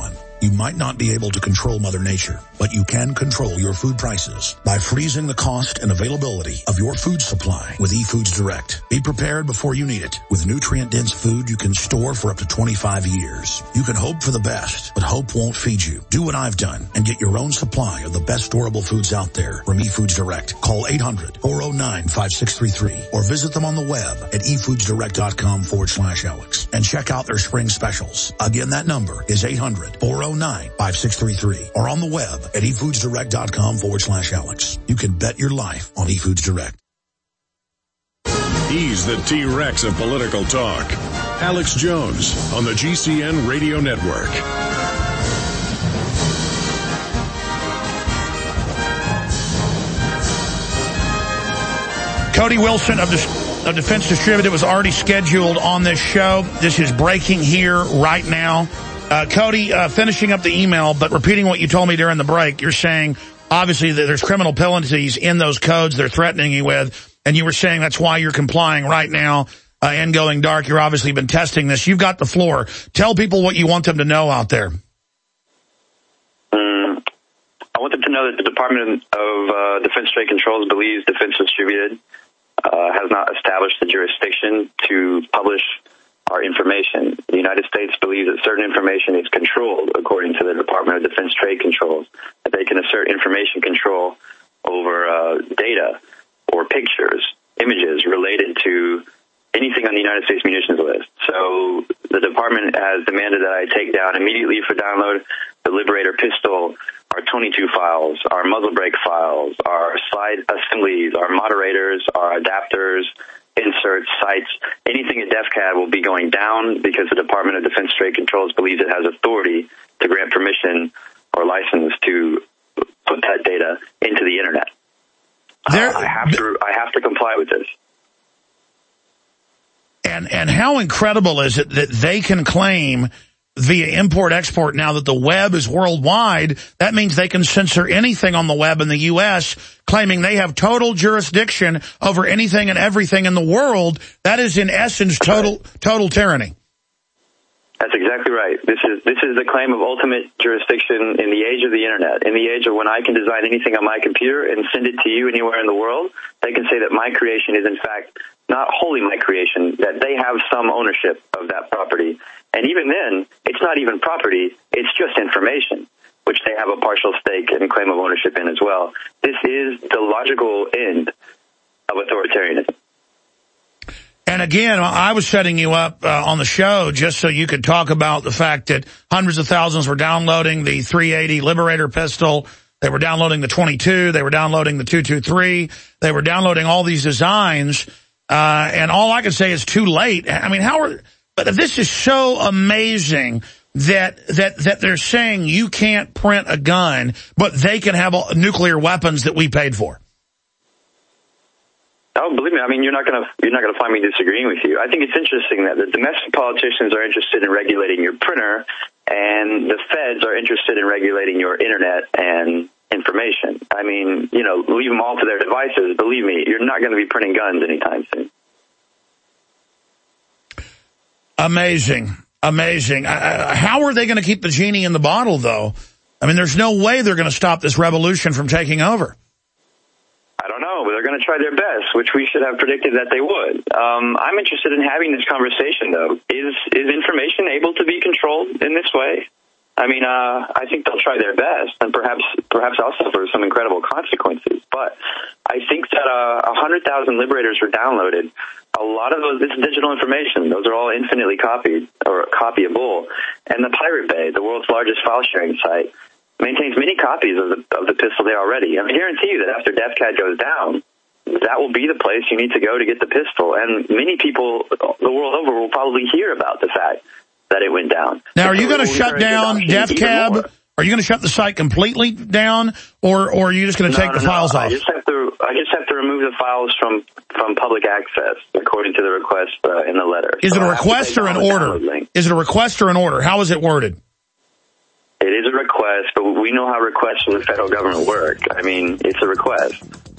You might not be able to control Mother Nature, but you can control your food prices by freezing the cost and availability of your food supply with eFoods Direct. Be prepared before you need it. With nutrient-dense food you can store for up to twenty-five years. You can hope for the best, but hope won't feed you. Do what I've done and get your own supply of the best storable foods out there from eFoods Direct. Call eight hundred, four oh nine, five six three three or visit them on the web at efoodsdirect.com forward slash Alex and check out their spring specials. Again, that number is eight hundred, four oh nine, five six three three or on the web at efoodsdirect.com forward slash Alex. You can bet your life on eFoods Direct. He's the T-Rex of political talk. Alex Jones on the G C N Radio Network. Cody Wilson of, the, of Defense Distributed was already scheduled on this show. This is breaking here right now. Uh, Cody, uh, finishing up the email, but repeating what you told me during the break, you're saying, obviously, that there's criminal penalties in those codes they're threatening you with, and you were saying that's why you're complying right now uh, and going dark. You've obviously been testing this. You've got the floor. Tell people what you want them to know out there. Mm, I want them to know that the Department of uh, Defense Trade Controls believes Defense Distributed uh, has not established the jurisdiction to publish our information. The United States believes that certain information is controlled according to the Department of Defense Trade Controls, that they can assert information control over uh, data or pictures, images related to anything on the United States munitions list. So the department has demanded that I take down immediately for download the Liberator pistol, our twenty-two files, our muzzle brake files, our slide assemblies, our moderators, our adapters, inserts, sights, anything at DefCAD will be going down because the Department of Defense Trade Controls believes it has authority to grant permission or license to put that data into the internet. There, uh, I have to I have to comply with this. And and how incredible is it that they can claim via import-export now that the web is worldwide? That means they can censor anything on the web in the U S, claiming they have total jurisdiction over anything and everything in the world. That is, in essence, total total tyranny. That's exactly right. This is this is the claim of ultimate jurisdiction in the age of the internet, in the age of when I can design anything on my computer and send it to you anywhere in the world. They can say that my creation is, in fact, not wholly my creation, that they have some ownership of that property. And even then, it's not even property, it's just information, which they have a partial stake and claim of ownership in as well. This is the logical end of authoritarianism. And again, I was setting you up uh, on the show just so you could talk about the fact that hundreds of thousands were downloading the three eighty Liberator pistol. They were downloading the twenty-two. They were downloading the two twenty-three. They were downloading all these designs. Uh, and all I can say is too late. I mean, how are, but this is so amazing that, that, that they're saying you can't print a gun, but they can have all, nuclear weapons that we paid for. Oh, believe me, I mean, you're not going to you're not going to find me disagreeing with you. I think it's interesting that the domestic politicians are interested in regulating your printer, and the feds are interested in regulating your internet and information. I mean, you know, leave them all to their devices. Believe me, you're not going to be printing guns anytime soon. Amazing, amazing. Uh, how are they going to keep the genie in the bottle, though? I mean, there's no way they're going to stop this revolution from taking over. I don't know, but they're going to try their best, which we should have predicted that they would. Um, I'm interested in having this conversation, though. Is is information able to be controlled in this way? I mean, uh, I think they'll try their best, and perhaps perhaps I'll suffer some incredible consequences. But I think that uh, one hundred thousand Liberators were downloaded. A lot of those, this is digital information. Those are all infinitely copied or copyable. And the Pirate Bay, the world's largest file sharing site, maintains many copies of the of the pistol there already. I guarantee you that after DefCAD goes down, that will be the place you need to go to get the pistol. And many people the world over will probably hear about the fact that it went down. Now, are you going to shut down DefCAD? Are you going to shut the site completely down, or or are you just going to no, take no, the files no. off? I just have to I just have to remove the files from from public access according to the request uh, in the letter. Is so it a request or an order? Is it a request or an order? How is it worded? It is a request, but we know how requests from the federal government work. I mean, it's a request.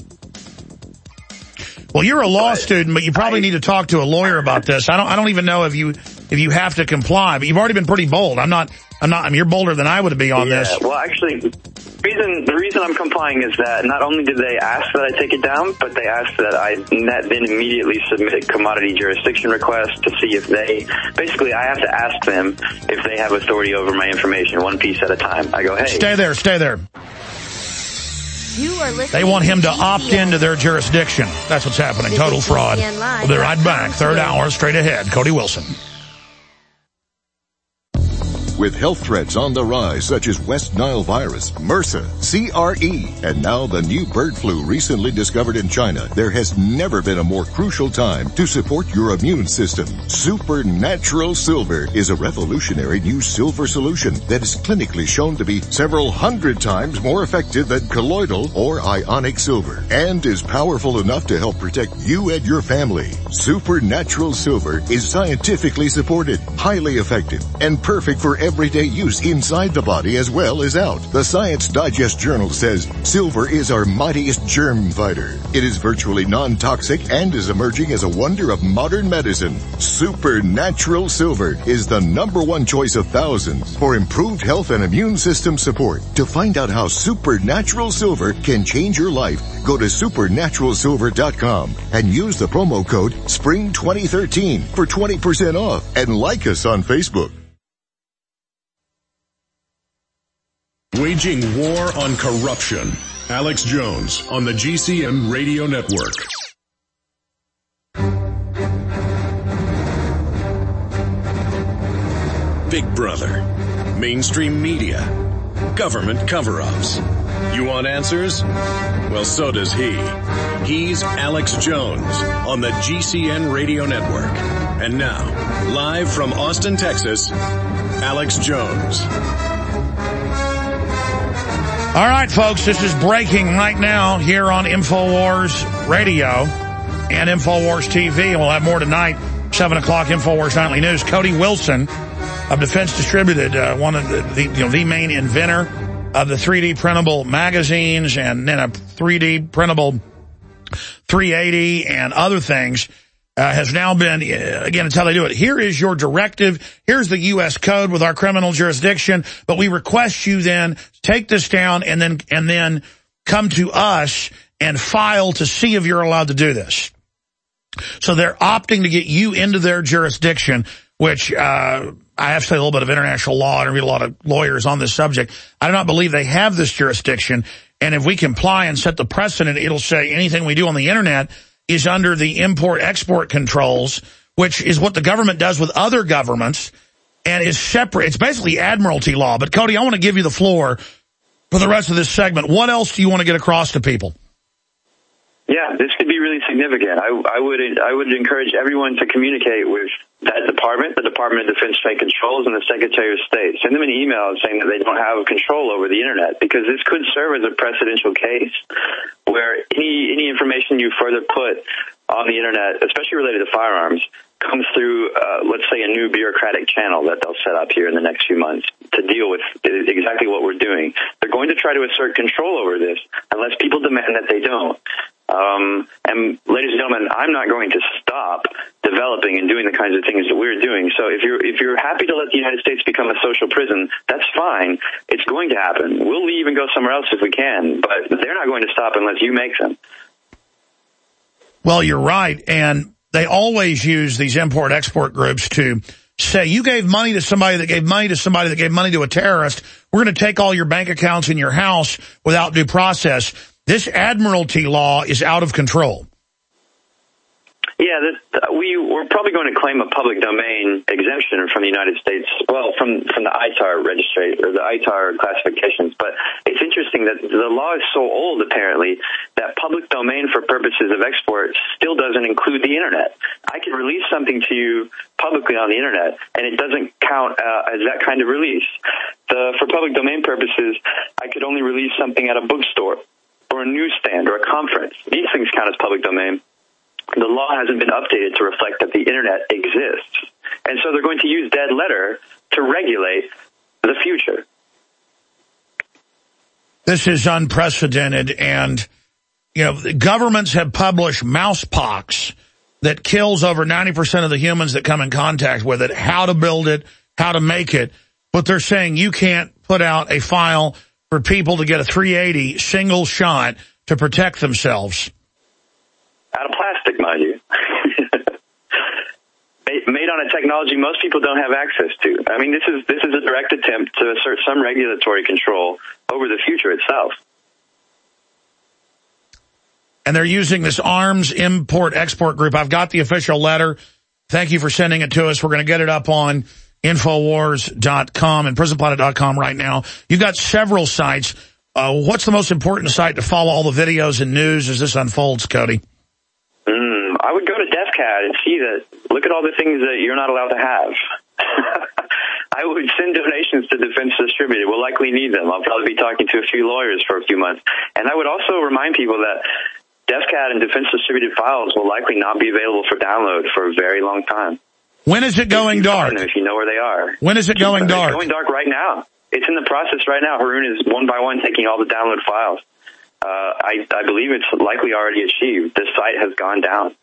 Well, you're a law but student, but you probably I, need to talk to a lawyer about this. I don't. I don't even know if you if you have to comply, but you've already been pretty bold. I'm not. I'm not, I mean, you're bolder than I would be on yeah, this. Well, actually, the reason, the reason I'm complying is that not only did they ask that I take it down, but they asked that I that then immediately submit a commodity jurisdiction request to see if they, basically I have to ask them if they have authority over my information, one piece at a time. I go, hey. Stay there, stay there. You are listening They want him to G C N. opt into their jurisdiction. That's what's happening. Visit Total fraud. G C N Live. We'll be right back. Third hour, straight ahead. Cody Wilson. With health threats on the rise such as West Nile virus, MRSA, C R E, and now the new bird flu recently discovered in China, there has never been a more crucial time to support your immune system. Supernatural Silver is a revolutionary new silver solution that is clinically shown to be several hundred times more effective than colloidal or ionic silver and is powerful enough to help protect you and your family. Supernatural Silver is scientifically supported, highly effective, and perfect for everyday use inside the body as well as out. The Science Digest Journal says silver is our mightiest germ fighter. It is virtually non-toxic and is emerging as a wonder of modern medicine. Supernatural Silver is the number one choice of thousands for improved health and immune system support. To find out how Supernatural Silver can change your life, go to supernatural silver dot com and use the promo code spring twenty thirteen for twenty percent off and like us on Facebook. Waging war on corruption. Alex Jones on the G C N Radio Network. Big Brother. Mainstream media. Government cover-ups. You want answers? Well, so does he. He's Alex Jones on the G C N Radio Network. And now, live from Austin, Texas, Alex Jones. All right, folks, this is breaking right now here on InfoWars Radio and InfoWars T V. And we'll have more tonight, seven o'clock, InfoWars Nightly News. Cody Wilson of Defense Distributed, uh, one of the, the, you know, the main inventor of the three D printable magazines and then a three D printable three eighty and other things, uh, has now been, uh, again, it's how they do it. Here is your directive. Here's the U S code with our criminal jurisdiction, but we request you then take this down and then, and then come to us and file to see if you're allowed to do this. So they're opting to get you into their jurisdiction, which, uh, I have to say a little bit of international law. I read a lot of lawyers on this subject. I do not believe they have this jurisdiction. And if we comply and set the precedent, it'll say anything we do on the internet is under the import-export controls, which is what the government does with other governments and is separate. It's basically admiralty law. But Cody, I want to give you the floor for the rest of this segment. What else do you want to get across to people? Yeah, this could be really significant. I, I would I would encourage everyone to communicate with that department, the Department of Defense Trade Controls, and the Secretary of State. Send them an email saying that they don't have control over the internet, because this could serve as a precedential case where any any information you further put on the internet, especially related to firearms, comes through, uh, let's say, a new bureaucratic channel that they'll set up here in the next few months to deal with exactly what we're doing. They're going to try to assert control over this unless people demand that they don't. Um, and ladies and gentlemen, I'm not going to stop developing and doing the kinds of things that we're doing. So if you're, if you're happy to let the United States become a social prison, that's fine. It's going to happen. We'll leave and go somewhere else if we can, but they're not going to stop unless you make them. Well, you're right. And they always use these import-export groups to say, you gave money to somebody that gave money to somebody that gave money to a terrorist. We're going to take all your bank accounts in your house without due process. This admiralty law is out of control. Yeah, this, uh, we, we're probably going to claim a public domain exemption from the United States, well, from, from the I T A R registry, or the I T A R classifications. But it's interesting that the law is so old, apparently, that public domain for purposes of export still doesn't include the internet. I can release something to you publicly on the internet, and it doesn't count uh, as that kind of release. The, for public domain purposes, I could only release something at a bookstore or a newsstand or a conference. These things count as public domain. The law hasn't been updated to reflect that the internet exists. And so they're going to use dead letter to regulate the future. This is unprecedented. And, you know, governments have published mousepox that kills over ninety percent of the humans that come in contact with it, how to build it, how to make it. But they're saying you can't put out a file for people to get a three eighty single shot to protect themselves. Out of plastic, mind you. Made on a technology most people don't have access to. I mean, this is this is a direct attempt to assert some regulatory control over the future itself. And they're using this arms import-export group. I've got the official letter. Thank you for sending it to us. We're going to get it up on Infowars dot com and Prison Planet dot com right now. You've got several sites. Uh, what's the most important site to follow all the videos and news as this unfolds, Cody? Mm, I would go to DefCat and see that. Look at all the things that you're not allowed to have. I would send donations to Defense Distributed. We'll likely need them. I'll probably be talking to a few lawyers for a few months. And I would also remind people that DefCat and Defense Distributed files will likely not be available for download for a very long time. When is it going dark? If you know where they are. When is it going dark? It's going dark right now. It's in the process right now. Haroon is one by one taking all the download files. Uh, I, I believe it's likely already achieved. This site has gone down.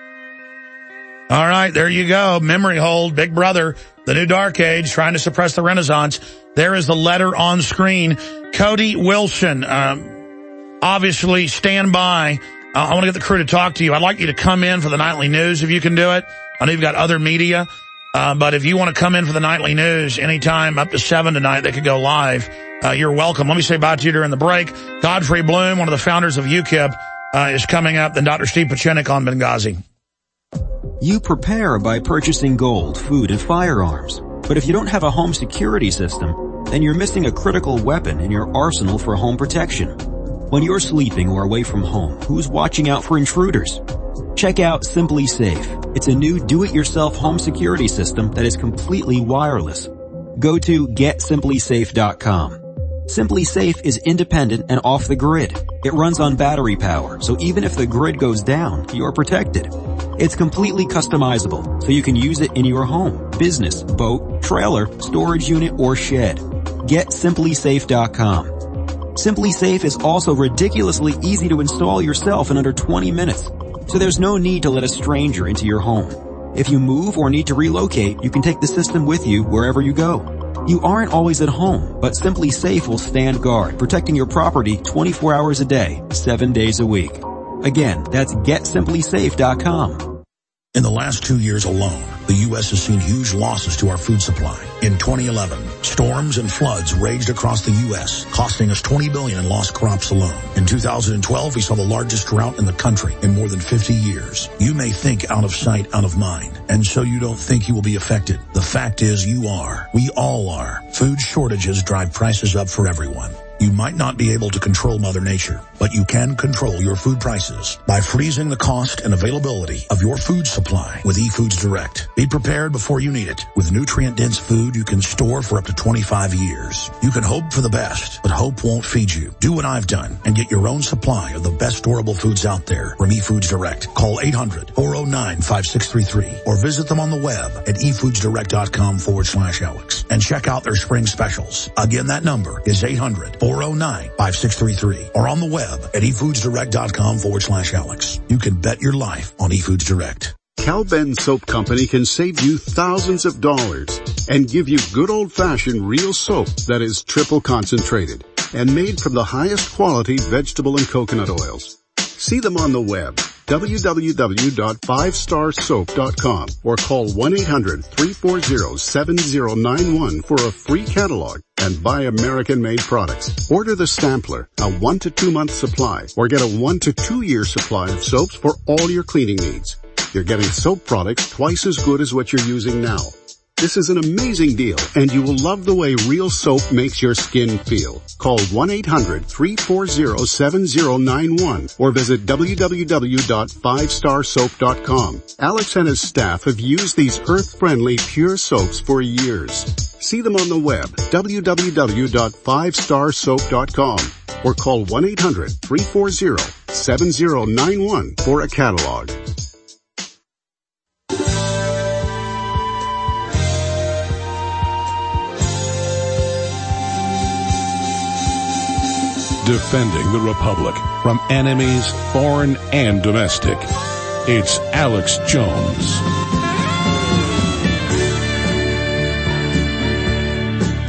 All right, there you go. Memory hold, Big Brother, the new dark age, trying to suppress the Renaissance. There is the letter on screen. Cody Wilson, um, obviously stand by. Uh, I want to get the crew to talk to you. I'd like you to come in for the nightly news if you can do it. I know you've got other media, uh, but if you want to come in for the nightly news anytime up to seven tonight, they could go live. Uh, you're welcome. Let me say bye to you during the break. Godfrey Bloom, one of the founders of U K I P, uh, is coming up. Then Doctor Steve Pachinik on Benghazi. You prepare by purchasing gold, food, and firearms. But if you don't have a home security system, then you're missing a critical weapon in your arsenal for home protection. When you're sleeping or away from home, who's watching out for intruders? Check out Simply Safe. It's a new do-it-yourself home security system that is completely wireless. Go to get simply safe dot com. Simply Safe is independent and off the grid. It runs on battery power, so even if the grid goes down, you're protected. It's completely customizable, so you can use it in your home, business, boat, trailer, storage unit, or shed. get simply safe dot com. Simply Safe is also ridiculously easy to install yourself in under twenty minutes, so there's no need to let a stranger into your home. If you move or need to relocate, you can take the system with you wherever you go. You aren't always at home, but Simply Safe will stand guard, protecting your property twenty-four hours a day, seven days a week. Again, that's get simply safe dot com. In the last two years alone, the U S has seen huge losses to our food supply. In twenty eleven, storms and floods raged across the U S, costing us twenty billion dollars in lost crops alone. In two thousand twelve, we saw the largest drought in the country in more than fifty years. You may think out of sight, out of mind, and so you don't think you will be affected. The fact is you are. We all are. Food shortages drive prices up for everyone. You might not be able to control Mother Nature, but you can control your food prices by freezing the cost and availability of your food supply with eFoods Direct. Be prepared before you need it. With nutrient-dense food you can store for up to twenty-five years. You can hope for the best, but hope won't feed you. Do what I've done and get your own supply of the best storable foods out there from eFoods Direct. Call eight hundred, four oh nine, five six three three or visit them on the web at efoodsdirect.com forward slash Alex and check out their spring specials. Again, that number is eight hundred, four oh nine, five six three three or on the web at efoodsdirect.com forward slash Alex. You can bet your life on eFoods Direct. Cal-Ben Soap Company can save you thousands of dollars and give you good old-fashioned real soap that is triple concentrated and made from the highest quality vegetable and coconut oils. See them on the web, w w w dot five star soap dot com or call one eight hundred, three four zero, seven zero nine one for a free catalog and buy American-made products. Order the Stampler, a one to two month supply, or get a one to two year supply of soaps for all your cleaning needs. You're getting soap products twice as good as what you're using now. This is an amazing deal, and you will love the way real soap makes your skin feel. Call one eight hundred, three four zero, seven zero nine one or visit w w w dot five star soap dot com. Alex and his staff have used these earth-friendly, pure soaps for years. See them on the web, w w w dot five star soap dot com or call one eight hundred, three four zero, seven zero nine one for a catalog. Defending the Republic from enemies, foreign and domestic. It's Alex Jones.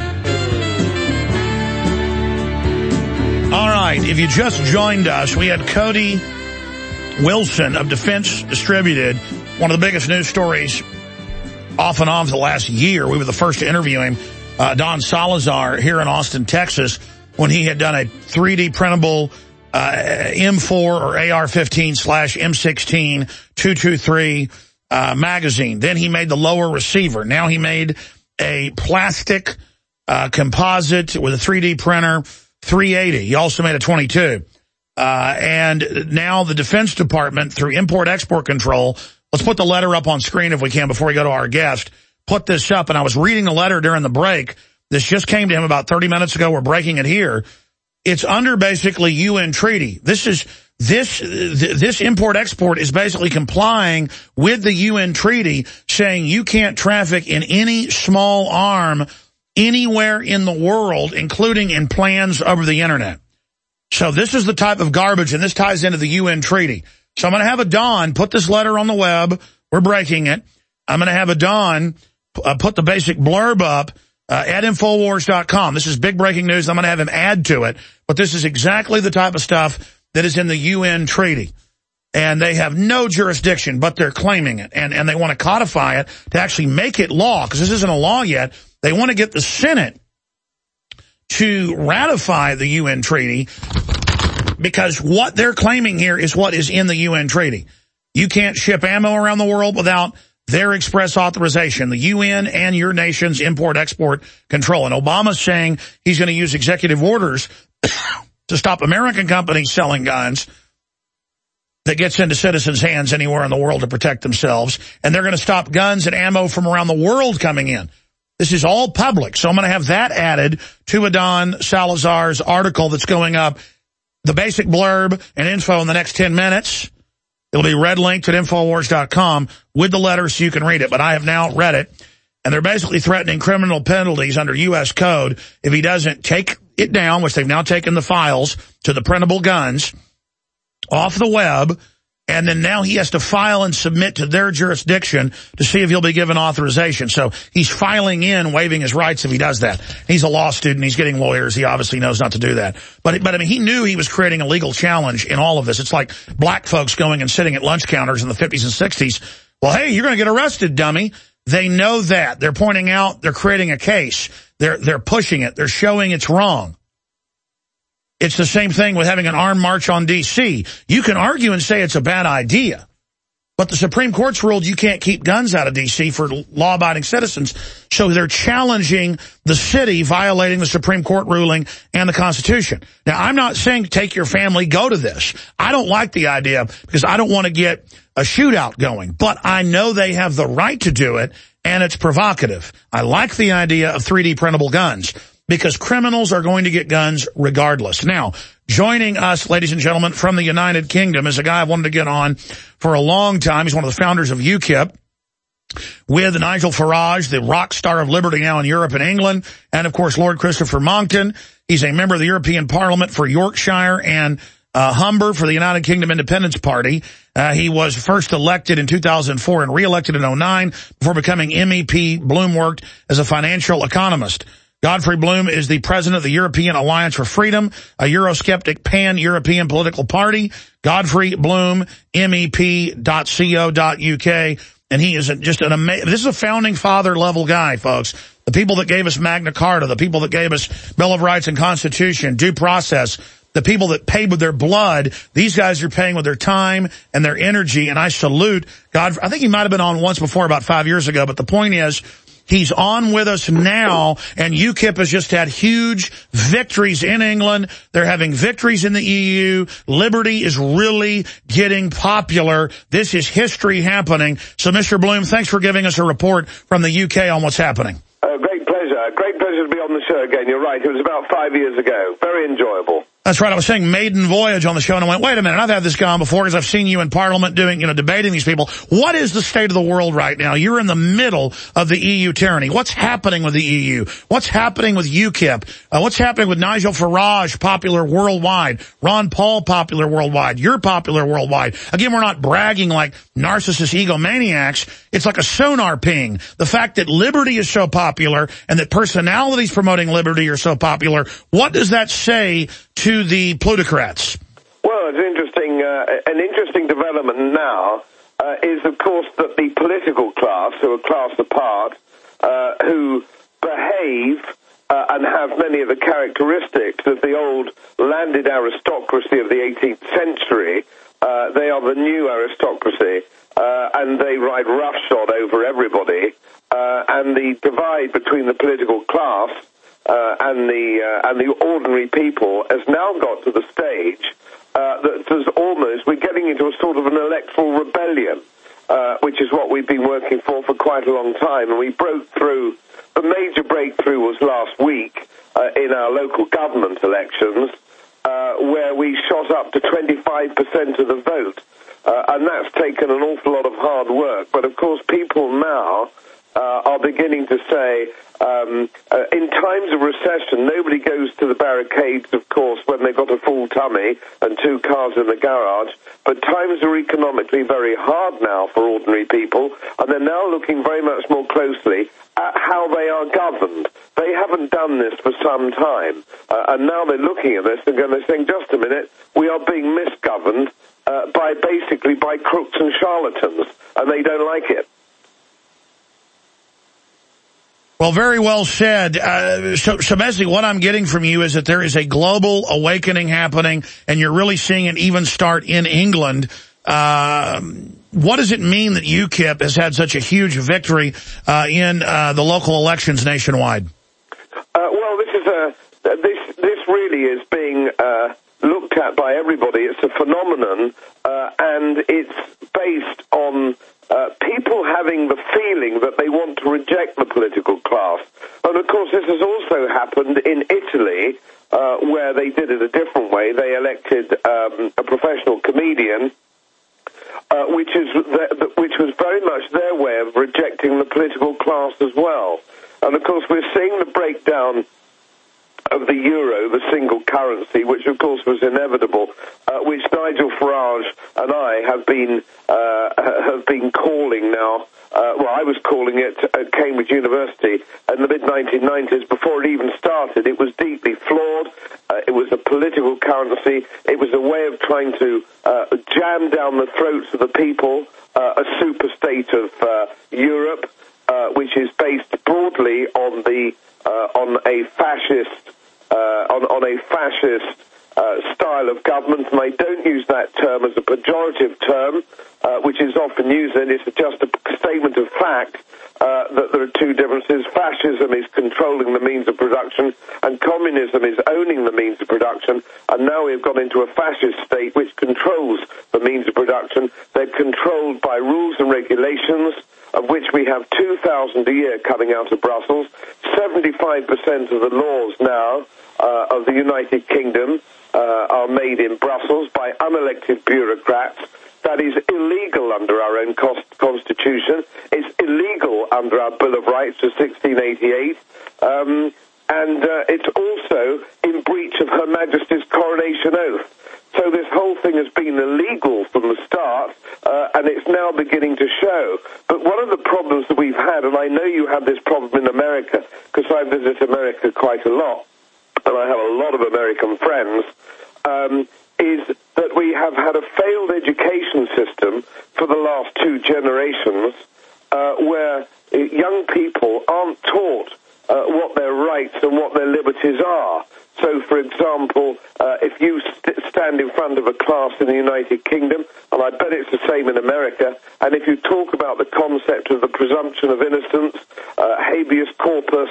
right, if you just joined us, we had Cody Wilson of Defense Distributed, one of the biggest news stories off and on for the last year. We were the first to interview him, uh, Don Salazar, here in Austin, Texas, when he had done a three D printable uh, M four or A R fifteen slash M sixteen two twenty-three uh, magazine. Then he made the lower receiver. Now he made a plastic uh, composite with a three D printer, three eighty. He also made a twenty-two. Uh, and now the Defense Department, through Import-Export Control, let's put the letter up on screen if we can before we go to our guest, put this up. And I was reading the letter during the break. This just came to him about thirty minutes ago. We're breaking it here. It's under basically U N treaty. This is, this, this import-export is basically complying with the U N treaty, saying you can't traffic in any small arm anywhere in the world, including in plans over the internet. So this is the type of garbage, and this ties into the U N treaty. So I'm going to have a Don put this letter on the web. We're breaking it. I'm going to have a Don uh, put the basic blurb up uh, at Infowars dot com. This is big breaking news. I'm going to have him add to it. But this is exactly the type of stuff that is in the U N treaty. And they have no jurisdiction, but they're claiming it. And, and they want to codify it to actually make it law, because this isn't a law yet. They want to get the Senate to ratify the U N treaty, because what they're claiming here is what is in the U N treaty. You can't ship ammo around the world without their express authorization, the U N and your nation's import-export control. And Obama's saying he's going to use executive orders to stop American companies selling guns that gets into citizens' hands anywhere in the world to protect themselves. And they're going to stop guns and ammo from around the world coming in. This is all public, so I'm going to have that added to Adon Salazar's article that's going up, the basic blurb and info in the next ten minutes. It'll be red linked at Infowars dot com with the letter so you can read it, but I have now read it, and they're basically threatening criminal penalties under U S code if he doesn't take it down, which they've now taken the files to the printable guns off the web, and then now he has to file and submit to their jurisdiction to see if he'll be given authorization. So he's filing in, waiving his rights if he does that. He's a law student. He's getting lawyers. He obviously knows not to do that. But, but I mean, he knew he was creating a legal challenge in all of this. It's like black folks going and sitting at lunch counters in the fifties and sixties. Well, hey, you're going to get arrested, dummy. They know that. They're pointing out, they're creating a case. They're, they're pushing it. They're showing it's wrong. It's the same thing with having an armed march on D C You can argue and say it's a bad idea, but the Supreme Court's ruled you can't keep guns out of D C for law-abiding citizens, so they're challenging the city violating the Supreme Court ruling and the Constitution. Now, I'm not saying take your family, go to this. I don't like the idea because I don't want to get a shootout going, but I know they have the right to do it, and it's provocative. I like the idea of three D printable guns, because criminals are going to get guns regardless. Now, joining us, ladies and gentlemen, from the United Kingdom is a guy I've wanted to get on for a long time. He's one of the founders of UKIP, with Nigel Farage, the rock star of liberty now in Europe and England, and, of course, Lord Christopher Monckton. He's a member of the European Parliament for Yorkshire and uh, Humber for the United Kingdom Independence Party. Uh, he was first elected in two thousand four and re-elected in oh nine before becoming M E P. Bloom worked as a financial economist. Godfrey Bloom is the president of the European Alliance for Freedom, a Eurosceptic pan-European political party. Godfrey Bloom, M E P dot co dot U K. And he is just an amazing, this is a founding father level guy, folks. The people that gave us Magna Carta, the people that gave us Bill of Rights and Constitution, due process, the people that paid with their blood, these guys are paying with their time and their energy. And I salute God. I think he might have been on once before about five years ago, but the point is, he's on with us now, and UKIP has just had huge victories in England. They're having victories in the E U. Liberty is really getting popular. This is history happening. So, Mister Bloom, thanks for giving us a report from the U K on what's happening. Uh, great pleasure. Great pleasure to be on the show again. You're right. It was about five years ago. Very enjoyable. That's right. I was saying maiden voyage on the show, and I went, wait a minute, I've had this guy on before because I've seen you in Parliament doing, you know, debating these people. What is the state of the world right now? You're in the middle of the E U tyranny. What's happening with the E U? What's happening with UKIP? Uh, what's happening with Nigel Farage, popular worldwide? Ron Paul, popular worldwide? You're popular worldwide. Again, we're not bragging like narcissist egomaniacs. It's like a sonar ping. The fact that liberty is so popular and that personalities promoting liberty are so popular, what does that say to to the plutocrats? Well, it's interesting. Uh, an interesting development now uh, is, of course, that the political class, who are class apart, uh, who behave uh, and have many of the characteristics of the old landed aristocracy of the eighteenth century, uh, they are the new aristocracy, uh, and they ride roughshod over everybody. Uh, and the divide between the political class uh, and the uh, and the ordinary people has now got to the stage uh, that there's almost we're getting into a sort of an electoral rebellion, uh, which is what we've been working for for quite a long time, and we broke through. The major breakthrough was last week uh, in our local government elections, uh, where we shot up to twenty-five percent of the vote, uh, and that's taken an awful lot of hard work. But of course, people now. Uh, are beginning to say, um, uh, in times of recession, nobody goes to the barricades, of course, when they've got a full tummy and two cars in the garage. But times are economically very hard now for ordinary people, and they're now looking very much more closely at how they are governed. They haven't done this for some time, uh, and now they're looking at this and going, they're saying, just a minute, we are being misgoverned uh, by basically by crooks and charlatans, and they don't like it. Well, very well said. Uh, so, so basically what I'm getting from you is that there is a global awakening happening, and you're really seeing it even start in England. Uh, what does it mean that UKIP has had such a huge victory uh, in uh, the local elections nationwide? Uh, well, this is a this this really is being uh, looked at by everybody. It's a phenomenon, uh, and it's based on Uh, people having the feeling that they want to reject the political class. And, of course, this has also happened in Italy, uh, where they did it a different way. They elected um, a professional comedian, uh, which is the, which was very much their way of rejecting the political class as well. And, of course, we're seeing the breakdown of the euro, the single currency, which of course was inevitable, uh, which Nigel Farage and I have been uh, have been calling now. Uh, well, I was calling it at Cambridge University in the mid nineteen nineties. Before it even started, it was deeply flawed. Uh, it was a political currency. It was a way of trying to uh, jam down the throats of the people, uh, a super state of uh, Europe, uh, which is based broadly on the uh, on a fascist. Uh, on, on a fascist uh, style of government, and I don't use that term as a pejorative term, uh, which is often used, and it's just a statement of fact uh, that there are two differences. Fascism is controlling the means of production, and communism is owning the means of production, and now we've got into a fascist state which controls the means of production. They're controlled by rules and regulations, of which we have two thousand a year coming out of Brussels. seventy-five percent of the laws now uh, of the United Kingdom uh, are made in Brussels by unelected bureaucrats. That is illegal under our own cost constitution. It's illegal under our Bill of Rights of sixteen eighty-eight. Um, and uh, it's also in breach of Her Majesty's coronation oath. So this whole thing has been illegal from the start, uh, and it's now beginning to show. But one of the problems that we've had, and I know you have this problem in America, because I visit America quite a lot, and I have a lot of American friends, um, is that we have had a failed education system for the last two generations, uh, where young people aren't taught uh, what their rights and what their liberties are. So, for example, uh, if you st- stand in front of a class in the United Kingdom, and I bet it's the same in America, and if you talk about the concept of the presumption of innocence, uh, habeas corpus,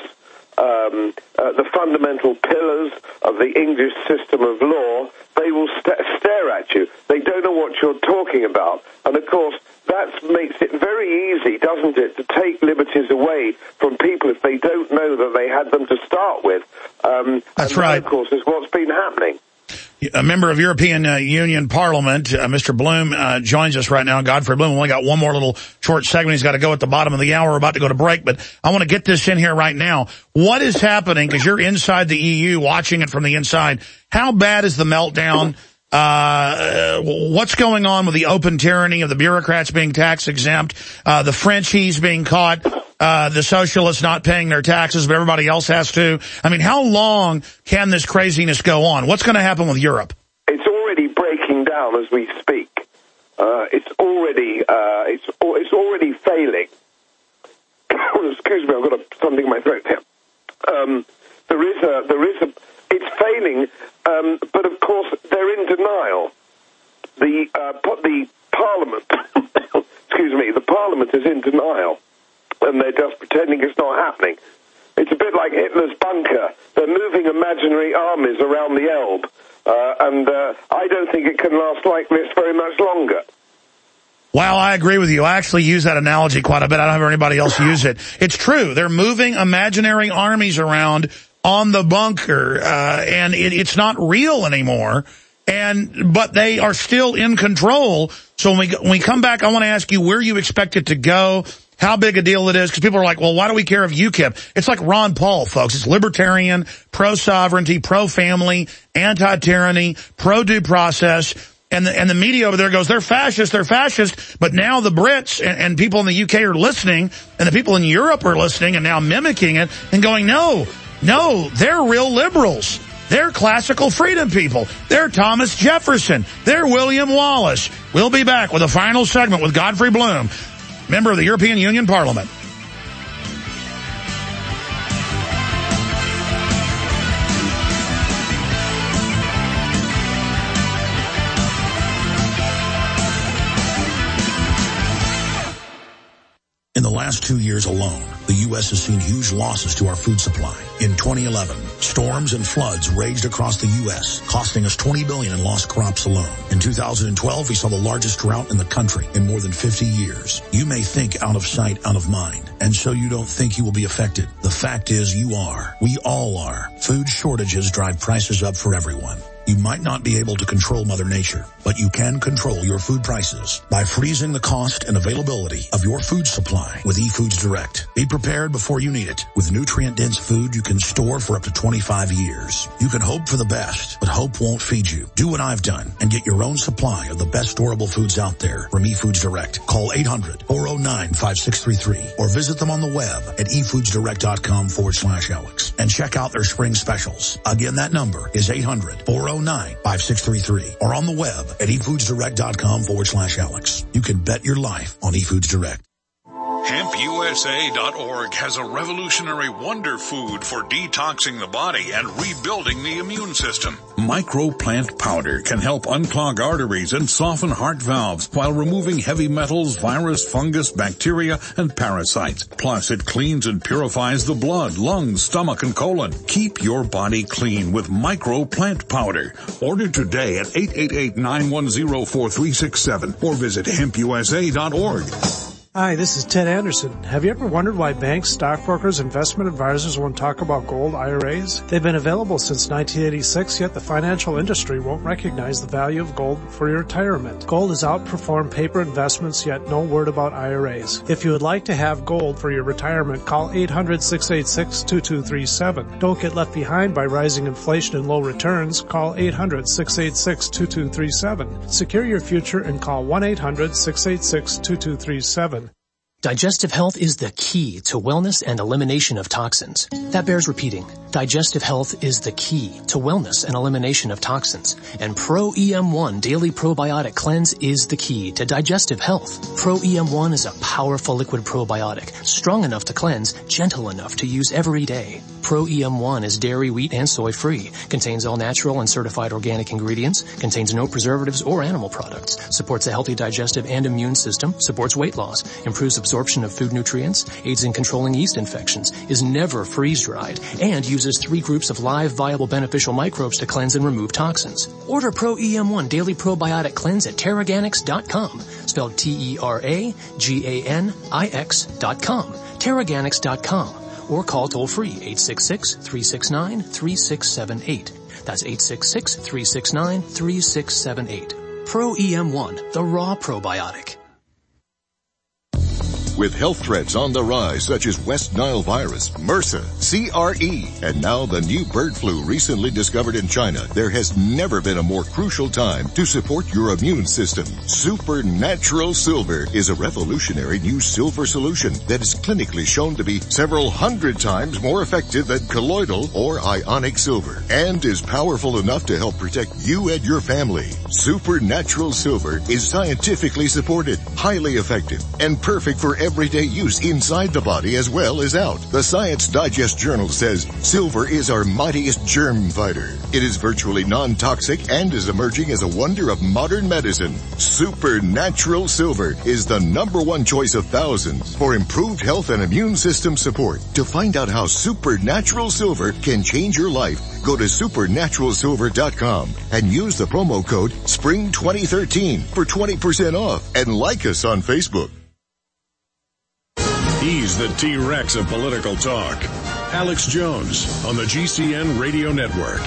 um, uh, the fundamental pillars of the English system of law, they will st- stare at you. They don't know what you're talking about. And, of course, that makes it very easy, doesn't it, to take liberties away from people if they don't know that they had them to start with. Um, That's and right. That, of course, is what's been happening. A member of European uh, Union Parliament, uh, Mister Bloom, uh, joins us right now. Godfrey Bloom. We only got one more little short segment. He's got to go at the bottom of the hour. We're about to go to break, but I want to get this in here right now. What is happening? Because you're inside the E U, watching it from the inside. How bad is the meltdown? Uh, what's going on with the open tyranny of the bureaucrats being tax exempt, uh, the Frenchies being caught? uh, the socialists not paying their taxes, but everybody else has to. I mean, how long can this craziness go on? What's going to happen with Europe? It's already breaking down as we speak. Uh, it's already uh, it's it's already failing. Excuse me, I've got a, something in my throat here. Um, there is a there is a it's failing, um, but of course they're in denial. The uh, the Parliament, excuse me, the Parliament is in denial, and they're just pretending it's not happening. It's a bit like Hitler's bunker. They're moving imaginary armies around the Elbe, uh, and uh, I don't think it can last like this very much longer. Wow, I agree with you. I actually use that analogy quite a bit. I don't have anybody else use it. It's true. They're moving imaginary armies around on the bunker, uh, and it, it's not real anymore. And but they are still in control. So when we when we come back, I want to ask you where you expect it to go, how big a deal it is, because people are like, well, why do we care of UKIP? It's like Ron Paul, folks. It's libertarian, pro-sovereignty, pro-family, anti-tyranny, pro-due process. And the, and the media over there goes, they're fascist, they're fascist. But now the Brits and, and people in the U K are listening, and the people in Europe are listening and now mimicking it and going, no, no, they're real liberals. They're classical freedom people. They're Thomas Jefferson. They're William Wallace. We'll be back with a final segment with Godfrey Bloom, member of the European Union Parliament. In the last two years alone, the U S has seen huge losses to our food supply. In twenty eleven, storms and floods raged across the U S, costing us twenty billion dollars in lost crops alone. In two thousand twelve, we saw the largest drought in the country in more than fifty years. You may think out of sight, out of mind, and so you don't think you will be affected. The fact is you are. We all are. Food shortages drive prices up for everyone. You might not be able to control Mother Nature, but you can control your food prices by freezing the cost and availability of your food supply with eFoods Direct. Be prepared before you need it. With nutrient-dense food you can store for up to twenty-five years. You can hope for the best, but hope won't feed you. Do what I've done and get your own supply of the best storable foods out there from eFoods Direct. Call eight hundred, four oh nine, five six three three or visit them on the web at efoodsdirect.com forward slash Alex and check out their spring specials. Again, that number is eight hundred, four oh nine, five six three three or on the web at efoodsdirect.com forward slash Alex. You can bet your life on eFoods Direct. hemp u s a dot org has a revolutionary wonder food for detoxing the body and rebuilding the immune system. Microplant powder can help unclog arteries and soften heart valves while removing heavy metals, virus, fungus, bacteria, and parasites. Plus, it cleans and purifies the blood, lungs, stomach, and colon. Keep your body clean with Microplant powder. Order today at eight eight eight, nine one zero, four three six seven or visit hemp u s a dot org. Hi, this is Ted Anderson. Have you ever wondered why banks, stockbrokers, investment advisors won't talk about gold I R As? They've been available since nineteen eighty-six, yet the financial industry won't recognize the value of gold for your retirement. Gold has outperformed paper investments, yet no word about I R As. If you would like to have gold for your retirement, call eight hundred, six eight six, two two three seven. Don't get left behind by rising inflation and low returns. Call eight hundred, six eight six, two two three seven. Secure your future and call one eight hundred, six eight six, two two three seven. Digestive health is the key to wellness and elimination of toxins. That bears repeating. Digestive health is the key to wellness and elimination of toxins. And Pro E M one Daily Probiotic Cleanse is the key to digestive health. Pro E M one is a powerful liquid probiotic, strong enough to cleanse, gentle enough to use every day. Pro E M one is dairy, wheat, and soy free, contains all natural and certified organic ingredients, contains no preservatives or animal products, supports a healthy digestive and immune system, supports weight loss, improves absorption of food nutrients, aids in controlling yeast infections, is never freeze-dried, and uses three groups of live, viable, beneficial microbes to cleanse and remove toxins. Order Pro E M one Daily Probiotic Cleanse at Terraganics dot com, spelled T E R A G A N I X dot com, Terraganics dot com, or call toll-free eight six six, three six nine, three six seven eight. That's eight six six, three six nine, three six seven eight. Pro E M one, the raw probiotic. With health threats on the rise such as West Nile virus, MRSA, C R E, and now the new bird flu recently discovered in China, there has never been a more crucial time to support your immune system. Supernatural Silver is a revolutionary new silver solution that is clinically shown to be several hundred times more effective than colloidal or ionic silver and is powerful enough to help protect you and your family. Supernatural Silver is scientifically supported, highly effective, and perfect for everyday use inside the body as well as out. The Science Digest Journal says silver is our mightiest germ fighter. It is virtually non-toxic and is emerging as a wonder of modern medicine. Supernatural Silver is the number one choice of thousands for improved health and immune system support. To find out how Supernatural Silver can change your life, go to supernatural silver dot com and use the promo code spring twenty thirteen for twenty percent off and like us on Facebook. He's the T-Rex of political talk. Alex Jones on the G C N Radio Network.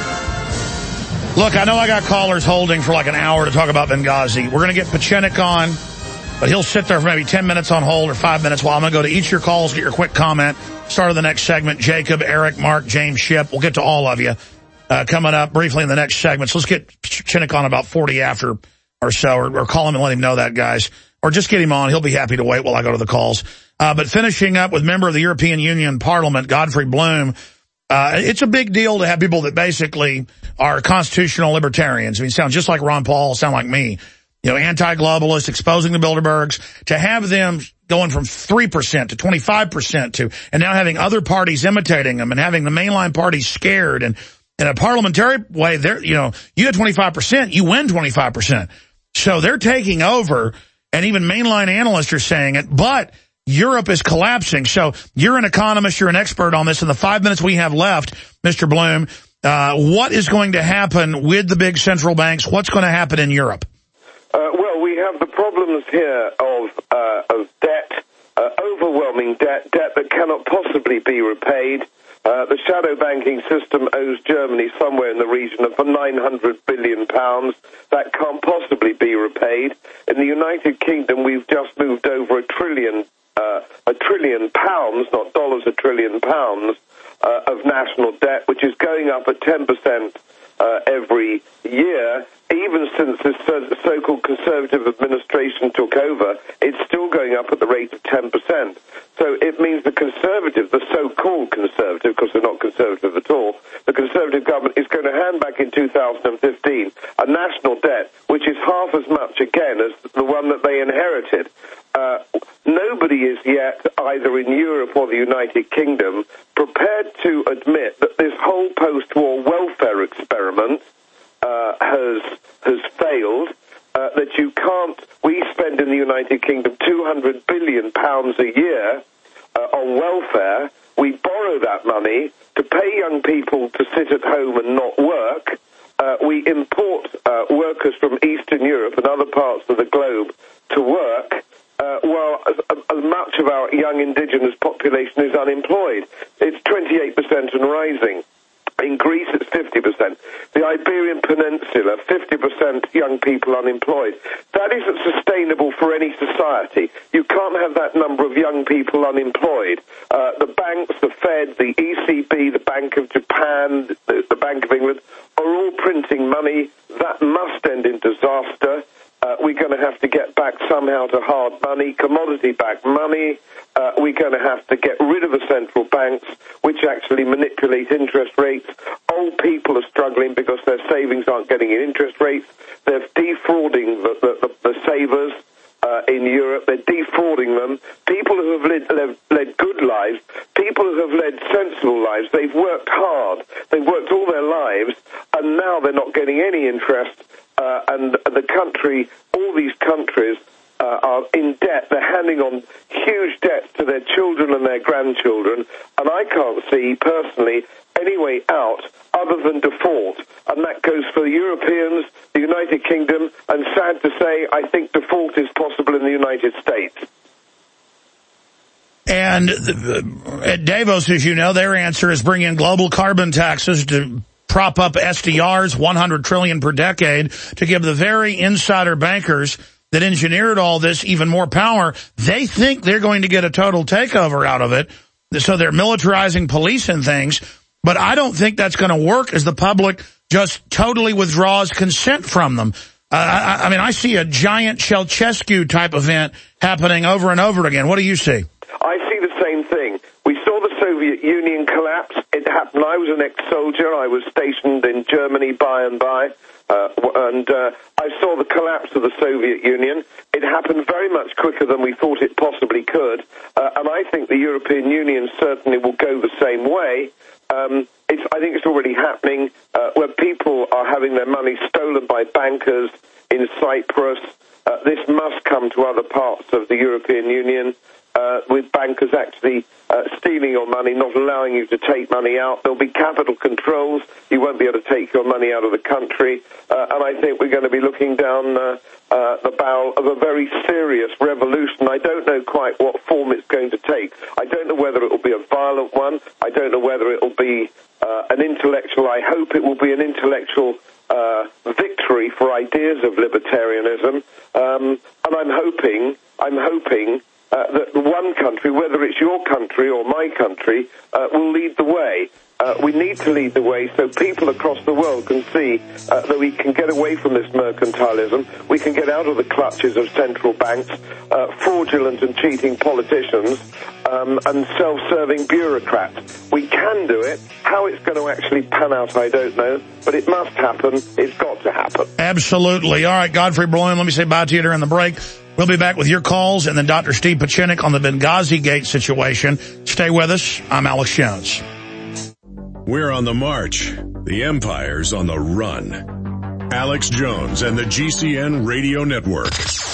Look, I know I got callers holding for like an hour to talk about Benghazi. We're going to get Pachenik on, but he'll sit there for maybe ten minutes on hold or five minutes while I'm going to go to each of your calls, get your quick comment. Start of the next segment. Jacob, Eric, Mark, James, Ship. We'll get to all of you uh, coming up briefly in the next segment. So let's get Pachenik on about forty after or so, or, or call him and let him know that, guys. Or just get him on. He'll be happy to wait while I go to the calls. Uh, but finishing up with member of the European Union Parliament, Godfrey Bloom, uh, it's a big deal to have people that basically are constitutional libertarians. I mean, sound just like Ron Paul, sound like me. You know, anti-globalist, exposing the Bilderbergs, to have them going from three percent to twenty-five percent to, and now having other parties imitating them and having the mainline parties scared. And in a parliamentary way, they're, you know, you had twenty-five percent, you win twenty-five percent. So they're taking over, and even mainline analysts are saying it, but Europe is collapsing. So you're an economist, you're an expert on this. In the five minutes we have left, Mister Bloom, uh, what is going to happen with the big central banks? What's going to happen in Europe? Uh, well, we have the problems here of, uh, of debt, uh, overwhelming debt, debt that cannot possibly be repaid. Uh, the shadow banking system owes Germany somewhere in the region of nine hundred billion pounds. That can't possibly be repaid. In the United Kingdom, we've just moved over a trillion Uh, a trillion pounds, not dollars, a trillion pounds uh, of national debt, which is going up at ten percent uh, every year. Even since this so-called Conservative administration took over, it's still going up at the rate of ten percent. So it means the Conservative, the so-called Conservative, because they're not Conservative at all, the Conservative government is going to hand back in two thousand fifteen a national debt which is half as much, again, as the one that they inherited. Uh, nobody is yet, either in Europe or the United Kingdom, prepared to admit that this whole post-war welfare experiment uh, has has failed, uh, that you can't... We spend in the United Kingdom two hundred billion pounds a year uh, on welfare. We borrow that money to pay young people to sit at home and not work. Uh, we import uh, workers from Eastern Europe and other parts of the globe to work. Uh, well, as, as much of our young indigenous population is unemployed. It's twenty-eight percent and rising. In Greece, it's fifty percent. The Iberian Peninsula, fifty percent young people unemployed. That isn't sustainable for any society. You can't have that number of young people unemployed. Uh, the banks, the Fed, the E C B, the Bank of Japan, the, the Bank of England, are all printing money. That must end in disaster. Uh, we're going to have to get back somehow to hard money, commodity-backed money. Uh, we're going to have to get rid of the central banks, which actually manipulate interest rates. Old people are struggling because their savings aren't getting in interest rates. They're defrauding the, the, the, the savers uh, in Europe. They're defrauding them. People who have led, led, led good lives, people who have led sensible lives, they've worked hard. They've worked all their lives, and now they're not getting any interest. Uh, and the country, all these countries uh, are in debt. They're handing on huge debts to their children and their grandchildren. And I can't see, personally, any way out other than default. And that goes for the Europeans, the United Kingdom, and sad to say, I think default is possible in the United States. And at Davos, as you know, their answer is bring in global carbon taxes to prop up S D Rs, one hundred trillion dollars per decade, to give the very insider bankers that engineered all this, even more power, they think they're going to get a total takeover out of it. So they're militarizing police and things. But I don't think that's going to work as the public just totally withdraws consent from them. Uh, I, I mean, I see a giant Ceausescu type event happening over and over again. What do you see? I see the same thing. We saw the Soviet Union collapse. It happened. I was an ex-soldier. I was stationed in Germany by and by. Uh, and uh, I saw the collapse of the Soviet Union. It happened very much quicker than we thought it possibly could. Uh, and I think the European Union certainly will go the same way. Um, it's, I think it's already happening uh, where people are having their money stolen by bankers in Cyprus. Uh, this must come to other parts of the European Union, uh, with bankers actually uh, stealing your money, not allowing you to take money out. There'll be capital controls. You won't be able to take your money out of the country. Uh, and I think we're going to be looking down uh, uh, the barrel of a very serious revolution. I don't know quite what form it's going to take. I don't know whether it will be a violent one. I don't know whether it will be uh, an intellectual. I hope it will be an intellectual uh, victory for ideas of libertarianism. Um, and I'm hoping, I'm hoping uh, that one country, whether it's your country or my country, uh, will lead the way. Uh, we need to lead the way so people across the world can see uh, that we can get away from this mercantilism. We can get out of the clutches of central banks, uh, fraudulent and cheating politicians, um, and self-serving bureaucrats. We can do it. How it's going to actually pan out, I don't know. But it must happen. It's got to happen. Absolutely. All right, Godfrey Bloim, let me say bye to you during the break. We'll be back with your calls and then Doctor Steve Pachinik on the Benghazi Gate situation. Stay with us. I'm Alex Jones. We're on the march. The empire's on the run. Alex Jones and the G C N Radio Network.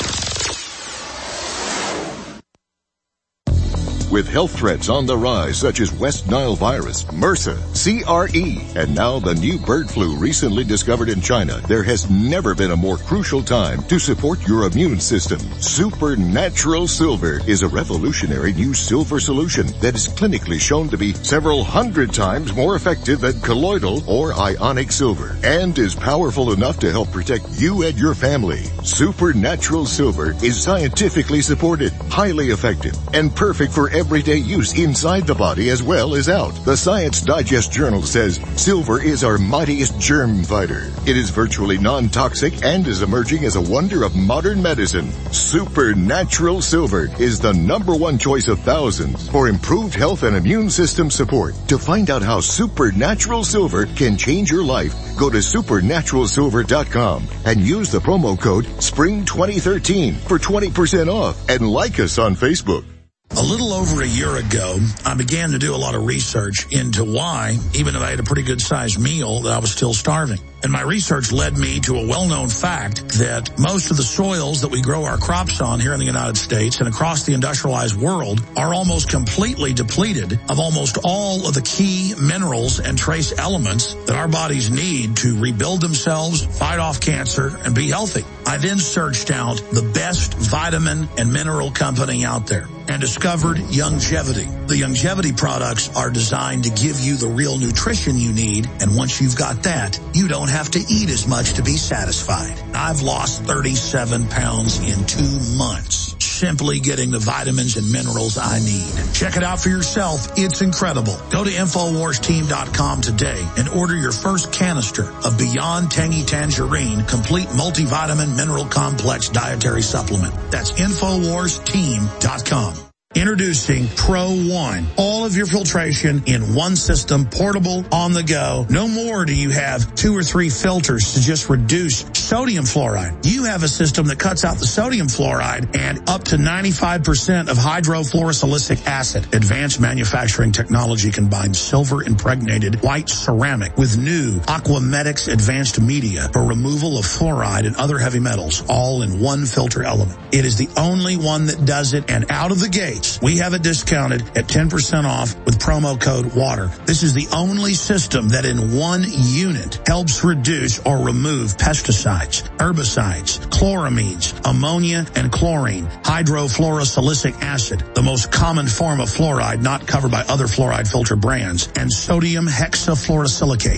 With health threats on the rise such as West Nile virus, MRSA, C R E, and now the new bird flu recently discovered in China, there has never been a more crucial time to support your immune system. Supernatural Silver is a revolutionary new silver solution that is clinically shown to be several hundred times more effective than colloidal or ionic silver and is powerful enough to help protect you and your family. Supernatural Silver is scientifically supported, highly effective, and perfect for everyday use inside the body as well as out. The Science Digest Journal says silver is our mightiest germ fighter. It is virtually non-toxic and is emerging as a wonder of modern medicine. Supernatural Silver is the number one choice of thousands for improved health and immune system support. To find out how Supernatural Silver can change your life, go to supernatural silver dot com and use the promo code spring twenty thirteen for twenty percent off and like us on Facebook. A little over a year ago, I began to do a lot of research into why, even if I had a pretty good-sized meal, that I was still starving. And my research led me to a well-known fact that most of the soils that we grow our crops on here in the United States and across the industrialized world are almost completely depleted of almost all of the key minerals and trace elements that our bodies need to rebuild themselves, fight off cancer, and be healthy. I then searched out the best vitamin and mineral company out there and discovered Youngevity. The Youngevity products are designed to give you the real nutrition you need, and once you've got that, you don't have to eat as much to be satisfied. I've lost thirty-seven pounds in two months, simply getting the vitamins and minerals I need. Check it out for yourself. It's incredible. Go to infowars team dot com today and order your first canister of Beyond Tangy Tangerine Complete Multivitamin Mineral Complex Dietary Supplement. That's infowars team dot com. Introducing Pro One. All of your filtration in one system, portable, on the go. No more do you have two or three filters to just reduce sodium fluoride. You have a system that cuts out the sodium fluoride and up to ninety-five percent of hydrofluorosilicic acid. Advanced manufacturing technology combines silver-impregnated white ceramic with new Aquamedics advanced media for removal of fluoride and other heavy metals, all in one filter element. It is the only one that does it, and out of the gate, we have it discounted at ten percent off with promo code WATER. This is the only system that in one unit helps reduce or remove pesticides, herbicides, chloramines, ammonia, and chlorine, hydrofluorosilicic acid, the most common form of fluoride not covered by other fluoride filter brands, and sodium hexafluorosilicate.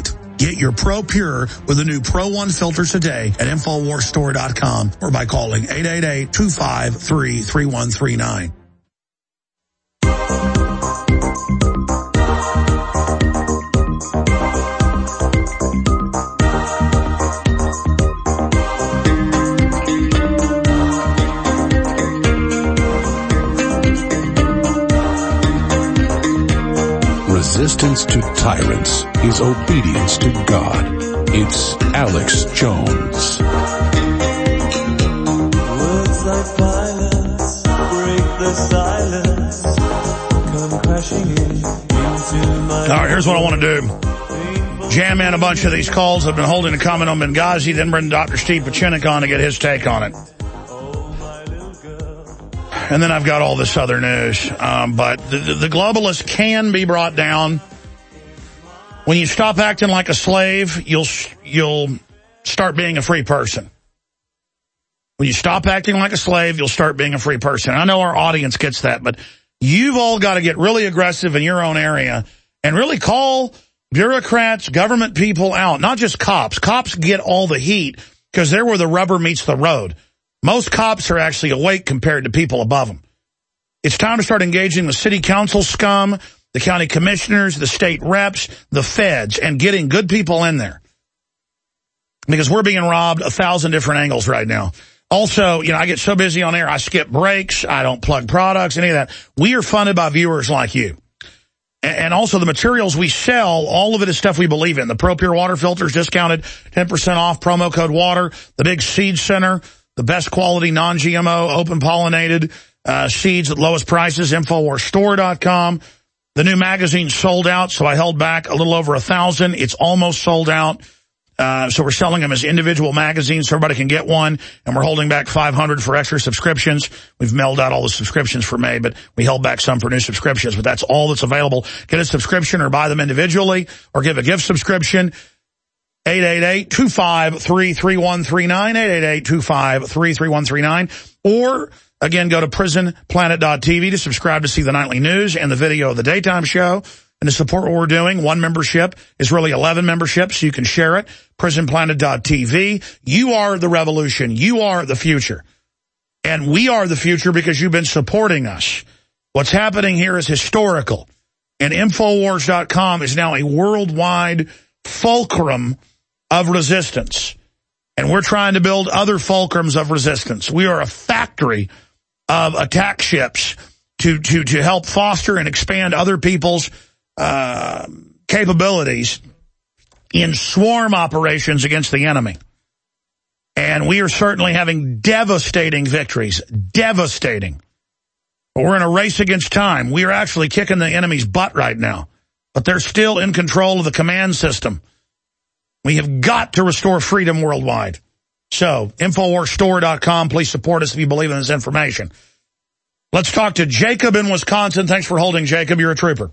Get your Pro Pure with the new Pro One filter today at Infowars Store dot com or by calling eight eight eight, two five three, three one three nine. Resistance to tyrants is obedience to God. It's Alex Jones. Words like violence break the silence, come crashing in into my... All right, here's what I want to do. Jam in a bunch of these calls. I've been holding a comment on Benghazi, then bring Doctor Steve Pachinik on to get his take on it. And then I've got all this other news. Um, but the, the globalists can be brought down. When you stop acting like a slave, you'll you'll start being a free person. When you stop acting like a slave, you'll start being a free person. I know our audience gets that, but you've all got to get really aggressive in your own area and really call bureaucrats, government people out, not just cops. Cops get all the heat because they're where the rubber meets the road. Most cops are actually awake compared to people above them. It's time to start engaging the city council scum, the county commissioners, the state reps, the feds, and getting good people in there. Because we're being robbed a thousand different angles right now. Also, you know, I get so busy on air, I skip breaks, I don't plug products, any of that. We are funded by viewers like you. And also the materials we sell, all of it is stuff we believe in. The Pro Pure water filters discounted ten percent off, promo code WATER, the big seed center, the best quality non-G M O, open-pollinated uh, seeds at lowest prices, Infowars Store dot com. The new magazine sold out, so I held back a little over a thousand. It's almost sold out. Uh, so we're selling them as individual magazines so everybody can get one, and we're holding back five hundred for extra subscriptions. We've mailed out all the subscriptions for May, but we held back some for new subscriptions, but that's all that's available. Get a subscription or buy them individually or give a gift subscription. eight eight eight, two five three, three one three nine, eight eight eight, two five three, three one three nine. Or, again, go to prison planet dot t v to subscribe to see the nightly news and the video of the daytime show. And to support what we're doing, one membership is really eleven memberships, so you can share it. prison planet dot t v. You are the revolution. You are the future. And we are the future because you've been supporting us. What's happening here is historical. And Infowars dot com is now a worldwide fulcrum of resistance. And we're trying to build other fulcrums of resistance. We are a factory of attack ships to, to, to help foster and expand other people's uh, capabilities in swarm operations against the enemy. And we are certainly having devastating victories. Devastating. But we're in a race against time. We are actually kicking the enemy's butt right now. But they're still in control of the command system. We have got to restore freedom worldwide. So, Infowars Store dot com. Please support us if you believe in this information. Let's talk to Jacob in Wisconsin. Thanks for holding, Jacob. You're a trooper.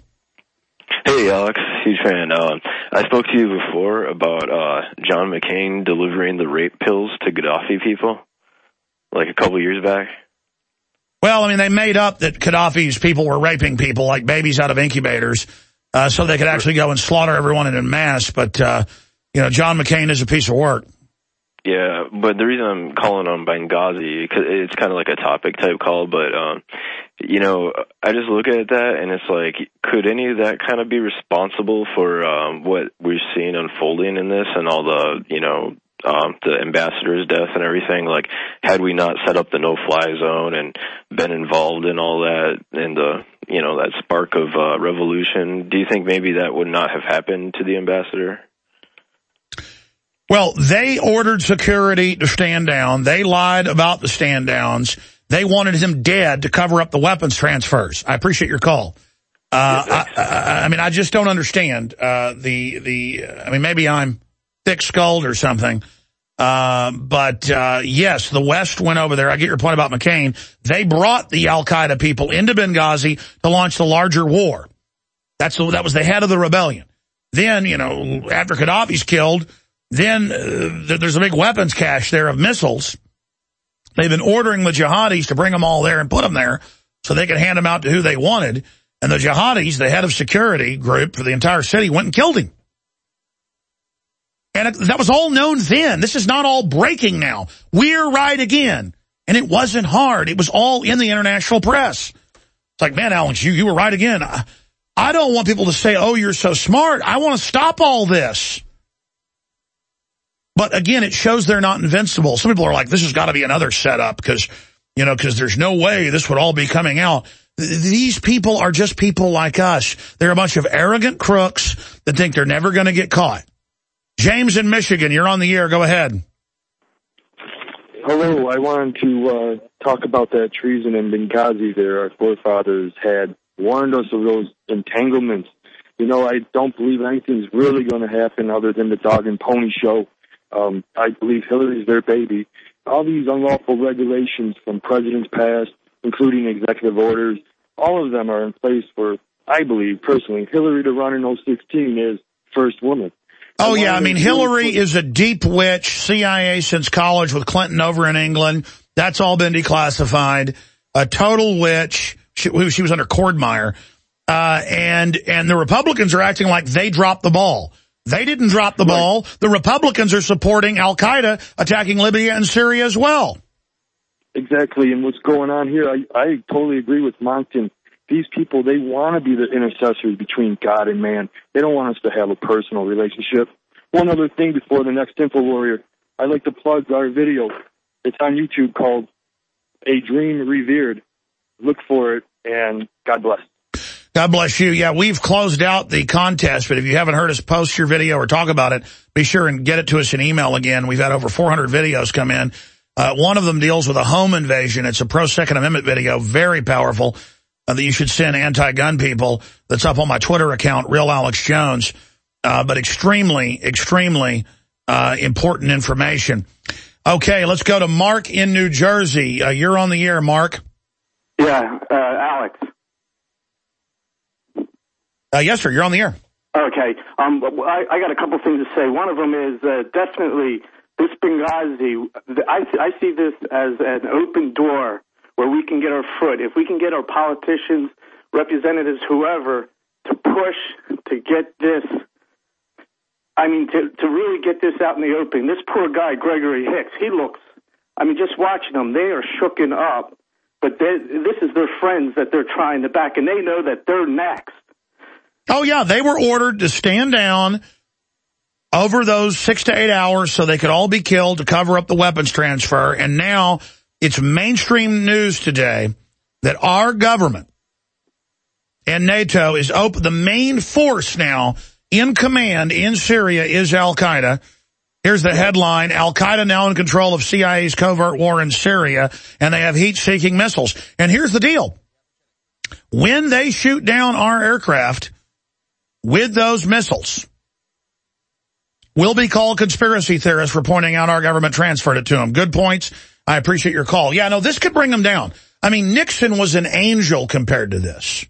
Hey, Alex. Huge fan. Uh, I spoke to you before about uh, John McCain delivering the rape pills to Gaddafi people, like a couple years back. Well, I mean, they made up that Gaddafi's people were raping people like babies out of incubators uh, so they could actually go and slaughter everyone in mass. But, uh, you know, John McCain is a piece of work. Yeah, but the reason I'm calling on Benghazi, cause it's kind of like a topic type call, but, um, you know, I just look at that and it's like, could any of that kind of be responsible for um, what we're seeing unfolding in this and all the, you know, um, the ambassador's death and everything? Like, had we not set up the no-fly zone and been involved in all that and the, you know, that spark of uh, revolution, do you think maybe that would not have happened to the ambassador? Well, they ordered security to stand down. They lied about the stand downs. They wanted him dead to cover up the weapons transfers. I appreciate your call. Uh, I, I, I mean, I just don't understand uh, the, the, I mean, maybe I'm thick-skulled or something. Uh, but, uh, yes, the West went over there. I get your point about McCain. They brought the Al-Qaeda people into Benghazi to launch the larger war. That's the, that was the head of the rebellion. Then, you know, after Gaddafi's killed, then uh, there's a big weapons cache there of missiles. They've been ordering the jihadis to bring them all there and put them there so they could hand them out to who they wanted. And the jihadis, the head of security group for the entire city, went and killed him. And that was all known then. This is not all breaking now. We're right again. And it wasn't hard. It was all in the international press. It's like, man, Alex, you, you were right again. I, I don't want people to say, oh, you're so smart. I want to stop all this. But again, it shows they're not invincible. Some people are like, this has got to be another setup because, you know, because there's no way this would all be coming out. Th- these people are just people like us. They're a bunch of arrogant crooks that think they're never going to get caught. James in Michigan, you're on the air. Go ahead. Hello. I wanted to uh, talk about that treason in Benghazi there. Our forefathers had warned us of those entanglements. You know, I don't believe anything's really going to happen other than the dog and pony show. Um, I believe Hillary's their baby. All these unlawful regulations from presidents past, including executive orders, all of them are in place for, I believe, personally, Hillary to run in oh sixteen is first woman. Oh, yeah. I mean, Hillary is a deep witch, C I A since college with Clinton over in England. That's all been declassified. A total witch. She, she was under Cordmeyer. Uh, and, and the Republicans are acting like they dropped the ball. They didn't drop the ball. The Republicans are supporting Al-Qaeda attacking Libya and Syria as well. Exactly. And what's going on here, I, I totally agree with Monckton. These people, they want to be the intercessors between God and man. They don't want us to have a personal relationship. One other thing before the next Info Warrior, I'd like to plug our video. It's on YouTube called A Dream Revered. Look for it, and God bless. God bless you. Yeah, we've closed out the contest, but if you haven't heard us post your video or talk about it, be sure and get it to us in email again. We've had over four hundred videos come in. Uh, one of them deals with a home invasion. It's a pro-Second Amendment video, very powerful, uh, that you should send anti-gun people. That's up on my Twitter account, Real Alex Jones, uh, but extremely, extremely uh, important information. Okay, let's go to Mark in New Jersey. Uh, you're on the air, Mark. Yeah, uh, Alex. Uh, yes, sir. You're on the air. Okay. Um, I, I got a couple things to say. One of them is uh, definitely this Benghazi. I, I see this as an open door where we can get our foot. If we can get our politicians, representatives, whoever, to push to get this, I mean, to, to really get this out in the open. This poor guy, Gregory Hicks, he looks, I mean, just watching them, they are shooken up. But this is their friends that they're trying to back, and they know that they're next. Oh, yeah, they were ordered to stand down over those six to eight hours so they could all be killed to cover up the weapons transfer. And now it's mainstream news today that our government and NATO is open. The main force now in command in Syria is Al-Qaeda. Here's the headline: Al-Qaeda now in control of C I A's covert war in Syria, and they have heat-seeking missiles. And here's the deal. When they shoot down our aircraft with those missiles, we'll be called conspiracy theorists for pointing out our government transferred it to them. Good points. I appreciate your call. Yeah, no, this could bring them down. I mean, Nixon was an angel compared to this.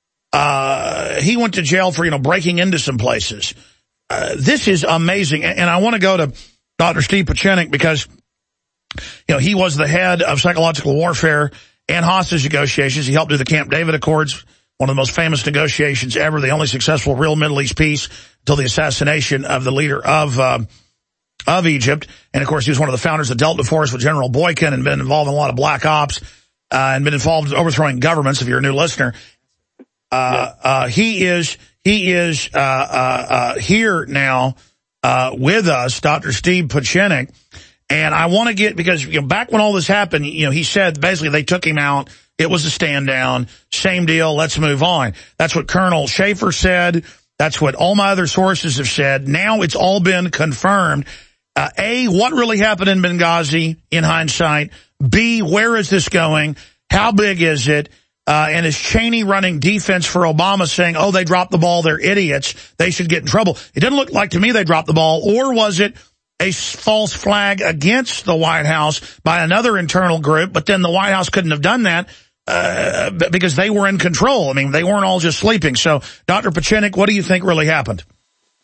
Uh, he went to jail for, you know, breaking into some places. Uh, this is amazing. And, and I want to go to Doctor Steve Pieczenik because, you know, he was the head of psychological warfare and hostage negotiations. He helped do the Camp David Accords, one of the most famous negotiations ever, the only successful real Middle East peace until the assassination of the leader of uh, of Egypt. And, of course, he was one of the founders of Delta Force with General Boykin and been involved in a lot of black ops uh, and been involved in overthrowing governments, if you're a new listener. Uh, uh, he is he is uh, uh, uh, here now uh, with us, Doctor Steve Pieczenik. And I want to get, because, you know, back when all this happened, you know, he said basically they took him out. It was a stand down. Same deal. Let's move on. That's what Colonel Schaefer said. That's what all my other sources have said. Now it's all been confirmed. Uh, A, what really happened in Benghazi in hindsight? B, where is this going? How big is it? Uh, and is Cheney running defense for Obama saying, oh, they dropped the ball, they're idiots, they should get in trouble? It didn't look like to me they dropped the ball. Or was it a false flag against the White House by another internal group, but then the White House couldn't have done that uh, because they were in control. I mean, they weren't all just sleeping. So, Doctor Pieczenik, what do you think really happened?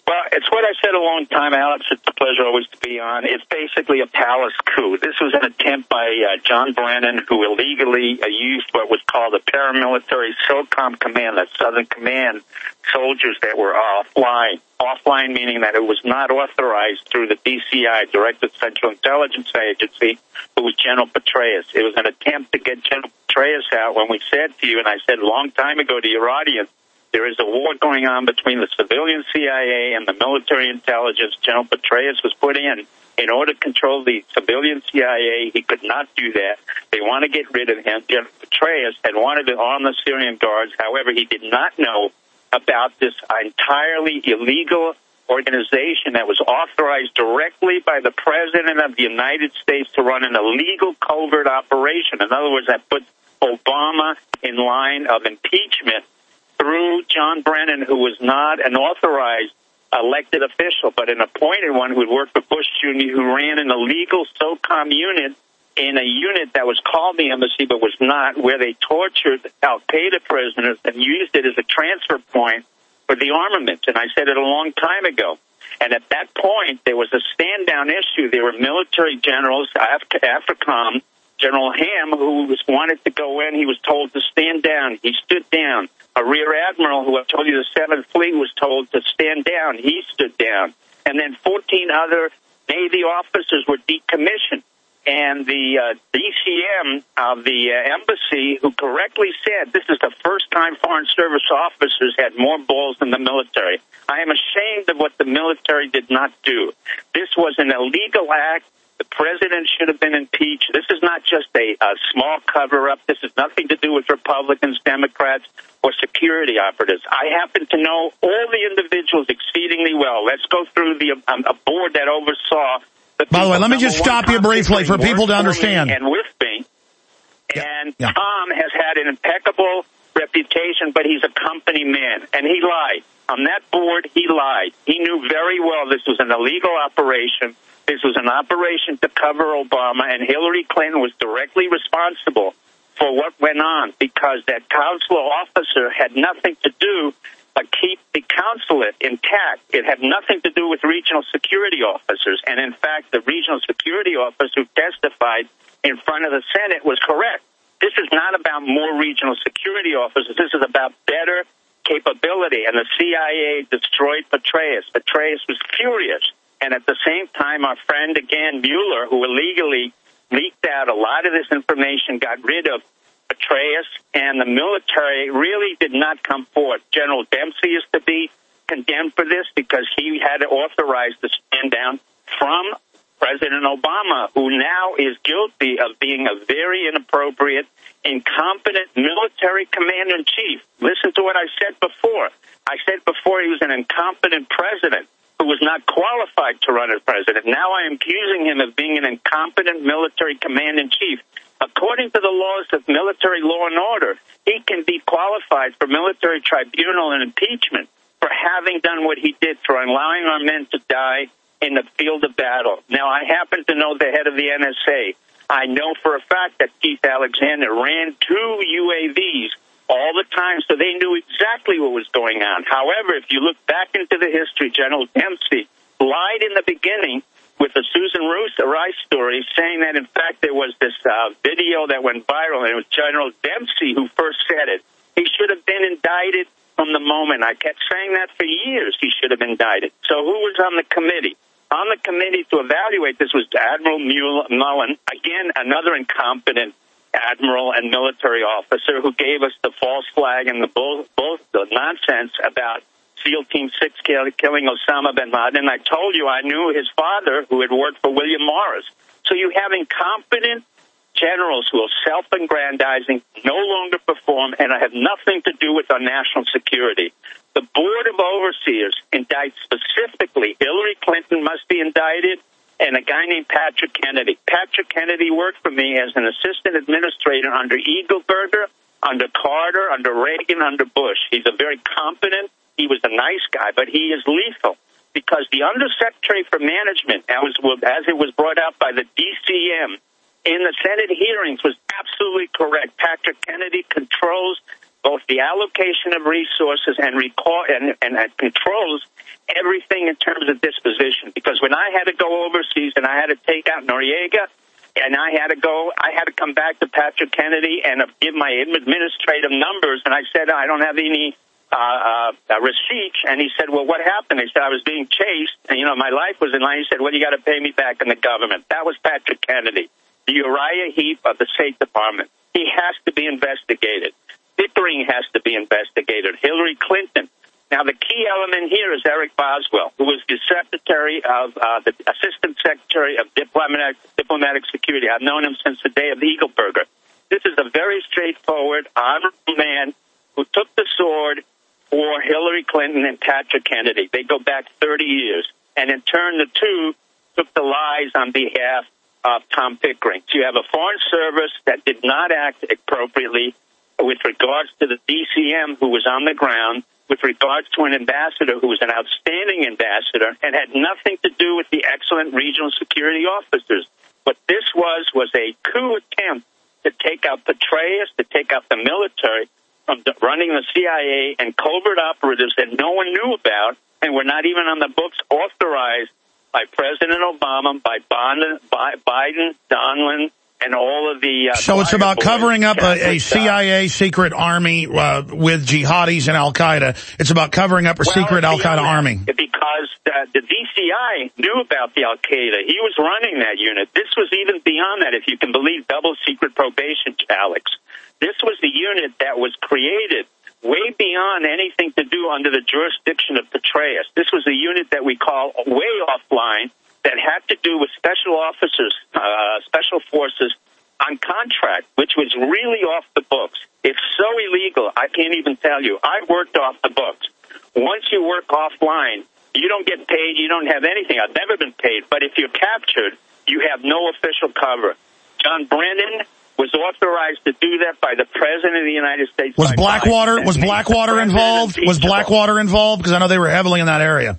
Well, it's what I said a long time, Alex. It's a pleasure always to be on. It's basically a palace coup. This was an attempt by uh, John Brennan, who illegally uh, used what was called a paramilitary SOCOM command, that Southern Command soldiers that were offline. Offline meaning that it was not authorized through the D C I, Directed Central Intelligence Agency, who was General Petraeus. It was an attempt to get General Petraeus out when we said to you, and I said a long time ago to your audience, there is a war going on between the civilian C I A and the military intelligence. General Petraeus was put in in order to control the civilian C I A. He could not do that. They want to get rid of him. General Petraeus had wanted to arm the Syrian guards. However, he did not know about this entirely illegal organization that was authorized directly by the President of the United States to run an illegal covert operation. In other words, that put Obama in line of impeachment through John Brennan, who was not an authorized elected official, but an appointed one who had worked for Bush Junior, who ran an illegal SOCOM unit in a unit that was called the embassy but was not, where they tortured al-Qaeda prisoners and used it as a transfer point for the armaments. And I said it a long time ago. And at that point, there was a stand-down issue. There were military generals, Af- AFRICOM, General Ham, who was, wanted to go in. He was told to stand down. He stood down. A rear admiral, who I told you the Seventh Fleet, was told to stand down. He stood down. And then fourteen other Navy officers were decommissioned. And the uh, D C M of the uh, embassy, who correctly said this is the first time Foreign Service officers had more balls than the military. I am ashamed of what the military did not do. This was an illegal act. The president should have been impeached. This is not just a, a small cover-up. This has nothing to do with Republicans, Democrats, or security operatives. I happen to know all the individuals exceedingly well. Let's go through the um, a board that oversaw. The By the way, let me just stop you briefly for people to understand. And with me, and yeah. Tom has had an impeccable reputation, but he's a company man, and he lied. On that board, he lied. He knew very well this was an illegal operation. This was an operation to cover Obama, and Hillary Clinton was directly responsible for what went on because that consular officer had nothing to do but keep the consulate intact. It had nothing to do with regional security officers. And, in fact, the regional security officer who testified in front of the Senate was correct. This is not about more regional security officers. This is about better capability. And the C I A destroyed Petraeus. Petraeus was furious. And at the same time, our friend, again, Mueller, who illegally leaked out a lot of this information, got rid of Petraeus, and the military really did not come forth. General Dempsey is to be condemned for this because he had authorized the stand down from President Obama, who now is guilty of being a very inappropriate, incompetent military commander-in-chief. Listen to what I said before. I said before he was an incompetent president who was not qualified to run as president. Now I am accusing him of being an incompetent military commander-in-chief. According to the laws of military law and order, he can be qualified for military tribunal and impeachment for having done what he did, for allowing our men to die in the field of battle. Now, I happen to know the head of the N S A. I know for a fact that Keith Alexander ran two U A Vs all the time, so they knew exactly what was going on. However, if you look back into the history, General Dempsey lied in the beginning with the Susan Rice story, saying that, in fact, there was this uh, video that went viral, and it was General Dempsey who first said it. He should have been indicted from the moment. I kept saying that for years. He should have been indicted. So who was on the committee? On the committee to evaluate this was Admiral Mullen, again, another incompetent admiral and military officer who gave us the false flag and the both, both the nonsense about SEAL Team six killing Osama bin Laden. And I told you I knew his father, who had worked for William Morris. So you have incompetent generals who are self-aggrandizing, no longer perform, and have nothing to do with our national security. The Board of Overseers indicts specifically Hillary Clinton must be indicted, and a guy named Patrick Kennedy. Patrick Kennedy worked for me as an assistant administrator under Eagleburger, under Carter, under Reagan, under Bush. He's a very competent, he was a nice guy, but he is lethal because the Undersecretary for Management, as, as it was brought out by the D C M in the Senate hearings, was absolutely correct. Patrick Kennedy controls both the allocation of resources and, recall, and, and uh, controls everything in terms of disposition. Because when I had to go overseas and I had to take out Noriega, and I had to go, I had to come back to Patrick Kennedy and uh, give my administrative numbers, and I said, I don't have any uh, uh, receipts, and he said, well, what happened? I said, I was being chased, and, you know, my life was in line. He said, well, you got to pay me back in the government. That was Patrick Kennedy, the Uriah Heep of the State Department. He has to be investigated. Pickering has to be investigated. Hillary Clinton. Now, the key element here is Eric Boswell, who was the Secretary of, uh, the Assistant Secretary of Diplomatic, Diplomatic Security. I've known him since the day of the Eagle Burger. This is a very straightforward, honorable man who took the sword for Hillary Clinton and Patrick Kennedy. They go back thirty years. And in turn, the two took the lies on behalf of Tom Pickering. So you have a foreign service that did not act appropriately with regards to the D C M who was on the ground, with regards to an ambassador who was an outstanding ambassador and had nothing to do with the excellent regional security officers. What this was was a coup attempt to take out Petraeus, to take out the military from the, running the C I A and covert operatives that no one knew about and were not even on the books authorized by President Obama, by Biden, by Biden, Donlin, and all of the... Uh, so it's about covering up a, a C I A secret army uh, with jihadis and al-Qaeda. It's about covering up a well, secret al-Qaeda army. Because uh, the D C I knew about the al-Qaeda. He was running that unit. This was even beyond that, if you can believe double secret probation, Alex. This was the unit that was created way beyond anything to do under the jurisdiction of Petraeus. This was a unit that we call way offline, that had to do with special officers, uh, special forces on contract, which was really off the books. It's so illegal, I can't even tell you. I worked off the books. Once you work offline, you don't get paid, you don't have anything. I've never been paid, but if you're captured, you have no official cover. John Brennan was authorized to do that by the President of the United States. Was Blackwater, was Blackwater involved? Was Blackwater involved? Because I know they were heavily in that area.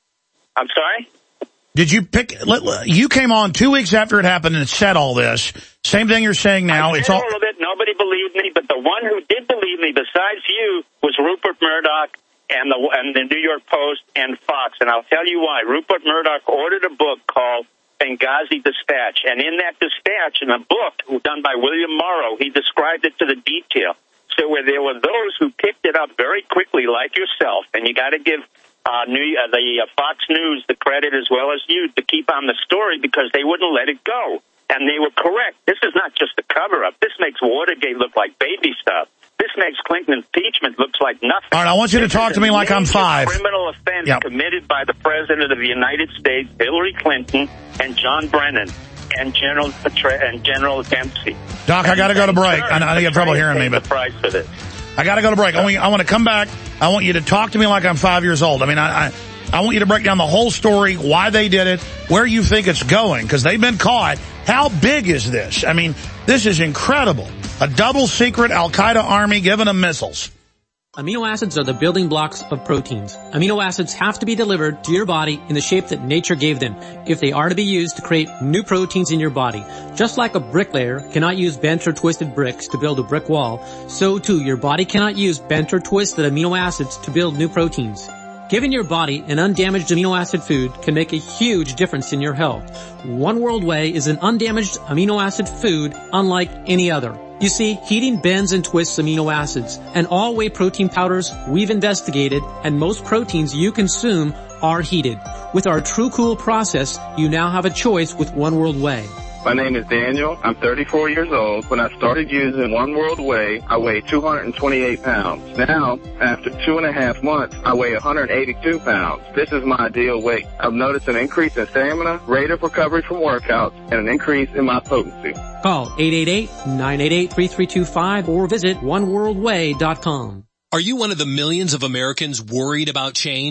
I'm sorry? Did you pick, you came on two weeks after it happened and said all this. Same thing you're saying now. I it's all, all of it. Nobody believed me, but the one who did believe me besides you was Rupert Murdoch and the, and the New York Post and Fox. And I'll tell you why. Rupert Murdoch ordered a book called Benghazi Dispatch. And in that dispatch, in a book done by William Morrow, he described it to the detail. So where there were those who picked it up very quickly, like yourself, and you got to give Uh, New, uh, the uh, Fox News the credit as well as you to keep on the story because they wouldn't let it go. And they were correct. This is not just a cover-up. This makes Watergate look like baby stuff. This makes Clinton impeachment look like nothing. All right, I want you to this talk to me like I'm five. Criminal offense yep. committed by the President of the United States, Hillary Clinton, and John Brennan, and General Petra- and General Dempsey. Doc, I got to go to break. I, I think you have trouble hearing me, but the price for this. I got to go to break. I want, you, I want to come back. I want you to talk to me like I'm five years old. I mean, I, I, I want you to break down the whole story, why they did it, where you think it's going, because they've been caught. How big is this? I mean, this is incredible. A double secret al-Qaeda army giving them missiles. Amino acids are the building blocks of proteins. Amino acids have to be delivered to your body in the shape that nature gave them if they are to be used to create new proteins in your body. Just like a bricklayer cannot use bent or twisted bricks to build a brick wall, so too your body cannot use bent or twisted amino acids to build new proteins. Giving your body an undamaged amino acid food can make a huge difference in your health. One World Whey is an undamaged amino acid food unlike any other. You see, heating bends and twists amino acids, and all whey protein powders we've investigated, and most proteins you consume are heated. With our True Cool process, you now have a choice with One World Whey. My name is Daniel. I'm thirty-four years old. When I started using One World Whey, I weighed two hundred twenty-eight pounds. Now, after two and a half months, I weigh one hundred eighty-two pounds. This is my ideal weight. I've noticed an increase in stamina, rate of recovery from workouts, and an increase in my potency. Call eight eight eight, nine eight eight, three three two five or visit one world whey dot com. Are you one of the millions of Americans worried about change?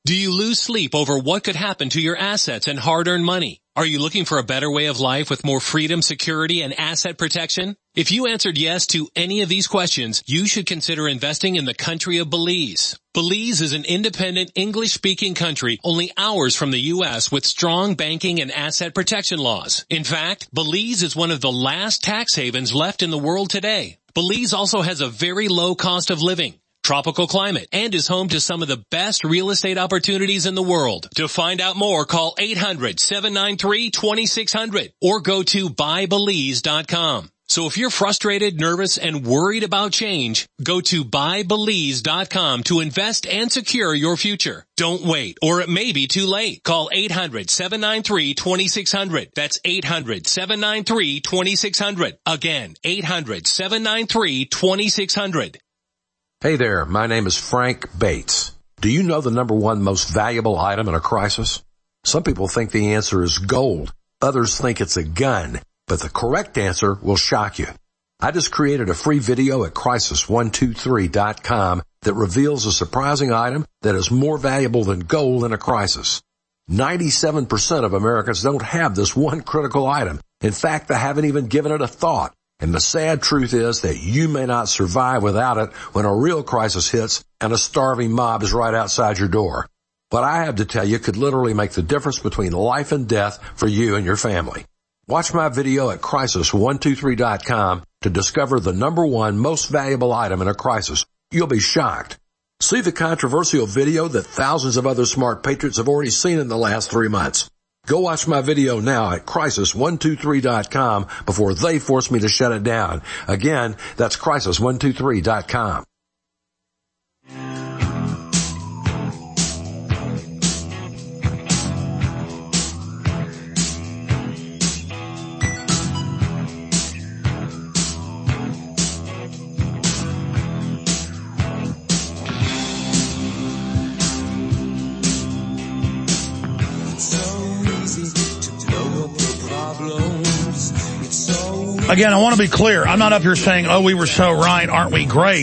Do you lose sleep over what could happen to your assets and hard-earned money? Are you looking for a better way of life with more freedom, security, and asset protection? If you answered yes to any of these questions, you should consider investing in the country of Belize. Belize is an independent, English-speaking country only hours from the U S with strong banking and asset protection laws. In fact, Belize is one of the last tax havens left in the world today. Belize also has a very low cost of living, tropical climate, and is home to some of the best real estate opportunities in the world. To find out more, call eight hundred, seven nine three, two six zero zero or go to buy belize dot com. So if you're frustrated, nervous, and worried about change, go to buy belize dot com to invest and secure your future. Don't wait, or it may be too late. Call eight hundred, seven nine three, two six zero zero. That's eight hundred, seven nine three, two six zero zero. Again, eight hundred, seven nine three, two six zero zero. Hey there, my name is Frank Bates. Do you know the number one most valuable item in a crisis? Some people think the answer is gold. Others think it's a gun. But the correct answer will shock you. I just created a free video at crisis one two three dot com that reveals a surprising item that is more valuable than gold in a crisis. ninety-seven percent of Americans don't have this one critical item. In fact, they haven't even given it a thought. And the sad truth is that you may not survive without it when a real crisis hits and a starving mob is right outside your door. What I have to tell you could literally make the difference between life and death for you and your family. Watch my video at crisis one two three dot com to discover the number one most valuable item in a crisis. You'll be shocked. See the controversial video that thousands of other smart patriots have already seen in the last three months. Go watch my video now at crisis one two three dot com before they force me to shut it down. Again, that's crisis one two three dot com. Again, I want to be clear. I'm not up here saying, oh, we were so right, aren't we great?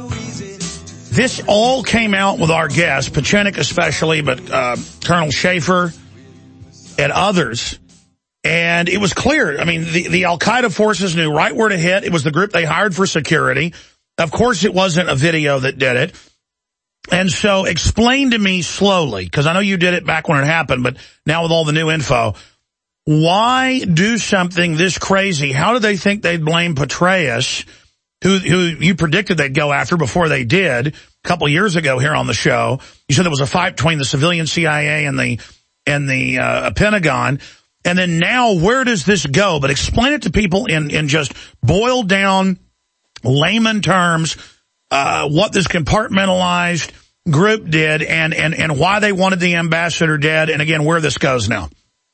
This all came out with our guests, Pachenik especially, but uh, Colonel Schaefer and others. And it was clear. I mean, the, the al-Qaeda forces knew right where to hit. It was the group they hired for security. Of course, it wasn't a video that did it. And so explain to me slowly, because I know you did it back when it happened, but now with all the new info, why do something this crazy? How did they think they'd blame Petraeus, who who you predicted they'd go after before they did a couple of years ago here on the show? You said there was a fight between the civilian C I A and the and the uh, Pentagon. And then now, where does this go? But explain it to people in, in just boiled down layman terms, uh, what this compartmentalized group did and, and, and why they wanted the ambassador dead. And again, where this goes now.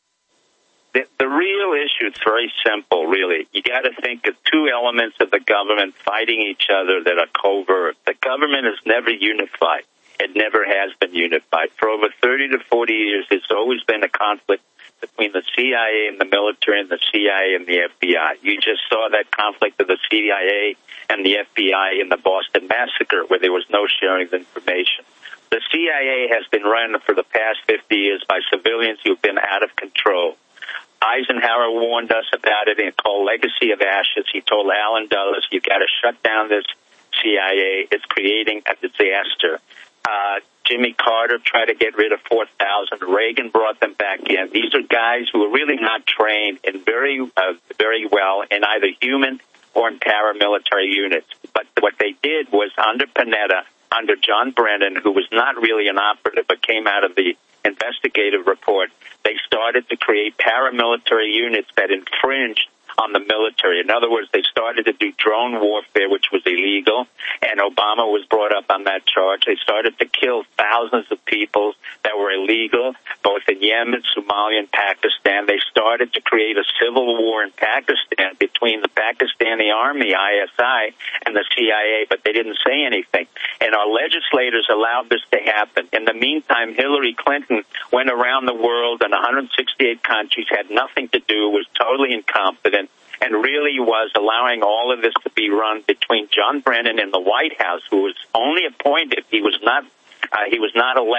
The, the real issue, it's very simple, really. You got to think of two elements of the government fighting each other that are covert. The government is never unified. It never has been unified. For over thirty to forty years, there's always been a conflict between the C I A and the military and the C I A and the F B I. You just saw that conflict of the C I A and the F B I in the Boston Massacre, where there was no sharing of information. The C I A has been run for the past fifty years by civilians who have been out of control. Eisenhower warned us about it in called Legacy of Ashes. He told Allen Dulles, you've got to shut down this C I A. It's creating a disaster. Uh, Jimmy Carter tried to get rid of four thousand. Reagan brought them back in. These are guys who are really not trained in very, uh, very well in either human or in paramilitary units. But what they did was under Panetta, under John Brennan, who was not really an operative but came out of the investigative report, they started to create paramilitary units that infringed on the military. In other words, they started to do drone warfare, which was illegal, and Obama was brought up on that charge. They started to kill thousands of people that were illegal, both in Yemen, Somalia, and Pakistan. They started to create a civil war in Pakistan between the Pakistani Army, I S I, and the C I A, but they didn't say anything. And our legislators allowed this to happen. In the meantime, Hillary Clinton went around the world in one hundred sixty-eight countries, had nothing to do, was totally incompetent, and really was allowing all of this to be run between John Brennan in the White House, who was only appointed. He was not uh, he was not elected.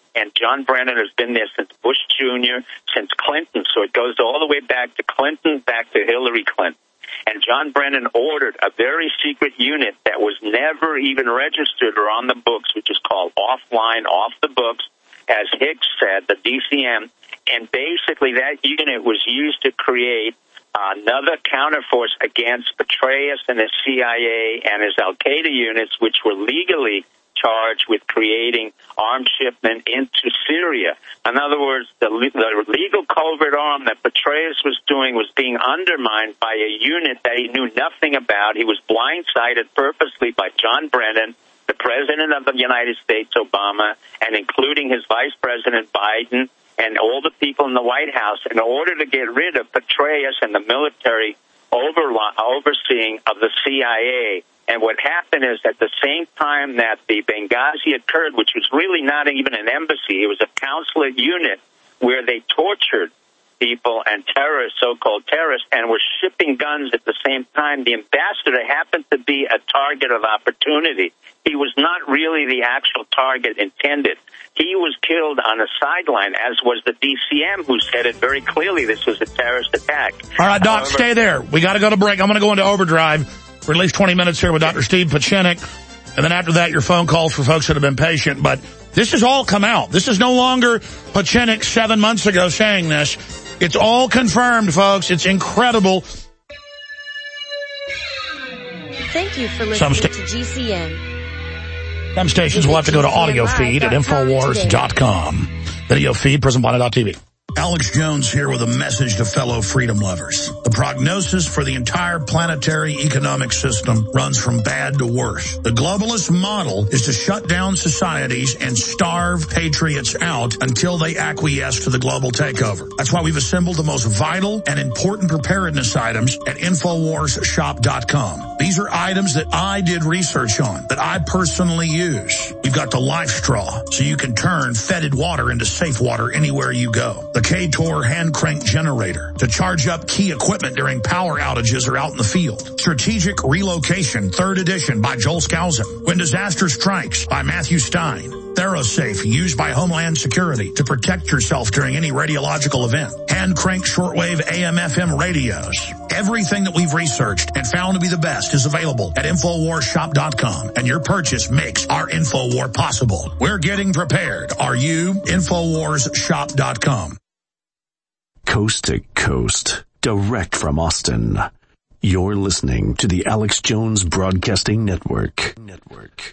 And John Brennan has been there since Bush Junior, since Clinton. So it goes all the way back to Clinton, back to Hillary Clinton. And John Brennan ordered a very secret unit that was never even registered or on the books, which is called offline, off the books, as Hicks said, the D C M. And basically that unit was used to create another counterforce against Petraeus and his C I A and his Al-Qaeda units, which were legally charged with creating arms shipment into Syria. In other words, the, the legal covert arm that Petraeus was doing was being undermined by a unit that he knew nothing about. He was blindsided purposely by John Brennan, the President of the United States, Obama, and including his Vice President, Biden, and all the people in the White House in order to get rid of Petraeus and the military overlo- overseeing of the C I A. And what happened is at the same time that the Benghazi occurred, which was really not even an embassy, it was a consulate unit where they tortured people and terrorists, so-called terrorists, and were shipping guns at the same time. The ambassador happened to be a target of opportunity. He was not really the actual target intended. He was killed on a sideline, as was the D C M, who said it very clearly this was a terrorist attack. All right, Doc, However, stay there. We got to go to break. I'm going to go into overdrive for at least twenty minutes here with Doctor Steve Pieczenik. And then after that, your phone calls for folks that have been patient. But this has all come out. This is no longer Pieczenik seven months ago saying this. It's all confirmed, folks. It's incredible. Thank you for listening to G C N. Some stations will have to go to audio feed at Infowars dot com. Video feed, prison planet dot t v. Alex Jones here with a message to fellow freedom lovers. The prognosis for the entire planetary economic system runs from bad to worse. The globalist model is to shut down societies and starve patriots out until they acquiesce to the global takeover. That's why we've assembled the most vital and important preparedness items at Infowars shop dot com. These are items that I did research on, that I personally use. We've got the Life Straw, so you can turn fetid water into safe water anywhere you go. The K-Tor hand crank generator to charge up key equipment during power outages or out in the field. Strategic Relocation, third edition by Joel Skousen. When Disaster Strikes by Matthew Stein. ThyroSafe, used by Homeland Security to protect yourself during any radiological event. Hand crank shortwave A M F M radios. Everything that we've researched and found to be the best is available at Infowars shop dot com, and your purchase makes our Infowar possible. We're getting prepared. Are you? Infowars shop dot com. Coast to coast, direct from Austin. You're listening to the Alex Jones Broadcasting Network. Network.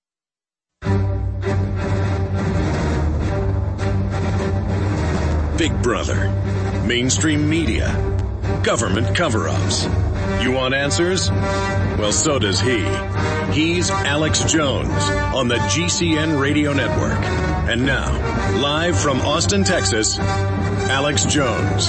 Big Brother, mainstream media, government cover-ups. You want answers? Well, so does he. He's Alex Jones on the G C N Radio Network. And now, live from Austin, Texas, Alex Jones.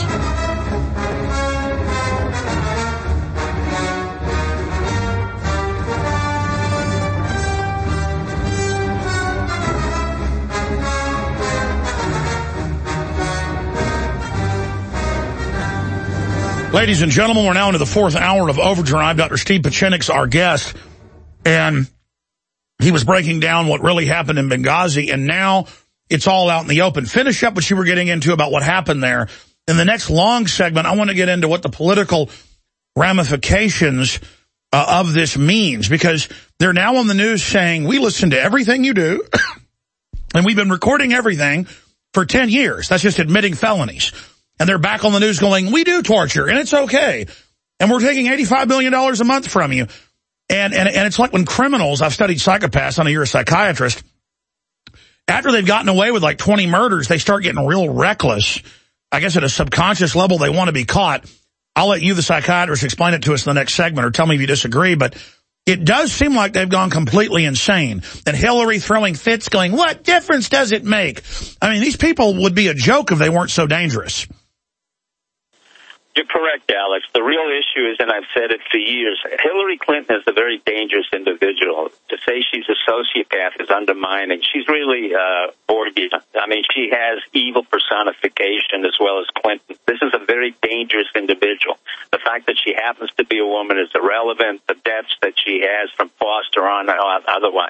Ladies and gentlemen, we're now into the fourth hour of Overdrive. Doctor Steve Pieczenik's our guest, and he was breaking down what really happened in Benghazi, and now it's all out in the open. Finish up what you were getting into about what happened there. In the next long segment, I want to get into what the political ramifications uh, of this means, because they're now on the news saying, we listen to everything you do, and we've been recording everything for ten years. That's just admitting felonies. And they're back on the news going, we do torture, and it's okay. And we're taking eighty-five million dollars a month from you. And, and, and it's like when criminals, I've studied psychopaths, I know you're a psychiatrist, after they've gotten away with like twenty murders, they start getting real reckless. I guess at a subconscious level, they want to be caught. I'll let you, the psychiatrist, explain it to us in the next segment, or tell me if you disagree, but it does seem like they've gone completely insane. And Hillary throwing fits going, what difference does it make? I mean, these people would be a joke if they weren't so dangerous. You're correct, Alex. The real issue is, and I've said it for years, Hillary Clinton is a very dangerous individual. To say she's a sociopath is undermining. She's really uh, Borgia. I mean, she has evil personification as well as Clinton. This is a very dangerous individual. The fact that she happens to be a woman is irrelevant. The debts that she has from Foster on uh, otherwise.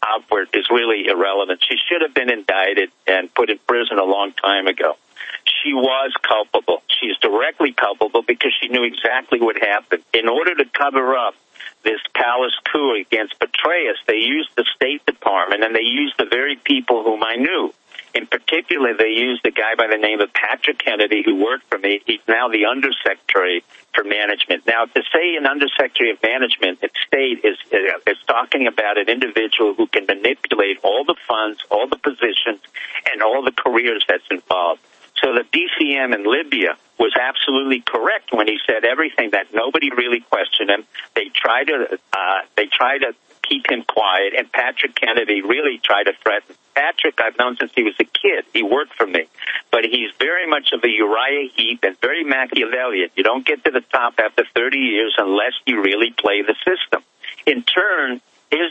outward is really irrelevant. She should have been indicted and put in prison a long time ago. She was culpable. She's directly culpable because she knew exactly what happened. In order to cover up this palace coup against Petraeus, they used the State Department, and they used the very people whom I knew. In particular, they used a guy by the name of Patrick Kennedy, who worked for me. He's now the Undersecretary for Management. Now, to say an Undersecretary of Management at State is, is talking about an individual who can manipulate all the funds, all the positions, and all the careers that's involved. So the D C M in Libya was absolutely correct when he said everything, that nobody really questioned him. They tried to, uh, they tried to keep him quiet, and Patrick Kennedy really tried to threaten. Patrick, I've known since he was a kid. He worked for me. But he's very much of a Uriah Heep and very Machiavellian. You don't get to the top after thirty years unless you really play the system. In turn, his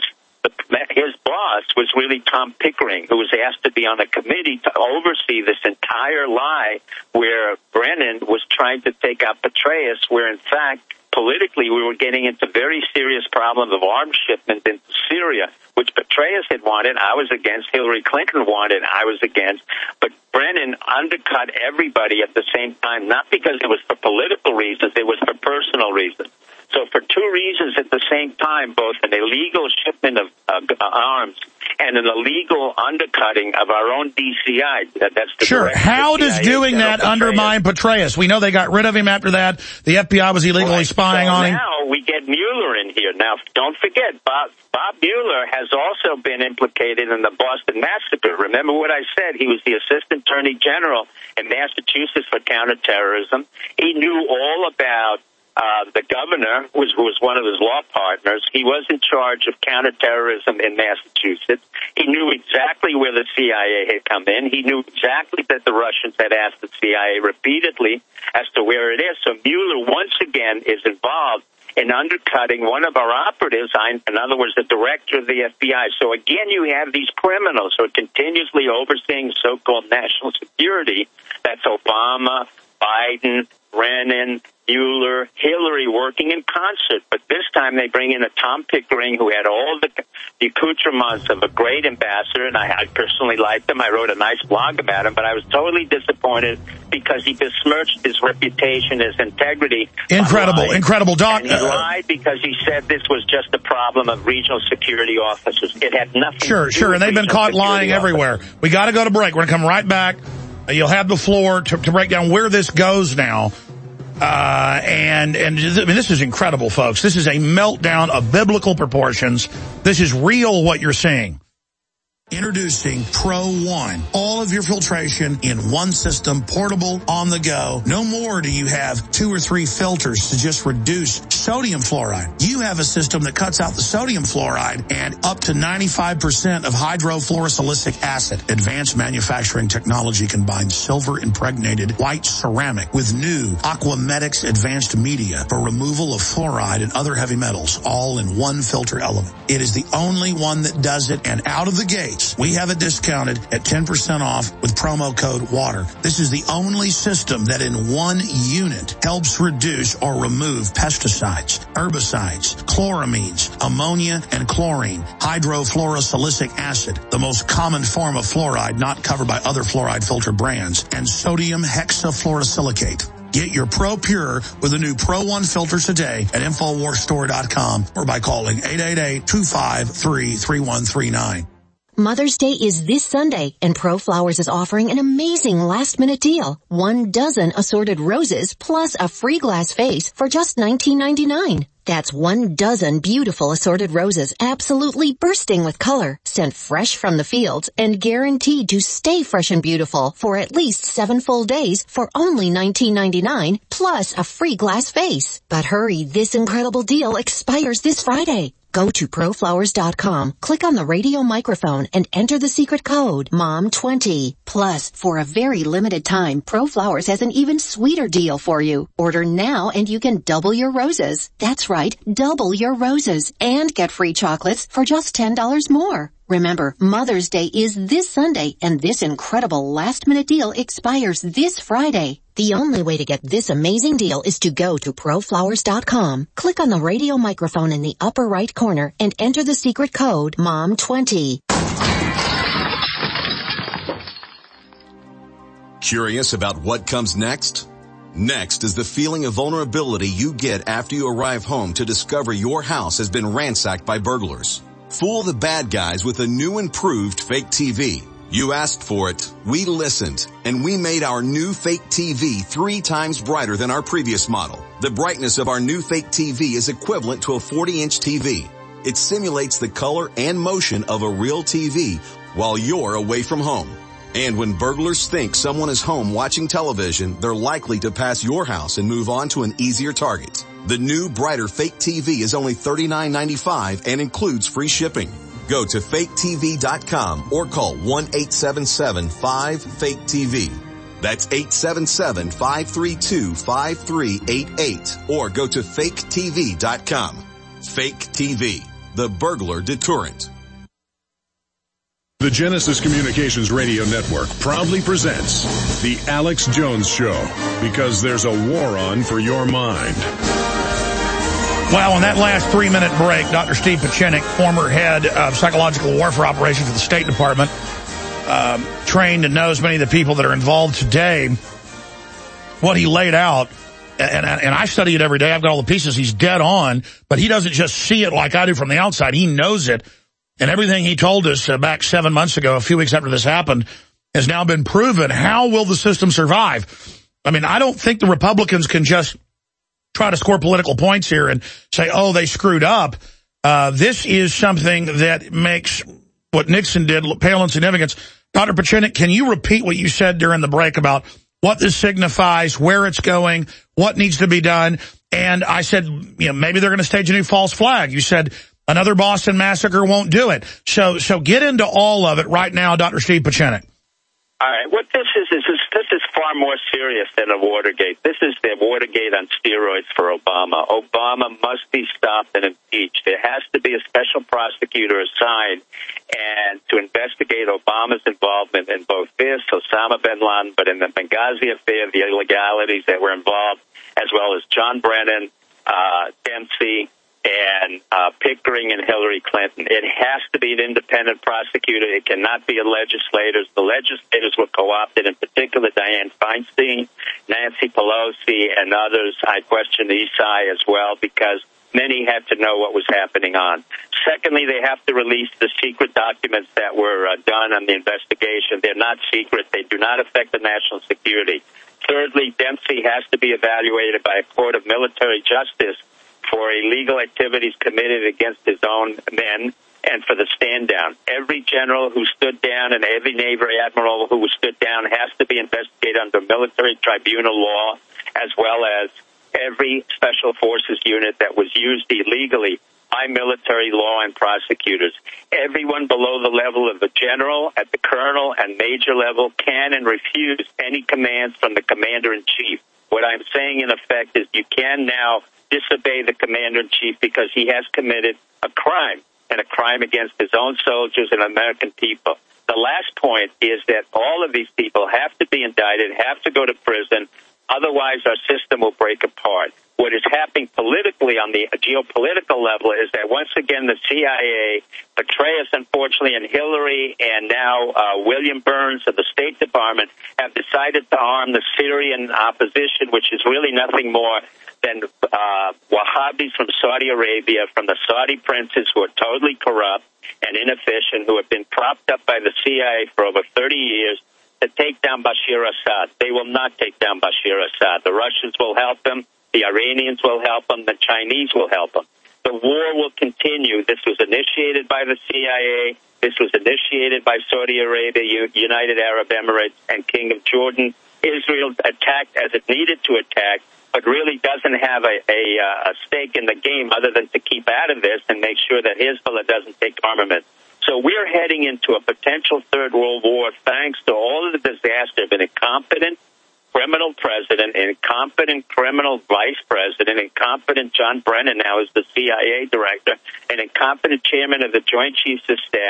his boss was really Tom Pickering, who was asked to be on a committee to oversee this entire lie where Brennan was trying to take out Petraeus, where, in fact, politically we were getting into very serious problems of arms shipment into Syria, which Petraeus had wanted, I was against, Hillary Clinton wanted, I was against, but Brennan undercut everybody at the same time, not because it was for political reasons, it was for personal reasons. So for two reasons at the same time, both an illegal shipment of uh, arms and an illegal undercutting of our own D C I. That's the sure. How does doing that undermine Petraeus? We know they got rid of him after that. The F B I was illegally right. spying so on him. Now we get Mueller in here. Now, don't forget, Bob, Bob Mueller has also been implicated in the Boston Massacre. Remember what I said? He was the Assistant Attorney General in Massachusetts for counterterrorism. He knew all about Uh, the governor was, was one of his law partners. He was in charge of counterterrorism in Massachusetts. He knew exactly where the C I A had come in. He knew exactly that the Russians had asked the C I A repeatedly as to where it is. So Mueller, once again, is involved in undercutting one of our operatives, in other words, the director of the F B I. So again, you have these criminals who are continuously overseeing so-called national security. That's Obama, Biden, Brennan, Mueller, Hillary working in concert. But this time they bring in a Tom Pickering who had all the, the accoutrements of a great ambassador, and I, I personally liked him. I wrote a nice blog about him, but I was totally disappointed because he besmirched his reputation, his integrity. Incredible, incredible, Doc. And he lied because he said this was just a problem of regional security officers. It had nothing Sure, to do sure, with and they've been caught lying officers. everywhere. We got to go to break. We're going to come right back. You'll have the floor to, to break down where this goes now. Uh, and, and, I mean, this is incredible, folks. This is a meltdown of biblical proportions. This is real what you're seeing. Introducing Pro One. All of your filtration in one system, portable, on the go. No more do you have two or three filters to just reduce sodium fluoride. You have a system that cuts out the sodium fluoride and up to ninety-five percent of hydrofluorosilicic acid. Advanced manufacturing technology combines silver-impregnated white ceramic with new Aquamedics advanced media for removal of fluoride and other heavy metals, all in one filter element. It is the only one that does it, and out of the gate, we have it discounted at ten percent off with promo code WATER. This is the only system that in one unit helps reduce or remove pesticides, herbicides, chloramines, ammonia, and chlorine, hydrofluorosilicic acid, the most common form of fluoride not covered by other fluoride filter brands, and sodium hexafluorosilicate. Get your Pro Pure with the new Pro One filter today at Infowars Store dot com or by calling eight eight eight, two five three, three one three nine. Mother's Day is this Sunday, and ProFlowers is offering an amazing last-minute deal. One dozen assorted roses plus a free glass vase for just nineteen ninety-nine. That's one dozen beautiful assorted roses, absolutely bursting with color, sent fresh from the fields and guaranteed to stay fresh and beautiful for at least seven full days for only nineteen ninety-nine, plus a free glass vase. But hurry, this incredible deal expires this Friday. Go to Pro Flowers dot com, click on the radio microphone, and enter the secret code mom twenty. Plus, for a very limited time, ProFlowers has an even sweeter deal for you. Order now and you can double your roses. That's right, double your roses, and get free chocolates for just ten dollars more. Remember, Mother's Day is this Sunday, and this incredible last-minute deal expires this Friday. The only way to get this amazing deal is to go to pro flowers dot com, click on the radio microphone in the upper right corner, and enter the secret code mom twenty. Curious about what comes next? Next is the feeling of vulnerability you get after you arrive home to discover your house has been ransacked by burglars. Fool the bad guys with a new improved fake T V. You asked for it, we listened, and we made our new fake T V three times brighter than our previous model. The brightness of our new fake T V is equivalent to a forty inch T V. It simulates the color and motion of a real T V while you're away from home. And when burglars think someone is home watching television, they're likely to pass your house and move on to an easier target. The new, brighter fake T V is only thirty-nine ninety-five and includes free shipping. Go to fake T V dot com or call one eight seven seven five fake T V. That's eight seven seven, five three two, five three eight eight or go to fake T V dot com. Fake T V, the burglar deterrent. The Genesis Communications Radio Network proudly presents The Alex Jones Show, because there's a war on for your mind. Well, in that last three-minute break, Doctor Steve Pieczenik, former head of psychological warfare operations for the State Department, um, trained and knows many of the people that are involved today, what he laid out, and, and, and I study it every day. I've got all the pieces. He's dead on, but he doesn't just see it like I do from the outside. He knows it. And everything he told us uh, back seven months ago, a few weeks after this happened, has now been proven. How will the system survive? I mean, I don't think the Republicans can just try to score political points here and say, oh, they screwed up. Uh, this is something that makes what Nixon did pale in significance. Doctor Pieczenik, can you repeat what you said during the break about what this signifies, where it's going, what needs to be done? And I said, you know, maybe they're going to stage a new false flag. You said another Boston massacre won't do it. So, so get into all of it right now, Doctor Steve Pieczenik. All right. What this is, is this, this is far more serious than a Watergate. This is the Watergate on steroids for Obama. Obama must be stopped and impeached. There has to be a special prosecutor assigned and to investigate Obama's involvement in both this, Osama bin Laden, but in the Benghazi affair, the illegalities that were involved, as well as John Brennan, uh, Dempsey, and uh, Pickering and Hillary Clinton. It has to be an independent prosecutor. It cannot be a legislator. The legislators were co-opted, in particular Dianne Feinstein, Nancy Pelosi, and others. I question Esai as well, because many had to know what was happening on. Secondly, they have to release the secret documents that were uh, done on the investigation. They're not secret. They do not affect the national security. Thirdly, Dempsey has to be evaluated by a court of military justice for illegal activities committed against his own men and for the stand down. Every general who stood down and every Navy admiral who stood down has to be investigated under military tribunal law, as well as every special forces unit that was used illegally by military law and prosecutors. Everyone below the level of the general, at the colonel and major level, can and refuse any commands from the commander-in-chief. What I'm saying, in effect, is you can now disobey the commander-in-chief because he has committed a crime, and a crime against his own soldiers and American people. The last point is that all of these people have to be indicted, have to go to prison, otherwise our system will break apart. What is happening politically on the geopolitical level is that once again the C I A, Petraeus, unfortunately, and Hillary, and now uh, William Burns of the State Department have decided to arm the Syrian opposition, which is really nothing more than uh, Wahhabis from Saudi Arabia, from the Saudi princes who are totally corrupt and inefficient, who have been propped up by the C I A for over thirty years to take down Bashir Assad. They will not take down Bashir Assad. The Russians will help them. The Iranians will help them. The Chinese will help them. The war will continue. This was initiated by the C I A. This was initiated by Saudi Arabia, United Arab Emirates, and Kingdom of Jordan. Israel attacked as it needed to attack, but really doesn't have a, a, a stake in the game other than to keep out of this and make sure that Hezbollah doesn't take armament. So we're heading into a potential third world war thanks to all of the disaster of an incompetent criminal president, an incompetent criminal vice president, incompetent John Brennan now is the C I A director, an incompetent chairman of the Joint Chiefs of Staff,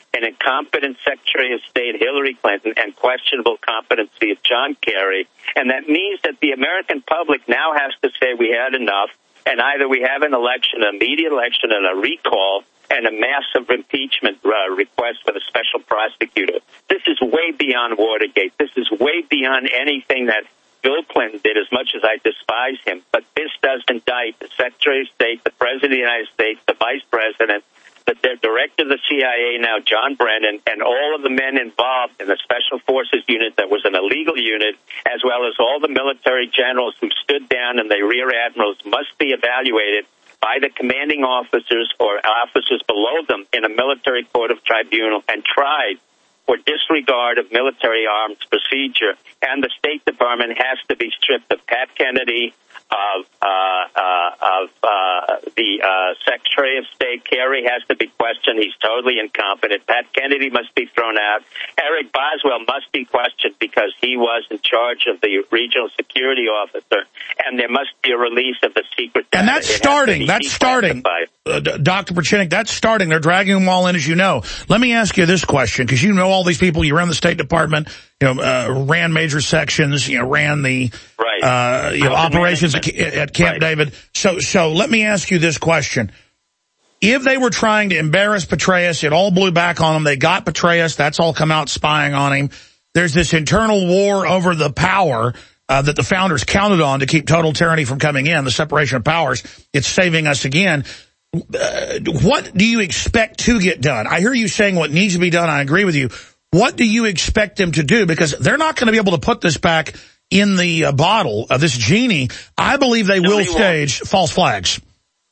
an incompetent Secretary of State Hillary Clinton and questionable competency of John Kerry. And that means that the American public now has to say we had enough, and either we have an election, an immediate election, and a recall, and a massive impeachment uh, request for the special prosecutor. This is way beyond Watergate. This is way beyond anything that Bill Clinton did, as much as I despise him. But this does indict the Secretary of State, the President of the United States, the Vice President, the, the Director of the C I A now, John Brennan, and all of the men involved in the Special Forces unit that was an illegal unit, as well as all the military generals who stood down and the rear admirals must be evaluated by the commanding officers or officers below them in a military court of tribunal and tried for disregard of military arms procedure. And the State Department has to be stripped of Pat Kennedy, of uh, uh, of uh, the uh, Secretary of State. Kerry has to be questioned. He's totally incompetent. Pat Kennedy must be thrown out. Eric Boswell must be questioned because he was in charge of the regional security officer. And there must be a release of the secret data. And that's starting. That's starting. Uh, Doctor Prochinik, that's starting. They're dragging them all in, as you know. Let me ask you this question, because you know all these people. You ran the State Department, you know, uh, ran major sections, you know, ran the right. uh, you know, operations at, at Camp right. David. So, so let me ask you this question. If they were trying to embarrass Petraeus, it all blew back on them. They got Petraeus. That's all come out spying on him. There's this internal war over the power Uh, that the founders counted on to keep total tyranny from coming in, the separation of powers. It's saving us again. Uh, what do you expect to get done? I hear you saying what needs to be done. I agree with you. What do you expect them to do? Because they're not going to be able to put this back in the uh, bottle of this genie. I believe they no, will they stage won't. false flags.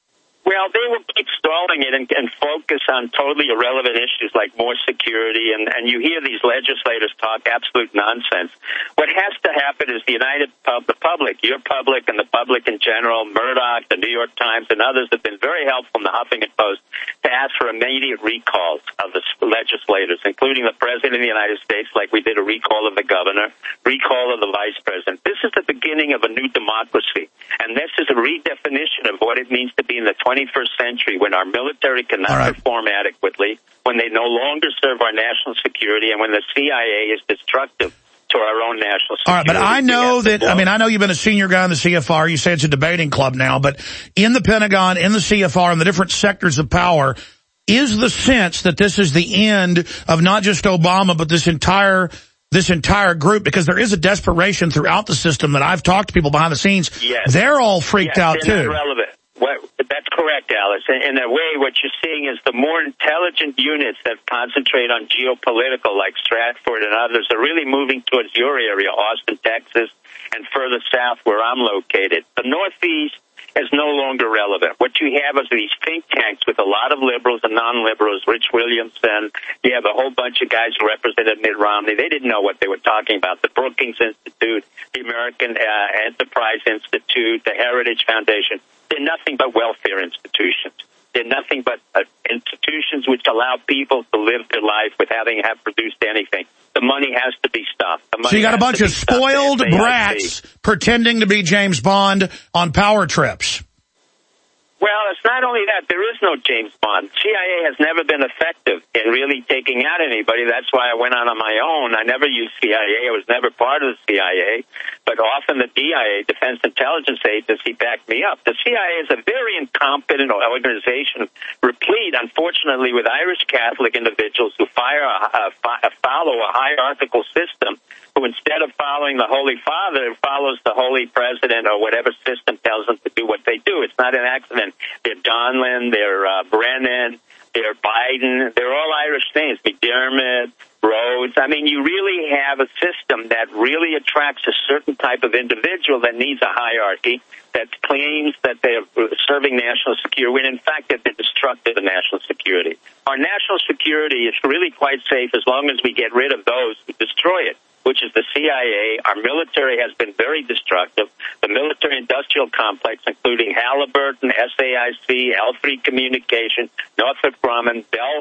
Well, they will keep stalling it and, and focus on totally irrelevant issues like more security, and, and you hear these legislators talk absolute nonsense. What has to happen is the United pub, the public, your public and the public in general, Murdoch, the New York Times, and others have been very helpful in the Huffington Post to ask for immediate recalls of the legislators, including the President of the United States, like we did a recall of the governor, recall of the Vice President. This is the beginning of a new democracy, and this is a redefinition of what it means to be in the twenty-first century, when our military cannot right. perform adequately, when they no longer serve our national security, and when the C I A is destructive to our own national security. All right, but I know that, I mean, I know you've been a senior guy in the C F R. You say it's a debating club now, but in the Pentagon, in the C F R, in the different sectors of power, is the sense that this is the end of not just Obama, but this entire this entire group? Because there is a desperation throughout the system that I've talked to people behind the scenes. Yes. They're all freaked yes, out, they're too. Not relevant. What, that's correct, Alice. In, in a way, what you're seeing is the more intelligent units that concentrate on geopolitical, like Stratford and others, are really moving towards your area, Austin, Texas, and further south where I'm located. The Northeast is no longer relevant. What you have is these think tanks with a lot of liberals and non-liberals, Rich Williamson. You have a whole bunch of guys who represented Mitt Romney. They didn't know what they were talking about. The Brookings Institute, the American uh, Enterprise Institute, the Heritage Foundation. They're nothing but welfare institutions. They're nothing but uh, institutions which allow people to live their life without having have produced anything. The money has to be stopped. The money so you got a bunch of stopped. spoiled brats pretending to be James Bond on power trips. Well, it's not only that. There is no James Bond. C I A has never been effective in really taking out anybody. That's why I went out on my own. I never used C I A. I was never part of the C I A. But often the D I A, Defense Intelligence Agency, backed me up. The C I A is a very incompetent organization, replete, unfortunately, with Irish Catholic individuals who fire a, a, follow a hierarchical system, who instead of following the Holy Father, follows the Holy President or whatever system tells them to do what they do. It's not an accident. They're Donlan, they're uh, Brennan, they're Biden. They're all Irish names. McDermott, Rhodes. I mean, you really have a system that really attracts a certain type of individual that needs a hierarchy, that claims that they're serving national security, when in fact that they're destructive of national security. Our national security is really quite safe as long as we get rid of those who destroy it, which is the C I A. Our military has been very destructive. The military-industrial complex, including Halliburton, S A I C, L three Communication, Northrop Grumman, Bell,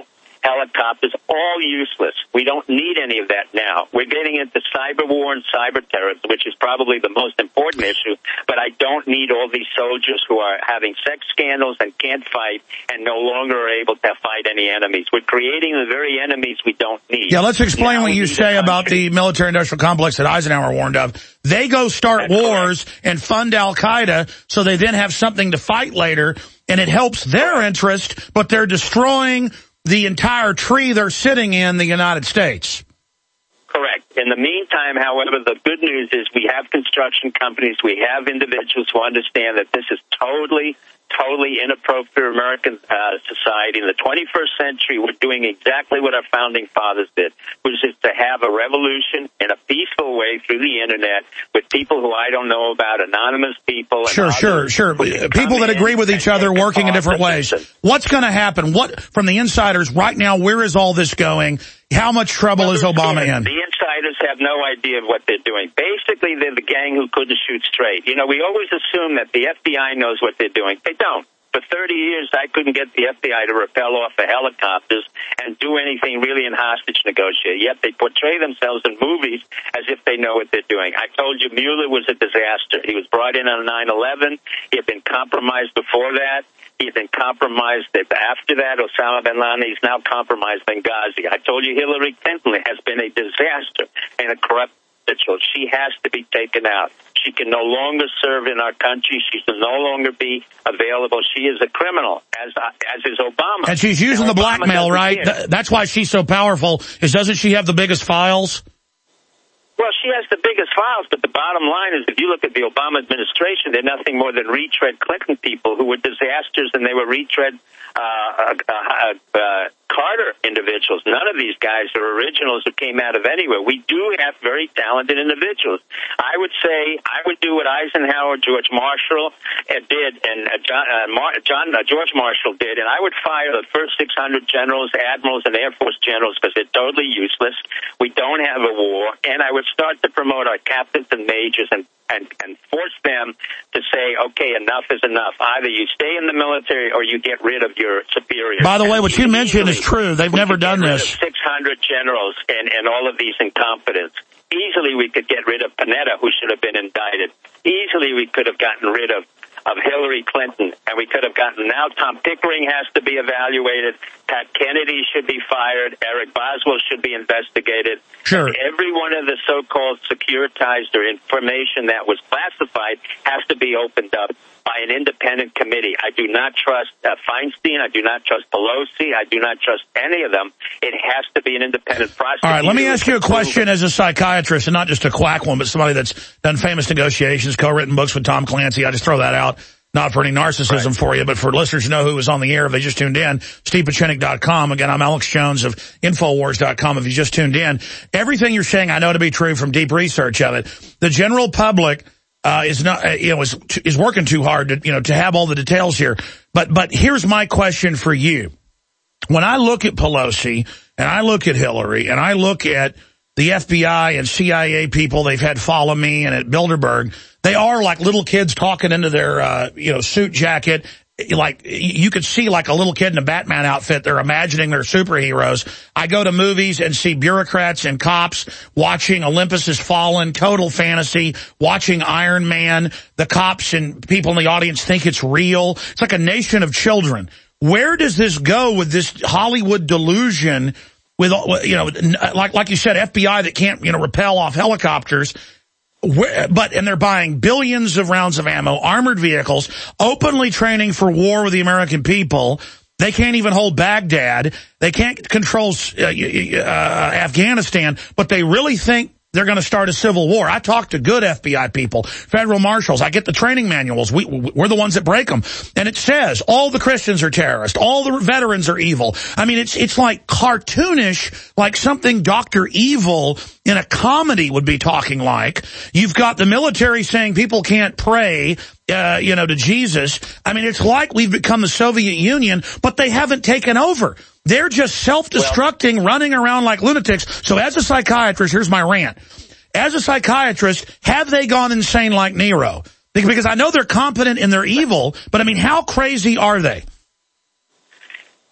helicopters, all useless. We don't need any of that now. We're getting into cyber war and cyber terrorism, which is probably the most important issue, but I don't need all these soldiers who are having sex scandals and can't fight and no longer are able to fight any enemies. We're creating the very enemies we don't need. Yeah, let's explain now what you say about the military-industrial complex that Eisenhower warned of. They go start That's wars correct. and fund al-Qaeda so they then have something to fight later, and it helps their interest, but they're destroying the entire tree they're sitting in, the United States. Correct. In the meantime, however, the good news is we have construction companies, we have individuals who understand that this is totally, totally inappropriate for American uh, society. In the twenty-first century, we're doing exactly what our founding fathers did, which is to have a revolution in a peaceful way through the Internet with people who I don't know about, anonymous people. Sure, sure, sure. People that agree with each other working in different ways. What's going to happen? What, from the insiders right now, where is all this going? How much trouble is Obama in? The insiders have no idea of what they're doing. Basically, they're the gang who couldn't shoot straight. You know, we always assume that the F B I knows what they're doing. They don't. For thirty years, I couldn't get the F B I to rappel off the helicopters and do anything really in hostage negotiate. Yet they portray themselves in movies as if they know what they're doing. I told you Mueller was a disaster. He was brought in on nine eleven. He had been compromised before that. He's been compromised after that. Osama bin Laden, he's now compromised Benghazi. I told you Hillary Clinton has been a disaster and a corrupt individual. She has to be taken out. She can no longer serve in our country. She can no longer be available. She is a criminal, as as is Obama. And she's using and the blackmail, right? Th- that's why she's so powerful, is doesn't she have the biggest files? Well, she has the biggest files, but the bottom line is if you look at the Obama administration, they're nothing more than retread Clinton people who were disasters, and they were retread uh, uh, uh, uh, Carter individuals. None of these guys are originals who came out of anywhere. We do have very talented individuals. I would say I would do what Eisenhower, George Marshall uh, did, and uh, John, uh, Mar- John uh, George Marshall did, and I would fire the first six hundred generals, admirals, and Air Force generals because they're totally useless. We don't have a war, and I would start to promote our captains and majors and And, and force them to say, okay, enough is enough. Either you stay in the military or you get rid of your superiors. By the way, what you mentioned is true. They've never done this. six hundred generals and, and all of these incompetents. Easily we could get rid of Panetta, who should have been indicted. Easily we could have gotten rid of of Hillary Clinton, and we could have gotten, now Tom Pickering has to be evaluated, Pat Kennedy should be fired, Eric Boswell should be investigated. Sure. And every one of the so-called securitized or information that was classified has to be opened up by an independent committee. I do not trust uh, Feinstein. I do not trust Pelosi. I do not trust any of them. It has to be an independent process. All right, let me ask you a question as a psychiatrist, and not just a quack one, but somebody that's done famous negotiations, co-written books with Tom Clancy. I just throw that out, not for any narcissism right. for you, but for listeners who know who was on the air if they just tuned in, Steve Pieczenik dot com. Again, I'm Alex Jones of Infowars dot com if you just tuned in. Everything you're saying I know to be true from deep research of it. The general public Uh, is not, uh, you know, is, is working too hard to, you know, to have all the details here. But, but here's my question for you. When I look at Pelosi and I look at Hillary and I look at the F B I and C I A people they've had follow me and at Bilderberg, they are like little kids talking into their, uh, you know, suit jacket. Like, you could see like a little kid in a Batman outfit. They're imagining they're superheroes. I go to movies and see bureaucrats and cops watching Olympus Has Fallen, total fantasy, watching Iron Man. The cops and people in the audience think it's real. It's like a nation of children. Where does this go with this Hollywood delusion with, you know, like, like you said, F B I that can't, you know, rappel off helicopters? Where, but, and they're buying billions of rounds of ammo, armored vehicles, openly training for war with the American people. They can't even hold Baghdad. They can't control uh, uh, Afghanistan, but they really think they're going to start a civil war. I talk to good F B I people, federal marshals. I get the training manuals. We, we're the ones that break them. And it says all the Christians are terrorists. All the veterans are evil. I mean, it's it's like cartoonish, like something Doctor Evil in a comedy would be talking like. You've got the military saying people can't pray, uh, you know, to Jesus. I mean, it's like we've become the Soviet Union, but they haven't taken over. They're just self-destructing, well, running around like lunatics. So as a psychiatrist, here's my rant. As a psychiatrist, have they gone insane like Nero? Because I know they're competent and they're evil, but I mean, how crazy are they?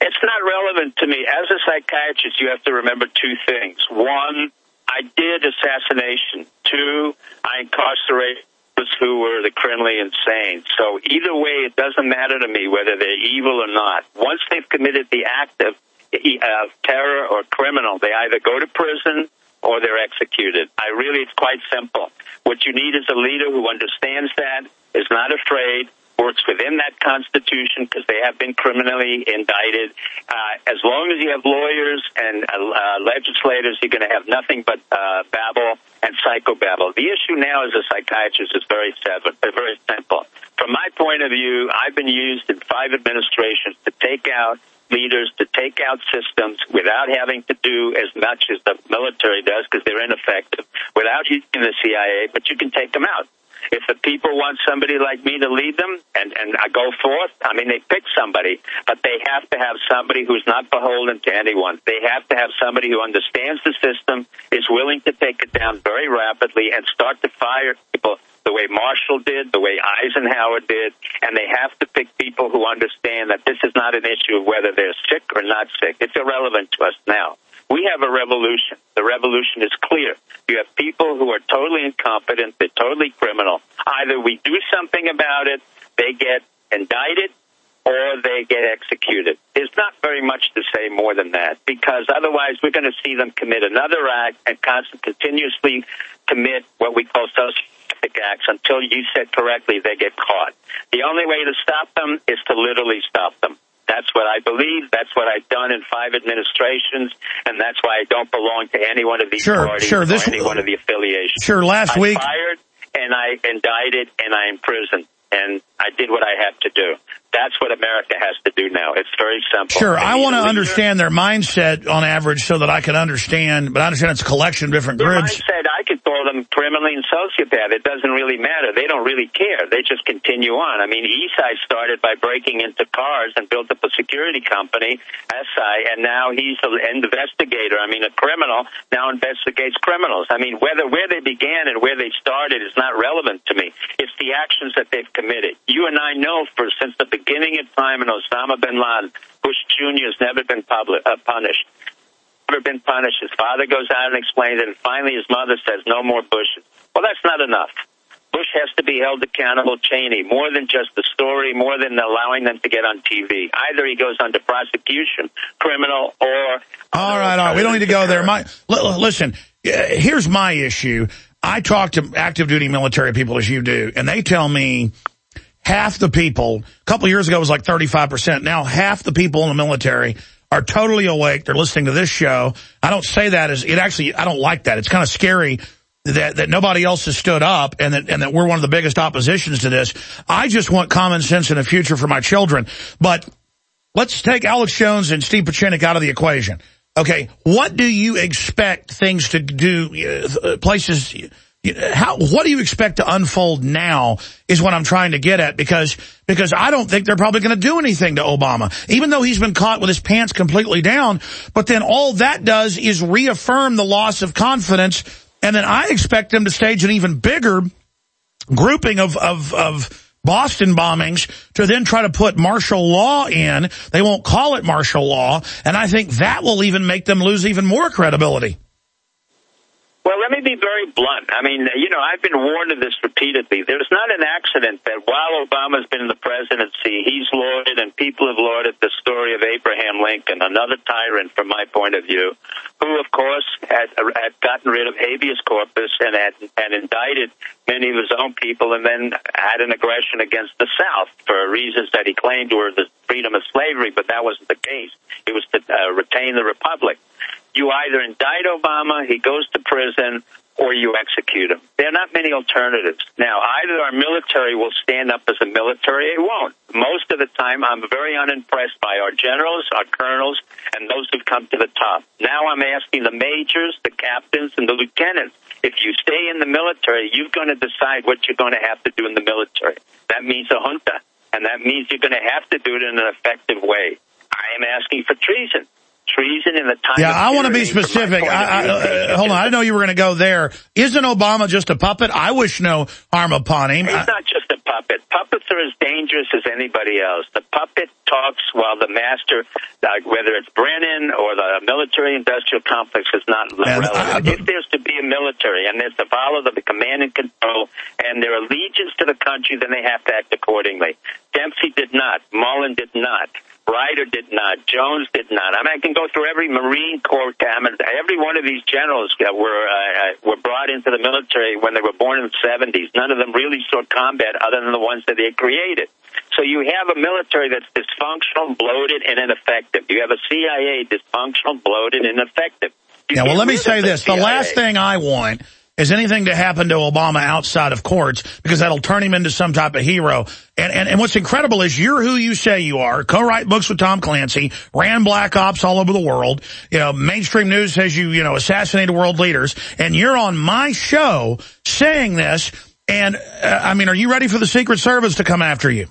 It's not relevant to me. As a psychiatrist, you have to remember two things. One, I did assassination. Two, I incarcerated those who were the criminally insane. So either way, it doesn't matter to me whether they're evil or not. Once they've committed the act of, of terror or criminal, they either go to prison or they're executed. I really, it's quite simple. What you need is a leader who understands that, is not afraid, works within that Constitution because they have been criminally indicted. Uh, as long as you have lawyers and uh, uh, legislators, you're going to have nothing but uh, babble and psychobabble. The issue now as a psychiatrist is very, seven, uh, very simple. From my point of view, I've been used in five administrations to take out leaders, to take out systems without having to do as much as the military does because they're ineffective, without using the C I A, but you can take them out. If the people want somebody like me to lead them and, and I go forth, I mean, they pick somebody, but they have to have somebody who's not beholden to anyone. They have to have somebody who understands the system, is willing to take it down very rapidly and start to fire people the way Marshall did, the way Eisenhower did, and they have to pick people who understand that this is not an issue of whether they're sick or not sick. It's irrelevant to us now. We have a revolution. The revolution is clear. You have people who are totally incompetent. They're totally criminal. Either we do something about it, they get indicted, or they get executed. There's not very much to say more than that, because otherwise we're going to see them commit another act and constantly, continuously commit what we call sociopathic acts until you said correctly they get caught. The only way to stop them is to literally stop them. That's what I believe. That's what I've done in five administrations, and that's why I don't belong to any one of these sure, parties sure, this, or any one of the affiliations. Sure, last I week... I fired, and I indicted, and I imprisoned, and I did what I had to do. That's what America has to do now. It's very simple. Sure, I, I want to understand their mindset on average so that I can understand, but I understand it's a collection of different Their groups. mindset, I could call them criminally and sociopath. It doesn't really matter. They don't really care. They just continue on. I mean, Esai started by breaking into cars and built up a security company, S I, and now he's an investigator. I mean, a criminal now investigates criminals. I mean, whether where they began and where they started is not relevant to me. It's the actions that they've committed. You and I know for since the beginning beginning of time in Osama bin Laden, Bush Junior has never been public, uh, punished. Never been punished. His father goes out and explains it, and finally his mother says, no more Bushes. Well, that's not enough. Bush has to be held accountable, Cheney, more than just the story, more than allowing them to get on T V. Either he goes under prosecution, criminal, or... All right, all right. We don't need to go there. My, l- listen, here's my issue. I talk to active duty military people as you do, and they tell me half the people, a couple of years ago it was like thirty-five percent. Now half the people in the military are totally awake. They're listening to this show. I don't say that as, it actually, I don't like that. It's kind of scary that, that nobody else has stood up and that, and that we're one of the biggest oppositions to this. I just want common sense in the future for my children. But let's take Alex Jones and Steve Pieczenik out of the equation. Okay, what do you expect things to do, uh, places... How, what do you expect to unfold now is what I'm trying to get at, because because I don't think they're probably going to do anything to Obama, even though he's been caught with his pants completely down. But then all that does is reaffirm the loss of confidence, and then I expect them to stage an even bigger grouping of, of, of Boston bombings to then try to put martial law in. They won't call it martial law, and I think that will even make them lose even more credibility. Well, let me be very blunt. I mean, you know, I've been warned of this repeatedly. There's not an accident that while Obama's been in the presidency, he's lauded and people have lauded the story of Abraham Lincoln, another tyrant from my point of view, who, of course, had, had gotten rid of habeas corpus and had, had indicted many of his own people and then had an aggression against the South for reasons that he claimed were the freedom of slavery, but that wasn't the case. It was to uh, retain the republic. You either indict Obama, he goes to prison, or you execute him. There are not many alternatives. Now, either our military will stand up as a military, it won't. Most of the time, I'm very unimpressed by our generals, our colonels, and those who've come to the top. Now I'm asking the majors, the captains, and the lieutenants, if you stay in the military, you're going to decide what you're going to have to do in the military. That means a junta, and that means you're going to have to do it in an effective way. I am asking for treason. Treason in the time yeah, of I want to be specific. I, I, uh, hold on, I didn't know you were going to go there. Isn't Obama just a puppet? I wish no harm upon him. He's not just a puppet. Puppets are as dangerous as anybody else. The puppet talks while the master, uh, whether it's Brennan or the military-industrial complex, is not Man, relevant. I, I, if there's to be a military and there's to follow the command and control and their allegiance to the country, then they have to act accordingly. Dempsey did not. Mullen did not. Ryder did not. Jones did not. I mean, I can go through every Marine Corps cabinet. Every one of these generals uh, were uh, were brought into the military when they were born in the seventies. None of them really saw combat other than the ones that they created. So you have a military that's dysfunctional, bloated, and ineffective. You have a C I A dysfunctional, bloated, and ineffective. You yeah, well, let me say the this. C I A. The last thing I want is anything to happen to Obama outside of courts, because that'll turn him into some type of hero. And, and, and what's incredible is you're who you say you are, co-write books with Tom Clancy, ran black ops all over the world, you know, mainstream news says you, you know, assassinated world leaders, and you're on my show saying this, and, uh, I mean, are you ready for the Secret Service to come after you?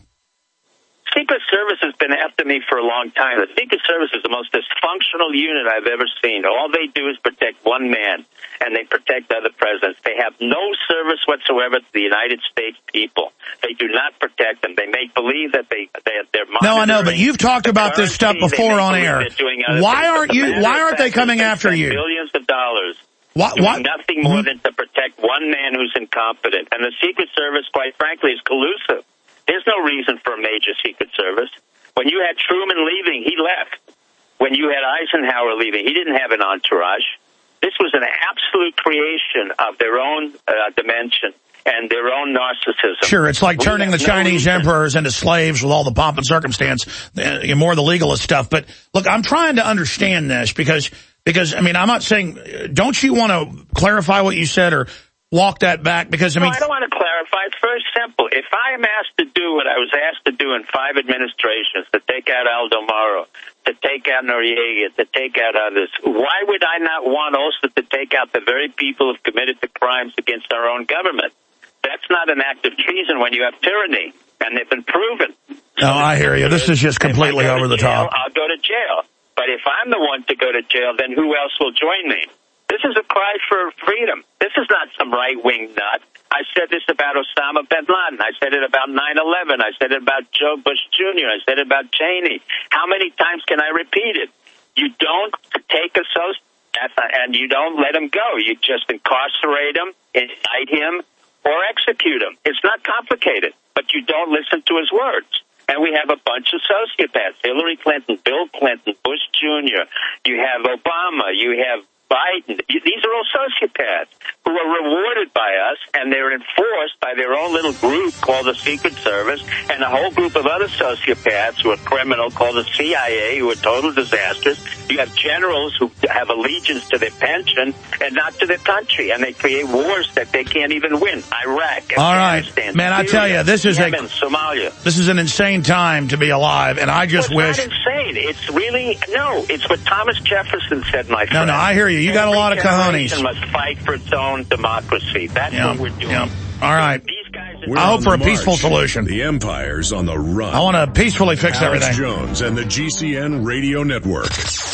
Secret Service has been after me for a long time. The Secret Service is the most dysfunctional unit I've ever seen. All they do is protect one man, and they protect other presidents. They have no service whatsoever to the United States people. They do not protect them. They make believe that they, they they're monitoring. No, I know, but you've talked about this stuff before on air. Why aren't you? Why aren't they coming after you? Billions of dollars. What, doing what? Nothing more than to protect one man who's incompetent. And the Secret Service, quite frankly, is collusive. There's no reason for a major Secret Service. When you had Truman leaving, he left. When you had Eisenhower leaving, he didn't have an entourage. This was an absolute creation of their own uh, dimension and their own narcissism. Sure, it's like turning the Chinese emperors into slaves with all the pomp and circumstance, uh, more of the legalist stuff. But look, I'm trying to understand this because, because I mean, I'm not saying, don't you want to clarify what you said or walk that back? Because I mean, no, I don't want to clarify. It's very simple. If I am asked to do what I was asked to do in five administrations, to take out Aldo Moro, to take out Noriega, to take out others, why would I not want also to take out the very people who've committed the crimes against our own government? That's not an act of treason when you have tyranny, and they've been proven. No, oh, I hear you. This is just completely over the jail, top. I'll go to jail. But if I'm the one to go to jail, then who else will join me? This is a cry for freedom. This is not some right-wing nut. I said this about Osama bin Laden. I said it about nine eleven. I said it about Joe Bush Junior I said it about Cheney. How many times can I repeat it? You don't take a sociopath and you don't let him go. You just incarcerate him, indict him, or execute him. It's not complicated, but you don't listen to his words. And we have a bunch of sociopaths. Hillary Clinton, Bill Clinton, Bush Junior You have Obama. You have Biden. These are all sociopaths who are rewarded by us, and they're enforced by their own little group called the Secret Service and a whole group of other sociopaths who are criminal called the C I A, who are total disasters. You have generals who have allegiance to their pension and not to their country, and they create wars that they can't even win. Iraq, all right, Afghanistan, man, I Syria, tell you, this is Yemen, a Somalia. This is an insane time to be alive, and I just well, it's wish. It's not insane. It's really no. It's what Thomas Jefferson said, my friend. No, no, I hear you. You got Every a lot of cojones. Must fight for its own democracy. That's yeah, what we're doing. Yeah. All right. These guys We're I hope for a march. peaceful solution. The empire's on the run. I want to peacefully fix Alex everything. Jones and the G C N Radio Network.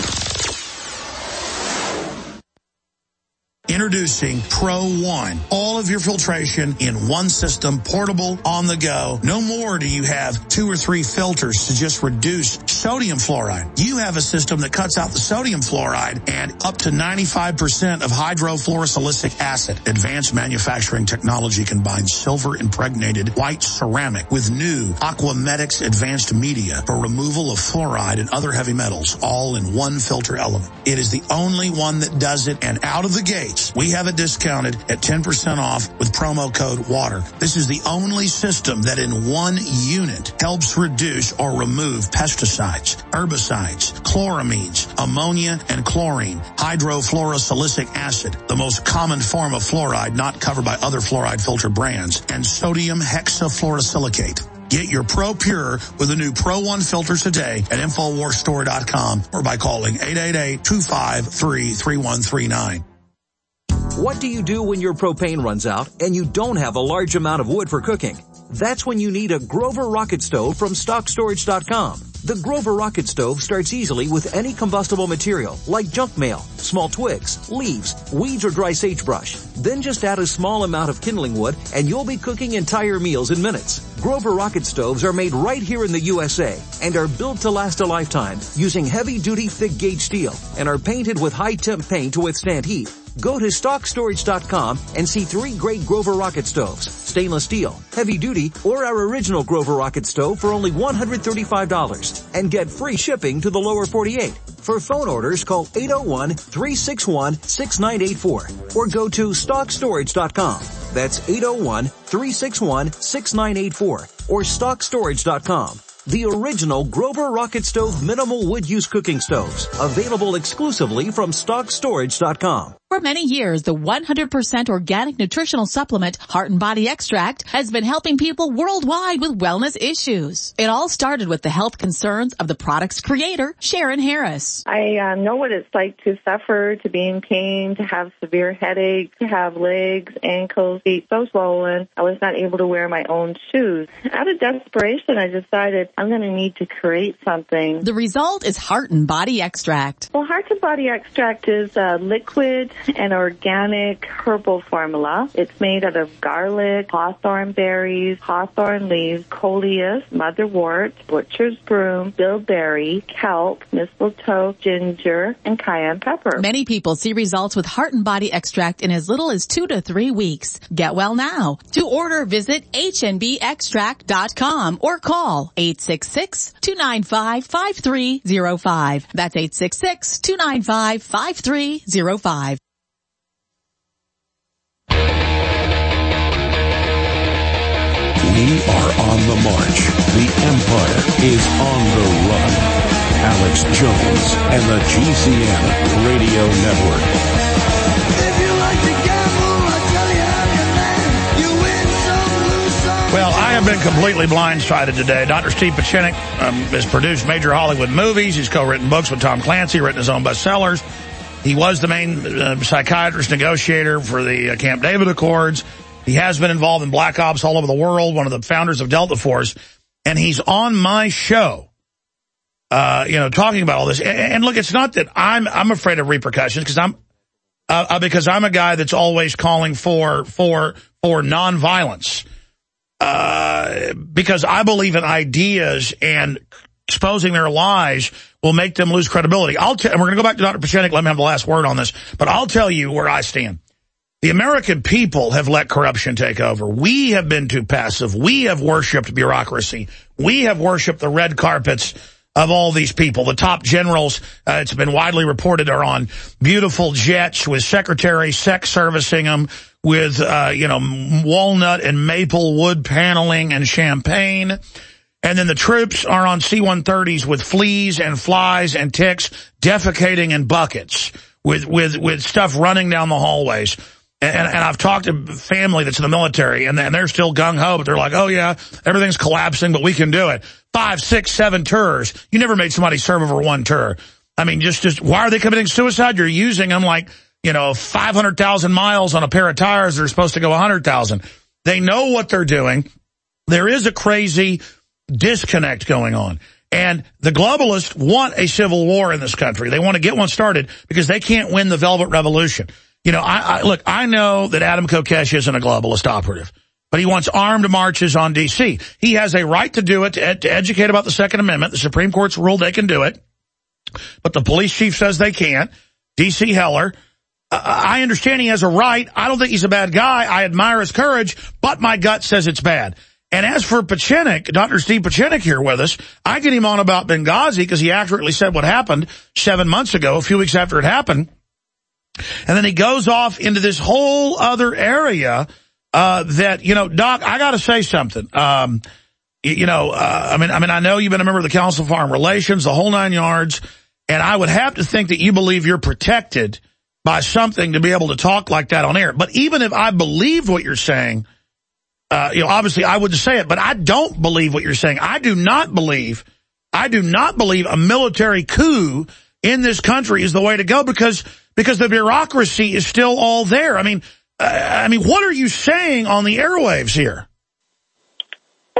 Introducing Pro One. All of your filtration in one system, portable, on the go. No more do you have two or three filters to just reduce sodium fluoride. You have a system that cuts out the sodium fluoride and up to ninety-five percent of hydrofluorosilicic acid. Advanced manufacturing technology combines silver impregnated white ceramic with new Aquamedics advanced media for removal of fluoride and other heavy metals, all in one filter element. It is the only one that does it, and out of the gates, we have it discounted at ten percent off with promo code WATER. This is the only system that in one unit helps reduce or remove pesticides, herbicides, chloramines, ammonia, and chlorine, hydrofluorosilicic acid, the most common form of fluoride not covered by other fluoride filter brands, and sodium hexafluorosilicate. Get your Pro Pure with the new Pro One filters today at infowars store dot com or by calling eight eight eight, two five three, three one three nine. What do you do when your propane runs out and you don't have a large amount of wood for cooking? That's when you need a Grover rocket stove from stock storage dot com. The Grover Rocket Stove starts easily with any combustible material, like junk mail, small twigs, leaves, weeds, or dry sagebrush. Then just add a small amount of kindling wood, and you'll be cooking entire meals in minutes. Grover Rocket Stoves are made right here in the U S A and are built to last a lifetime using heavy-duty thick-gauge steel and are painted with high-temp paint to withstand heat. Go to stock storage dot com and see three great Grover Rocket Stoves, stainless steel, heavy duty, or our original Grover Rocket Stove for only one hundred thirty-five dollars and get free shipping to the lower forty-eight. For phone orders, call eight oh one, three six one, six nine eight four or go to stock storage dot com. That's eight oh one, three six one, six nine eight four or stock storage dot com. The original Grover Rocket Stove minimal wood use cooking stoves, available exclusively from stock storage dot com. For many years, the one hundred percent organic nutritional supplement Heart and Body Extract has been helping people worldwide with wellness issues. It all started with the health concerns of the product's creator, Sharon Harris. I uh, know what it's like to suffer, to be in pain, to have severe headaches, to have legs, ankles, feet so swollen. I was not able to wear my own shoes. Out of desperation, I decided I'm going to need to create something. The result is Heart and Body Extract. Well, Heart and Body Extract is a liquid an organic herbal formula. It's made out of garlic, hawthorn berries, hawthorn leaves, coleus, motherwort, butcher's broom, bilberry, kelp, mistletoe, ginger, and cayenne pepper. Many people see results with Heart and Body Extract in as little as two to three weeks. Get well now. To order, visit H N B extract dot com or call eight six six, two nine five, five three zero five. That's eight six six, two nine five, five three zero five. We are on the march. The empire is on the run. Alex Jones and the G C N Radio Network. If you like to gamble, I tell you how you land. You win some, lose some. Well, I have been completely blindsided today. Doctor Steve Pieczenik um, has produced major Hollywood movies. He's co-written books with Tom Clancy, written his own bestsellers. He was the main uh, psychiatrist negotiator for the uh, Camp David Accords. He has been involved in black ops all over the world, one of the founders of Delta Force, and he's on my show, uh, you know, talking about all this. And, and look, it's not that I'm I'm afraid of repercussions because I'm uh, because I'm a guy that's always calling for for for nonviolence, uh, because I believe in ideas and exposing their lies will make them lose credibility. I'll t- and we're going to go back to Doctor Pieczenik. Let me have the last word on this, but I'll tell you where I stand. The American people have let corruption take over. We have been too passive. We have worshipped bureaucracy. We have worshipped the red carpets of all these people. The top generals, uh, it's been widely reported, are on beautiful jets with secretaries sex servicing them with, uh, you know, walnut and maple wood paneling and champagne. And then the troops are on C one thirties with fleas and flies and ticks defecating in buckets with, with, with stuff running down the hallways. And, and I've talked to family that's in the military, and they're still gung-ho, but they're like, oh, yeah, everything's collapsing, but we can do it. Five, six, seven tours. You never made somebody serve over one tour. I mean, just, just why are they committing suicide? You're using them like, you know, five hundred thousand miles on a pair of tires that are supposed to go one hundred thousand. They know what they're doing. There is a crazy disconnect going on. And the globalists want a civil war in this country. They want to get one started because they can't win the Velvet Revolution. You know, I, I look, I know that Adam Kokesh isn't a globalist operative, but he wants armed marches on D C. He has a right to do it, to, ed, to educate about the Second Amendment. The Supreme Court's ruled they can do it, but the police chief says they can't. D C Heller, uh, I understand he has a right. I don't think he's a bad guy. I admire his courage, but my gut says it's bad. And as for Pieczenik, Doctor Steve Pieczenik here with us, I get him on about Benghazi because he accurately said what happened seven months ago, a few weeks after it happened. And then he goes off into this whole other area uh that, you know, Doc, I got to say something. Um You know, uh, I mean, I mean, I know you've been a member of the Council of Foreign Relations, the whole nine yards, and I would have to think that you believe you're protected by something to be able to talk like that on air. But even if I believed what you're saying, uh, you know, obviously I wouldn't say it, but I don't believe what you're saying. I do not believe, I do not believe a military coup in this country is the way to go because, because the bureaucracy is still all there. I mean, uh, I mean, what are you saying on the airwaves here?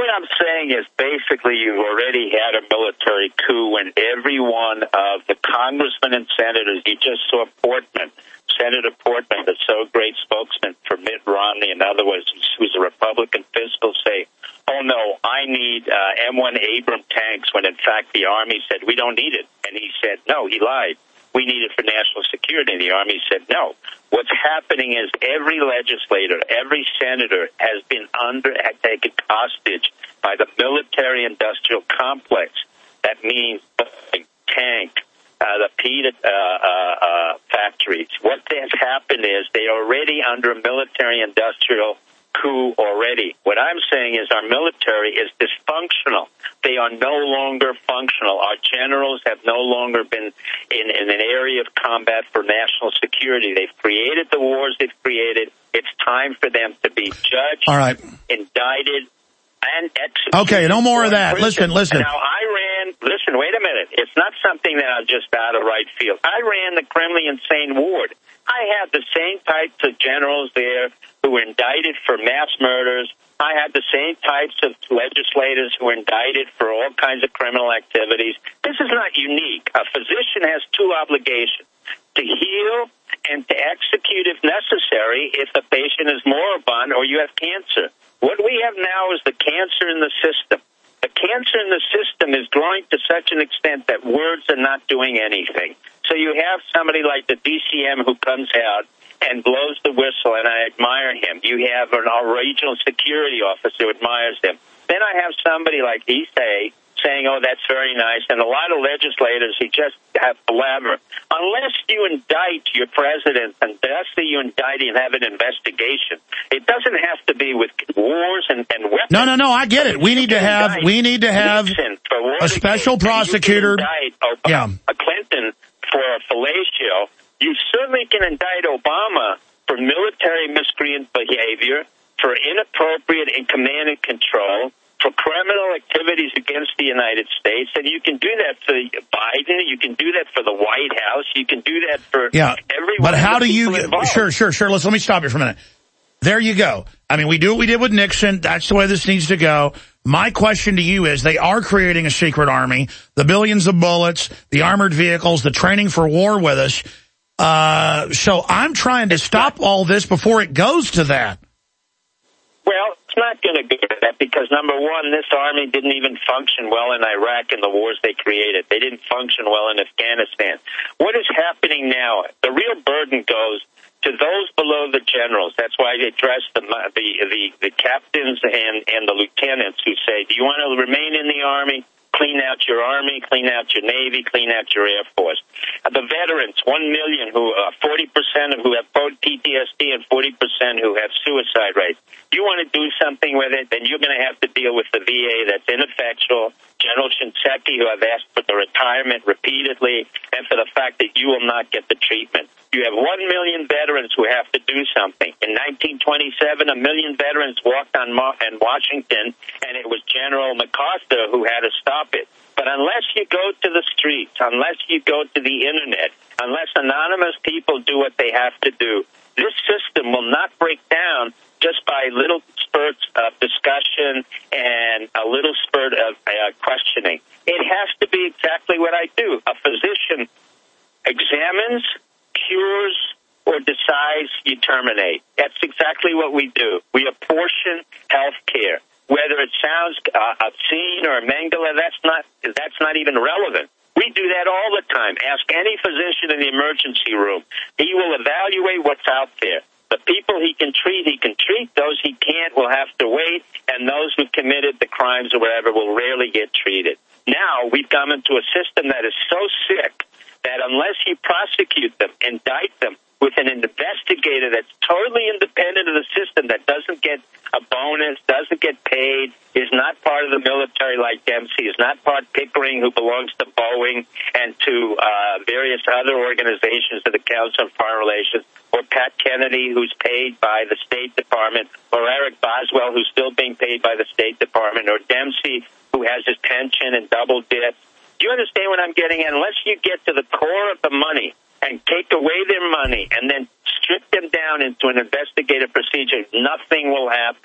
What I'm saying is basically you've already had a military coup when every one of the congressmen and senators, you just saw Portman, Senator Portman, the so great spokesman for Mitt Romney, in other words, who's a Republican fiscal, say, oh, no, I need uh, M one Abrams tanks, when in fact the Army said, we don't need it. And he said, no, he lied. We need it for national security. And the Army said, no. What's happening is every legislator, every senator has been under, taken hostage by the military-industrial complex. That means the tank, uh, the pea uh, uh, uh, factories. What has happened is they are already under a military-industrial coup already. What I'm saying is our military is dysfunctional. They are no longer functional. Our generals have no longer been in, in an area of combat for national security. They've created the wars they've created. It's time for them to be judged, all right, indicted, and executed. Okay, no more of that. Listen, listen. Now, I ran, listen, wait a minute. It's not something that I'm just out of right field. I ran the criminally insane ward. I had the same types of generals there who were indicted for mass murders. I had the same types of legislators who were indicted for all kinds of criminal activities. This is not unique. A physician has two obligations, to heal and to execute if necessary if the patient is moribund or you have cancer. What we have now is the cancer in the system. The cancer in the system is growing to such an extent that words are not doing anything. So you have somebody like the D C M who comes out and blows the whistle, and I admire him. You have an, a regional security officer who admires him. Then I have somebody like Issei saying, oh, that's very nice, and a lot of legislators who just have blabber. Unless you indict your president, unless you indict and have an investigation, it doesn't have to be with wars and, and weapons. No, no, no, I get it. We need to have, we need to have a special prosecutor. Yeah. A Clinton for a fellatio. You certainly can indict Obama for military miscreant behavior, for inappropriate and command and control, for criminal activities against the United States, and you can do that for Biden, you can do that for the White House, you can do that for yeah. everyone. But how do you get, sure, sure, sure, let's, let me stop you for a minute. There you go. I mean, we do what we did with Nixon. That's the way this needs to go. My question to you is, they are creating a secret army, the billions of bullets, the armored vehicles, the training for war with us. Uh, so I'm trying to stop all this before it goes to that. Well, it's not going to go to that because, number one, this army didn't even function well in Iraq in the wars they created. They didn't function well in Afghanistan. What is happening now, the real burden goes to those below the generals. That's why I address the, the, the, the captains and, and the lieutenants who say, do you want to remain in the Army? Clean out your Army, clean out your Navy, clean out your Air Force. Uh, the veterans, one million, who uh, forty percent of who have P T S D and forty percent who have suicide rates. You want to do something with it, then you're going to have to deal with the V A that's ineffectual, General Shinseki, who have asked for the retirement repeatedly, and for the fact that you will not get the treatment. You have one million veterans who have to do something. In nineteen twenty-seven, a million veterans walked on Mo- in Washington, and it was General MacArthur who had to stop it. But unless you go to the streets, unless you go to the Internet, unless anonymous people do what they have to do, this system will not break down just by little spurts of discussion and a little spurt of uh, questioning. It has to be exactly what I do. A physician examines, cures, or decides, you terminate. That's exactly what we do. We apportion health care. Whether it sounds uh, obscene or Mengele, that's not that's not even relevant. We do that all the time. Ask any physician in the emergency room. He will evaluate what's out there. The people he can treat, he can treat. Those he can't will have to wait, and those who committed the crimes or whatever will rarely get treated. Now we've come into a system that is so sick that unless you prosecute them, indict them with an investigator that's totally independent of the system, that doesn't get a bonus, doesn't get paid, is not part of the military like Dempsey, is not part Pickering, who belongs to Boeing and to uh, various other organizations of the Council on Foreign Relations, or Pat Kennedy, who's paid by the State Department, or Eric Boswell, who's still being paid by the State Department, or Dempsey, who has his pension and double dip. Do you understand what I'm getting at? Unless you get to the core of the money and take away their money and then strip them down into an investigative procedure, nothing will happen.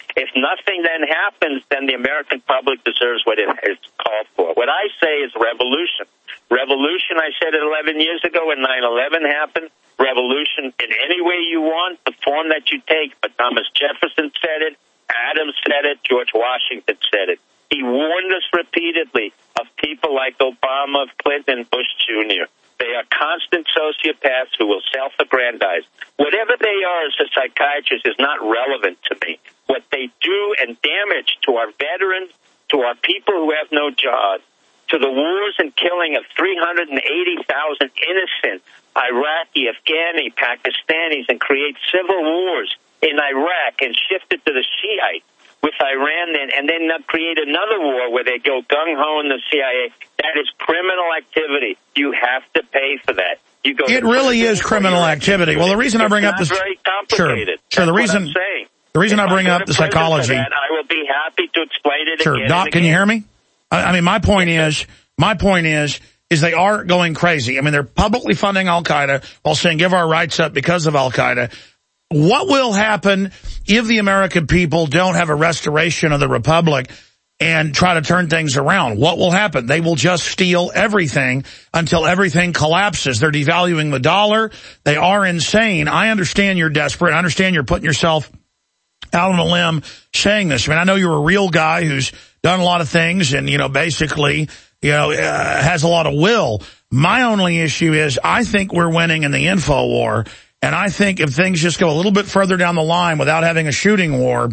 If nothing then happens, then the American public deserves what it is called for. What I say is revolution. Revolution, I said it eleven years ago when nine eleven happened. Revolution in any way you want, the form that you take. But Thomas Jefferson said it, Adams said it, George Washington said it. He warned us repeatedly of people like Obama, Clinton, Bush Junior They are constant sociopaths who will self-aggrandize. Whatever they are as a psychiatrist is not relevant to me. What they do and damage to our veterans, to our people who have no jobs, to the wars and killing of three hundred eighty thousand innocent Iraqi, Afghani, Pakistanis, and create civil wars in Iraq and shift it to the Shiites with Iran, then, and then create another war where they go gung-ho in the C I A. That is criminal activity. You have to pay for that. You go. It really is criminal activity. Well, the reason I bring up this, very complicated. Sure, sure. The reason, the reason I bring up the psychology. That, I will be happy to explain it. Sure, again Doc, can you hear me? I, I mean, my point is, my point is, is they are going crazy. I mean, they're publicly funding Al-Qaeda while saying give our rights up because of Al-Qaeda. What will happen if the American people don't have a restoration of the republic and try to turn things around? What will happen? They will just steal everything until everything collapses. They're devaluing the dollar. They are insane. I understand you're desperate. I understand you're putting yourself out on a limb saying this. I mean, I know you're a real guy who's done a lot of things and, you know, basically, you know, uh, has a lot of will. My only issue is I think we're winning in the info war. And I think if things just go a little bit further down the line without having a shooting war,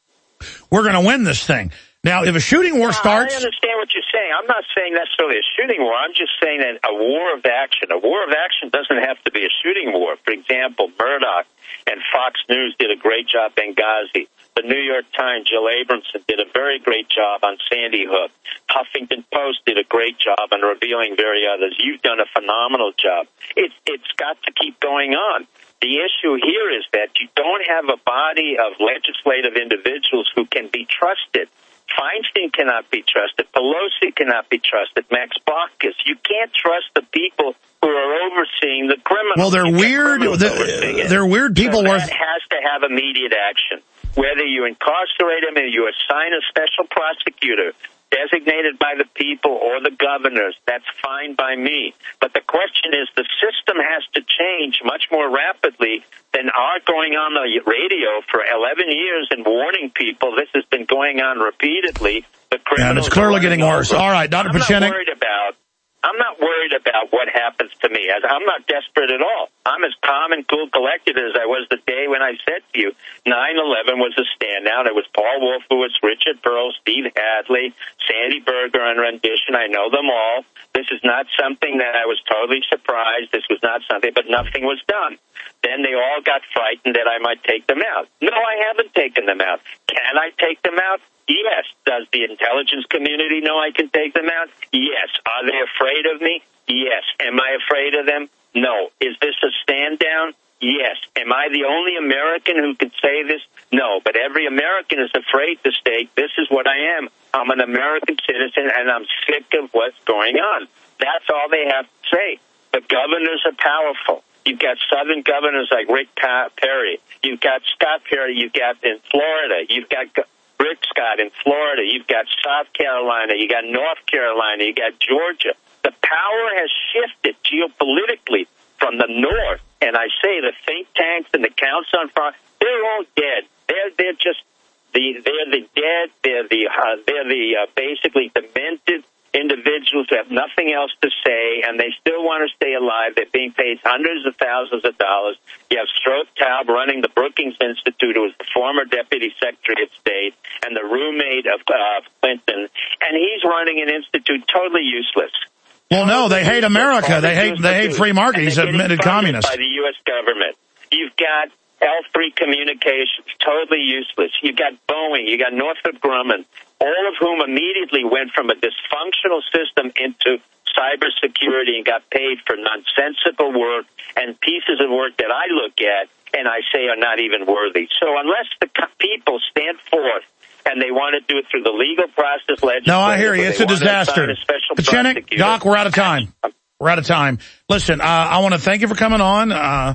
we're going to win this thing. Now, if a shooting war no, starts... I understand what you're saying. I'm not saying necessarily a shooting war. I'm just saying that a war of action. A war of action doesn't have to be a shooting war. For example, Murdoch and Fox News did a great job Benghazi. The New York Times, Jill Abramson, did a very great job on Sandy Hook. Huffington Post did a great job on revealing very others. You've done a phenomenal job. It's it's got to keep going on. The issue here is that you don't have a body of legislative individuals who can be trusted. Feinstein cannot be trusted. Pelosi cannot be trusted. Max Baucus. You can't trust the people who are overseeing the criminals. Well, they're weird. They're, they're weird people. So worth... that has to have immediate action. Whether you incarcerate them and you assign a special prosecutor designated by the people or the governors, that's fine by me. But the question is the system has to change much more rapidly than our going on the radio for eleven years and warning people. This has been going on repeatedly. The criminals and it's clearly getting worse. Over. All right, Doctor I'm Pieczenik. not worried about I'm not worried about what happens to me. I'm not desperate at all. I'm as calm and cool collected as I was the day when I said to you nine eleven was a standout. It was Paul Wolfowitz, Richard Pearl, Steve Hadley, Sandy Berger on rendition. I know them all. This is not something that I was totally surprised. This was not something, but nothing was done. Then they all got frightened that I might take them out. No, I haven't taken them out. Can I take them out? Yes. Does the intelligence community know I can take them out? Yes. Are they afraid of me? Yes. Am I afraid of them? No. Is this a stand down? Yes. Am I the only American who can say this? No. But every American is afraid to state, this is what I am. I'm an American citizen, and I'm sick of what's going on. That's all they have to say. The governors are powerful. You've got Southern governors like Rick Perry. You've got Scott Perry. You've got in Florida. You've got Rick Scott in Florida. You've got South Carolina. You got North Carolina. You got Georgia. The power has shifted geopolitically from the north. And I say the think tanks and the council on fire, they're all dead. They're they're just the they're the dead. They're the uh, they're the uh, basically demented individuals who have nothing else to say, and they still want to stay alive. They're being paid hundreds of thousands of dollars. You have Stroke Taub running the Brookings Institute, who was the former Deputy Secretary of State and the roommate of uh, Clinton, and he's running an institute totally useless. Well, no, they hate America. They hate they hate free market. He's an admitted communist. By the U S government. You've got L three Communications, totally useless. You've got Boeing. You got Northrop Grumman, all of whom immediately went from a dysfunctional system into cybersecurity and got paid for nonsensical work and pieces of work that I look at and I say are not even worthy. So unless the people stand forth and they want to do it through the legal process, no, I hear you. It's a disaster. Pieczenik, Doc, we're out of time. We're out of time. Listen, uh, I want to thank you for coming on. Uh,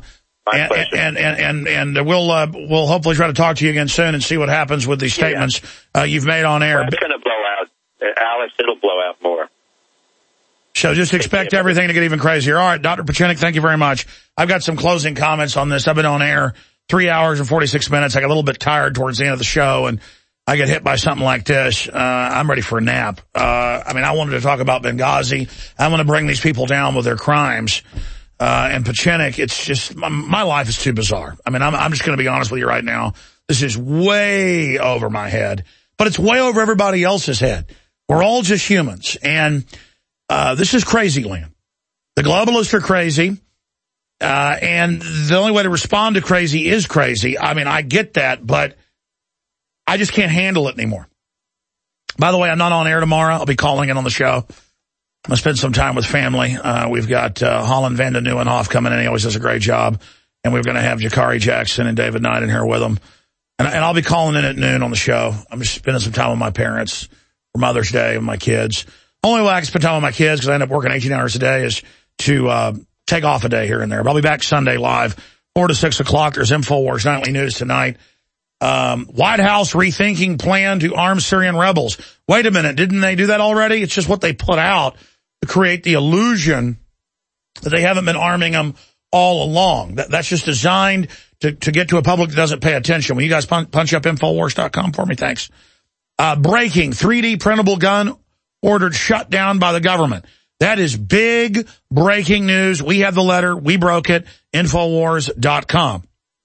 My and, pleasure. And, and, and, and we'll, uh, we'll hopefully try to talk to you again soon and see what happens with these statements yeah. uh, you've made on air. Well, it's going to blow out. Alex, it'll blow out more. So just expect everything to get even crazier. All right, Doctor Pachinik, thank you very much. I've got some closing comments on this. I've been on air three hours and forty-six minutes. I got a little bit tired towards the end of the show, and I get hit by something like this. Uh, I'm ready for a nap. Uh, I mean, I wanted to talk about Benghazi. I want to bring these people down with their crimes. Uh, and Pachinik, it's just, my, my life is too bizarre. I mean, I'm, I'm just going to be honest with you right now. This is way over my head, but it's way over everybody else's head. We're all just humans, and uh, this is crazy land. The globalists are crazy, uh, and the only way to respond to crazy is crazy. I mean, I get that, but I just can't handle it anymore. By the way, I'm not on air tomorrow. I'll be calling in on the show. I'm going to spend some time with family. Uh, we've got uh, Holland Van de Nieuwenhof coming in. He always does a great job. And we're going to have Jakari Jackson and David Knight in here with them. And, and I'll be calling in at noon on the show. I'm just spending some time with my parents for Mother's Day with my kids. Only way I can spend time with my kids, because I end up working eighteen hours a day, is to uh, take off a day here and there. But I'll be back Sunday live, four to six o'clock. There's InfoWars Nightly News tonight. Um, White House rethinking plan to arm Syrian rebels. Wait a minute, didn't they do that already? It's just what they put out to create the illusion that they haven't been arming them all along. That, that's just designed to, to get to a public that doesn't pay attention. Will you guys punch, punch up Infowars dot com for me? Thanks. Uh, breaking, three D printable gun ordered shut down by the government. That is big breaking news. We have the letter. We broke it. Infowars dot com.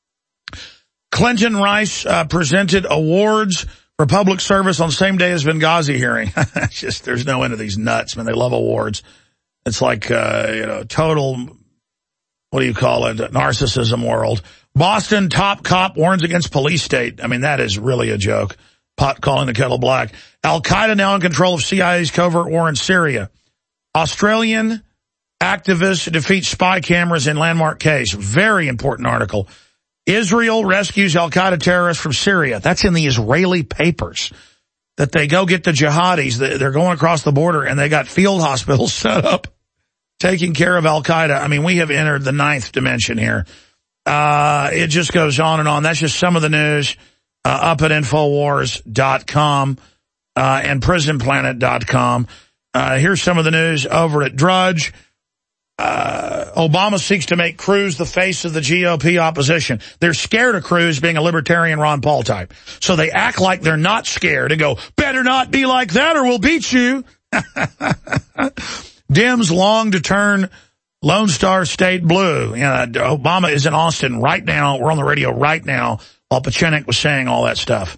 Clinton Rice uh, presented awards for public service on the same day as Benghazi hearing. It's just, there's no end to these nuts, man. They love awards. It's like, uh, you know, total, what do you call it, narcissism world. Boston top cop warns against police state. I mean, that is really a joke. Pot calling the kettle black. Al-Qaeda now in control of C I A's covert war in Syria. Australian activists defeat spy cameras in landmark case. Very important article. Israel rescues al-Qaeda terrorists from Syria. That's in the Israeli papers. That they go get the jihadis. They're going across the border, and they got field hospitals set up taking care of al-Qaeda. I mean, we have entered the ninth dimension here. Uh, it just goes on and on. That's just some of the news uh, up at Infowars dot com uh, and Prison Planet dot com. Uh, here's some of the news over at Drudge. Uh, Obama seeks to make Cruz the face of the G O P opposition. They're scared of Cruz being a libertarian Ron Paul type. So they act like they're not scared and go, better not be like that or we'll beat you. Dems long to turn Lone Star State blue. You know, Obama is in Austin right now. We're on the radio right now while Pachinik was saying all that stuff.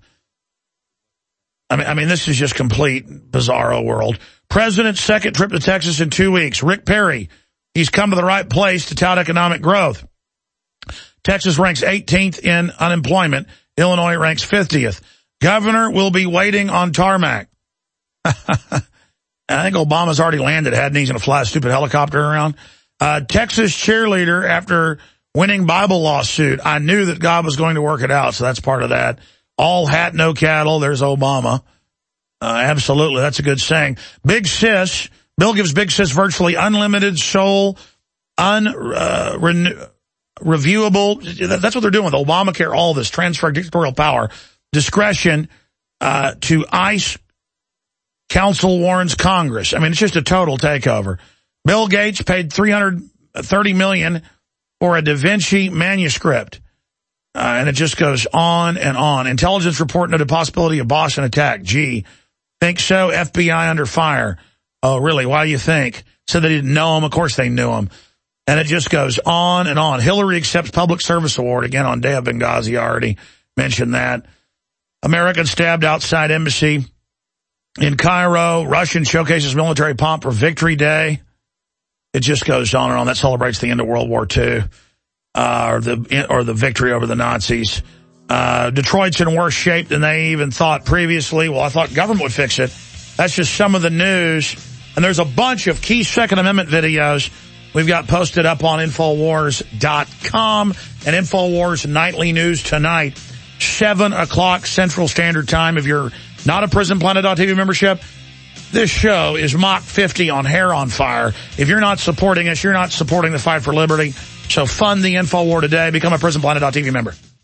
I mean, I mean, this is just complete bizarro world. President's second trip to Texas in two weeks. Rick Perry. He's come to the right place to tout economic growth. Texas ranks eighteenth in unemployment. Illinois ranks fiftieth. Governor will be waiting on tarmac. I think Obama's already landed, hadn't he? He's going to fly a stupid helicopter around. Uh, Texas cheerleader after winning Bible lawsuit. I knew that God was going to work it out, so that's part of that. All hat, no cattle. There's Obama. Uh, absolutely. That's a good saying. Big Sis. Bill gives Big Sis virtually unlimited sole, un, uh, renew, reviewable. That's what they're doing with Obamacare, all this transfer dictatorial power, discretion, uh, to ICE. Council warns Congress. I mean, it's just a total takeover. Bill Gates paid three hundred thirty million dollars for a Da Vinci manuscript. Uh, and it just goes on and on. Intelligence report noted possibility of Boston attack. Gee, think so? F B I under fire. Oh, really? Why do you think? Said they didn't know him. Of course they knew him. And it just goes on and on. Hillary accepts public service award again on day of Benghazi. I already mentioned that. American stabbed outside embassy in Cairo. Russian showcases military pomp for Victory Day. It just goes on and on. That celebrates the end of World War Two, uh, or the or the victory over the Nazis. Uh, Detroit's in worse shape than they even thought previously. Well, I thought government would fix it. That's just some of the news. And there's a bunch of key Second Amendment videos we've got posted up on Infowars dot com and Infowars Nightly News tonight, seven o'clock Central Standard Time. If you're not a Prison Planet dot T V membership, this show is Mach fifty on Hair on Fire. If you're not supporting us, you're not supporting the fight for liberty. So fund the InfoWar today. Become a prison planet dot T V member.